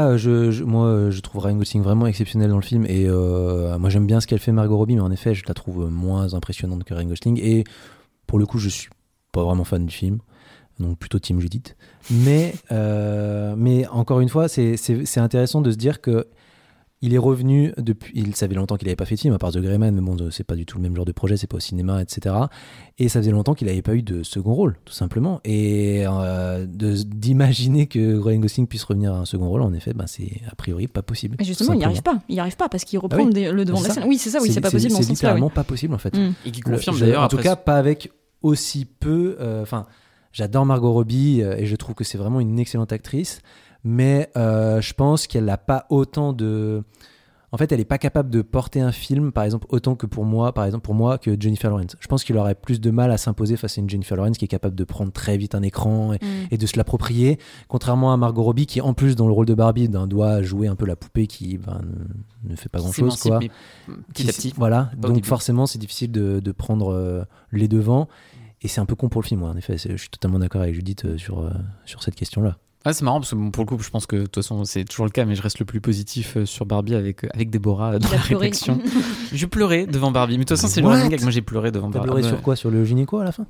Speaker 6: moi je trouve Ryan Gosling vraiment exceptionnel dans le film, et moi j'aime bien ce qu'elle fait Margot Robbie, mais en effet je la trouve moins impressionnante que Ryan Gosling, et pour le coup je suis pas vraiment fan du film, donc plutôt team Judith, mais encore une fois c'est intéressant de se dire que il est revenu depuis. Il savait longtemps qu'il n'avait pas fait de film, à part The Grey Man, mais bon, c'est pas du tout le même genre de projet, c'est pas au cinéma, etc. Et ça faisait longtemps qu'il n'avait pas eu de second rôle, tout simplement. Et d'imaginer que Ryan Gosling puisse revenir à un second rôle, en effet, c'est a priori pas possible.
Speaker 5: Mais justement, il n'y arrive pas parce qu'il reprend le devant de la scène. Oui, c'est ça, oui, c'est pas possible dans ce sens-là.
Speaker 6: C'est littéralement pas possible, en fait.
Speaker 7: Et qui confirme d'ailleurs.
Speaker 6: En tout cas, pas avec aussi peu. J'adore Margot Robbie et je trouve que c'est vraiment une excellente actrice. Mais je pense qu'elle n'a pas autant de... En fait, elle n'est pas capable de porter un film, par exemple, autant que pour moi, que Jennifer Lawrence. Je pense qu'il aurait plus de mal à s'imposer face à une Jennifer Lawrence qui est capable de prendre très vite un écran et de se l'approprier, contrairement à Margot Robbie qui, en plus, dans le rôle de Barbie, doit jouer un peu la poupée qui ne fait pas grand-chose, quoi.
Speaker 7: Petit à petit.
Speaker 6: Voilà, donc forcément, c'est difficile de prendre les devants. Et c'est un peu con pour le film, moi, en effet. Je suis totalement d'accord avec Judith sur cette question-là.
Speaker 7: Ouais, c'est marrant parce que pour le coup, je pense que de toute façon, c'est toujours le cas, mais je reste le plus positif sur Barbie avec Déborah dans la réflexion. Je pleurais devant Barbie, mais de toute façon, c'est le running gag. Moi, j'ai pleuré devant Barbie.
Speaker 6: T'as pleuré sur quoi? Sur le gynéco à la fin?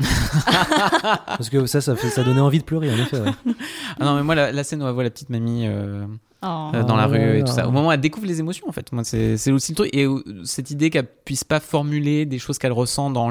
Speaker 6: Parce que ça donnait envie de pleurer, en effet. Ouais.
Speaker 7: Ah non, mais moi, la scène où elle voit la petite mamie dans la rue et tout ça, au moment où elle découvre les émotions, en fait, moi, c'est aussi le truc. Et cette idée qu'elle puisse pas formuler des choses qu'elle ressent dans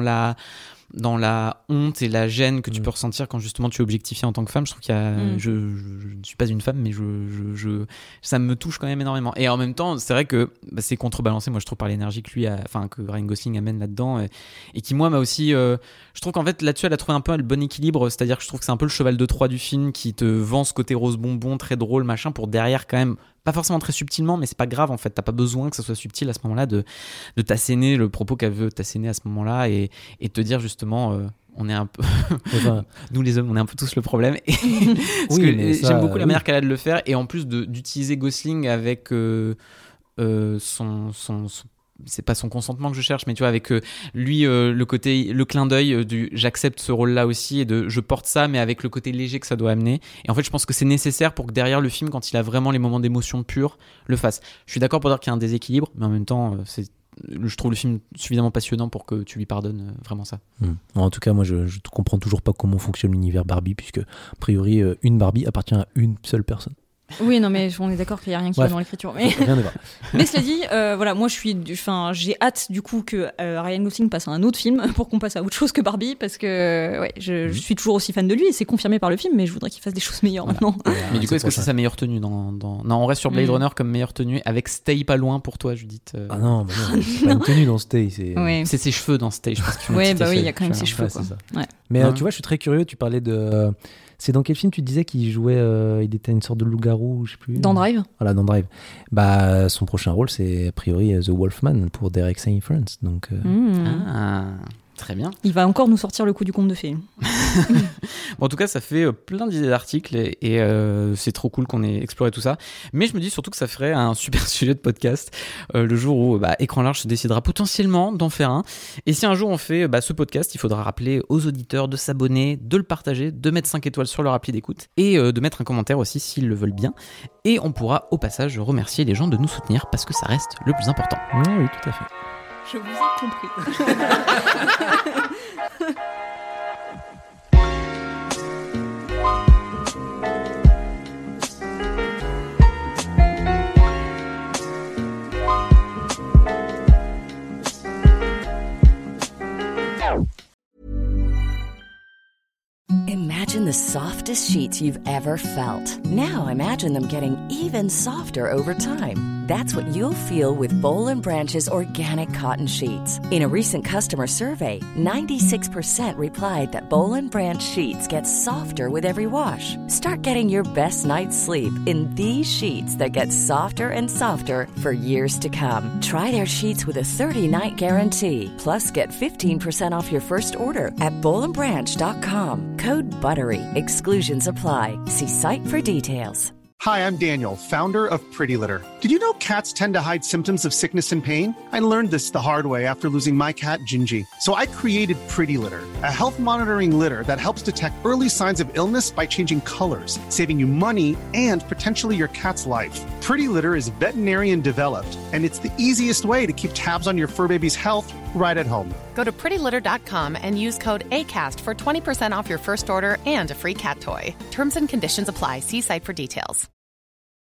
Speaker 7: la honte et la gêne que tu peux ressentir quand justement tu es objectifié en tant que femme, je trouve qu'il y a je ne suis pas une femme, mais ça me touche quand même énormément. Et en même temps, c'est vrai que c'est contrebalancé, moi je trouve, par l'énergie que que Ryan Gosling amène là-dedans et qui moi m'a aussi je trouve qu'en fait là-dessus elle a trouvé un peu le bon équilibre, c'est-à-dire que je trouve que c'est un peu le cheval de Troie du film qui te vend ce côté rose bonbon très drôle machin pour derrière quand même, pas forcément très subtilement, mais c'est pas grave en fait, t'as pas besoin que ça soit subtil à ce moment-là de t'asséner le propos qu'elle veut t'asséner à ce moment-là et te dire justement on est un peu nous les hommes on est un peu tous le problème parce que j'aime beaucoup la manière qu'elle a de le faire et en plus d'utiliser Gosling avec son c'est pas son consentement que je cherche, mais tu vois, avec lui, le clin d'œil du j'accepte ce rôle-là aussi et je porte ça, mais avec le côté léger que ça doit amener. Et en fait, je pense que c'est nécessaire pour que derrière le film, quand il a vraiment les moments d'émotion pure, le fasse. Je suis d'accord pour dire qu'il y a un déséquilibre, mais en même temps, je trouve le film suffisamment passionnant pour que tu lui pardonnes vraiment ça.
Speaker 6: En tout cas, moi, je comprends toujours pas comment fonctionne l'univers Barbie, puisque, a priori, une Barbie appartient à une seule personne.
Speaker 5: Oui, non, mais on est d'accord qu'il n'y a rien qui va dans l'écriture. Mais,
Speaker 6: rien ne va.
Speaker 5: Mais cela dit, voilà, moi j'ai hâte du coup que Ryan Gosling passe à un autre film pour qu'on passe à autre chose que Barbie, parce que je suis toujours aussi fan de lui et c'est confirmé par le film, mais je voudrais qu'il fasse des choses meilleures maintenant.
Speaker 7: Mais du coup, est-ce que c'est sa meilleure tenue Non, on reste sur Blade Runner comme meilleure tenue, avec Stay pas loin pour toi, Judith.
Speaker 6: Ah non, c'est pas une tenue dans Stay.
Speaker 7: C'est ses cheveux dans Stay, je pense qu'il faut
Speaker 5: oui, il y a quand même ses cheveux.
Speaker 6: Ouais. Mais tu vois, je suis très curieux, tu parlais de... C'est dans quel film tu disais qu'il jouait il était une sorte de loup-garou, je sais plus.
Speaker 5: Dans Drive.
Speaker 6: Voilà, dans Drive. Son prochain rôle, c'est a priori The Wolfman pour Derek St. Franz. Donc,
Speaker 7: Très bien.
Speaker 5: Il va encore nous sortir le coup du conte de fées.
Speaker 7: Bon, en tout cas, ça fait plein d'idées d'articles et c'est trop cool qu'on ait exploré tout ça. Mais je me dis surtout que ça ferait un super sujet de podcast le jour où Écran Large se décidera potentiellement d'en faire un. Et si un jour on fait ce podcast, il faudra rappeler aux auditeurs de s'abonner, de le partager, de mettre 5 étoiles sur leur appli d'écoute et de mettre un commentaire aussi s'ils le veulent bien. Et on pourra au passage remercier les gens de nous soutenir parce que ça reste le plus important.
Speaker 6: Oui, tout à fait.
Speaker 5: Je vous ai compris.
Speaker 11: Imagine the softest sheets you've ever felt. Now imagine them getting even softer over time. That's what you'll feel with Boll & Branch's organic cotton sheets. In a recent customer survey, 96% replied that Boll & Branch sheets get softer with every wash. Start getting your best night's sleep in these sheets that get softer and softer for years to come. Try their sheets with a 30-night guarantee. Plus, get 15% off your first order at bollandbranch.com. Code BUTTERY. Exclusions apply. See site for details.
Speaker 8: Hi, I'm Daniel, founder of Pretty Litter. Did you know cats tend to hide symptoms of sickness and pain? I learned this the hard way after losing my cat, Gingy. So I created Pretty Litter, a health monitoring litter that helps detect early signs of illness by changing colors, saving you money and potentially your cat's life. Pretty Litter is veterinarian developed, and it's the easiest way to keep tabs on your fur baby's health right at home.
Speaker 9: Go to prettylitter.com and use code ACAST for 20% off your first order and a free cat toy. Terms and conditions apply. See site for details.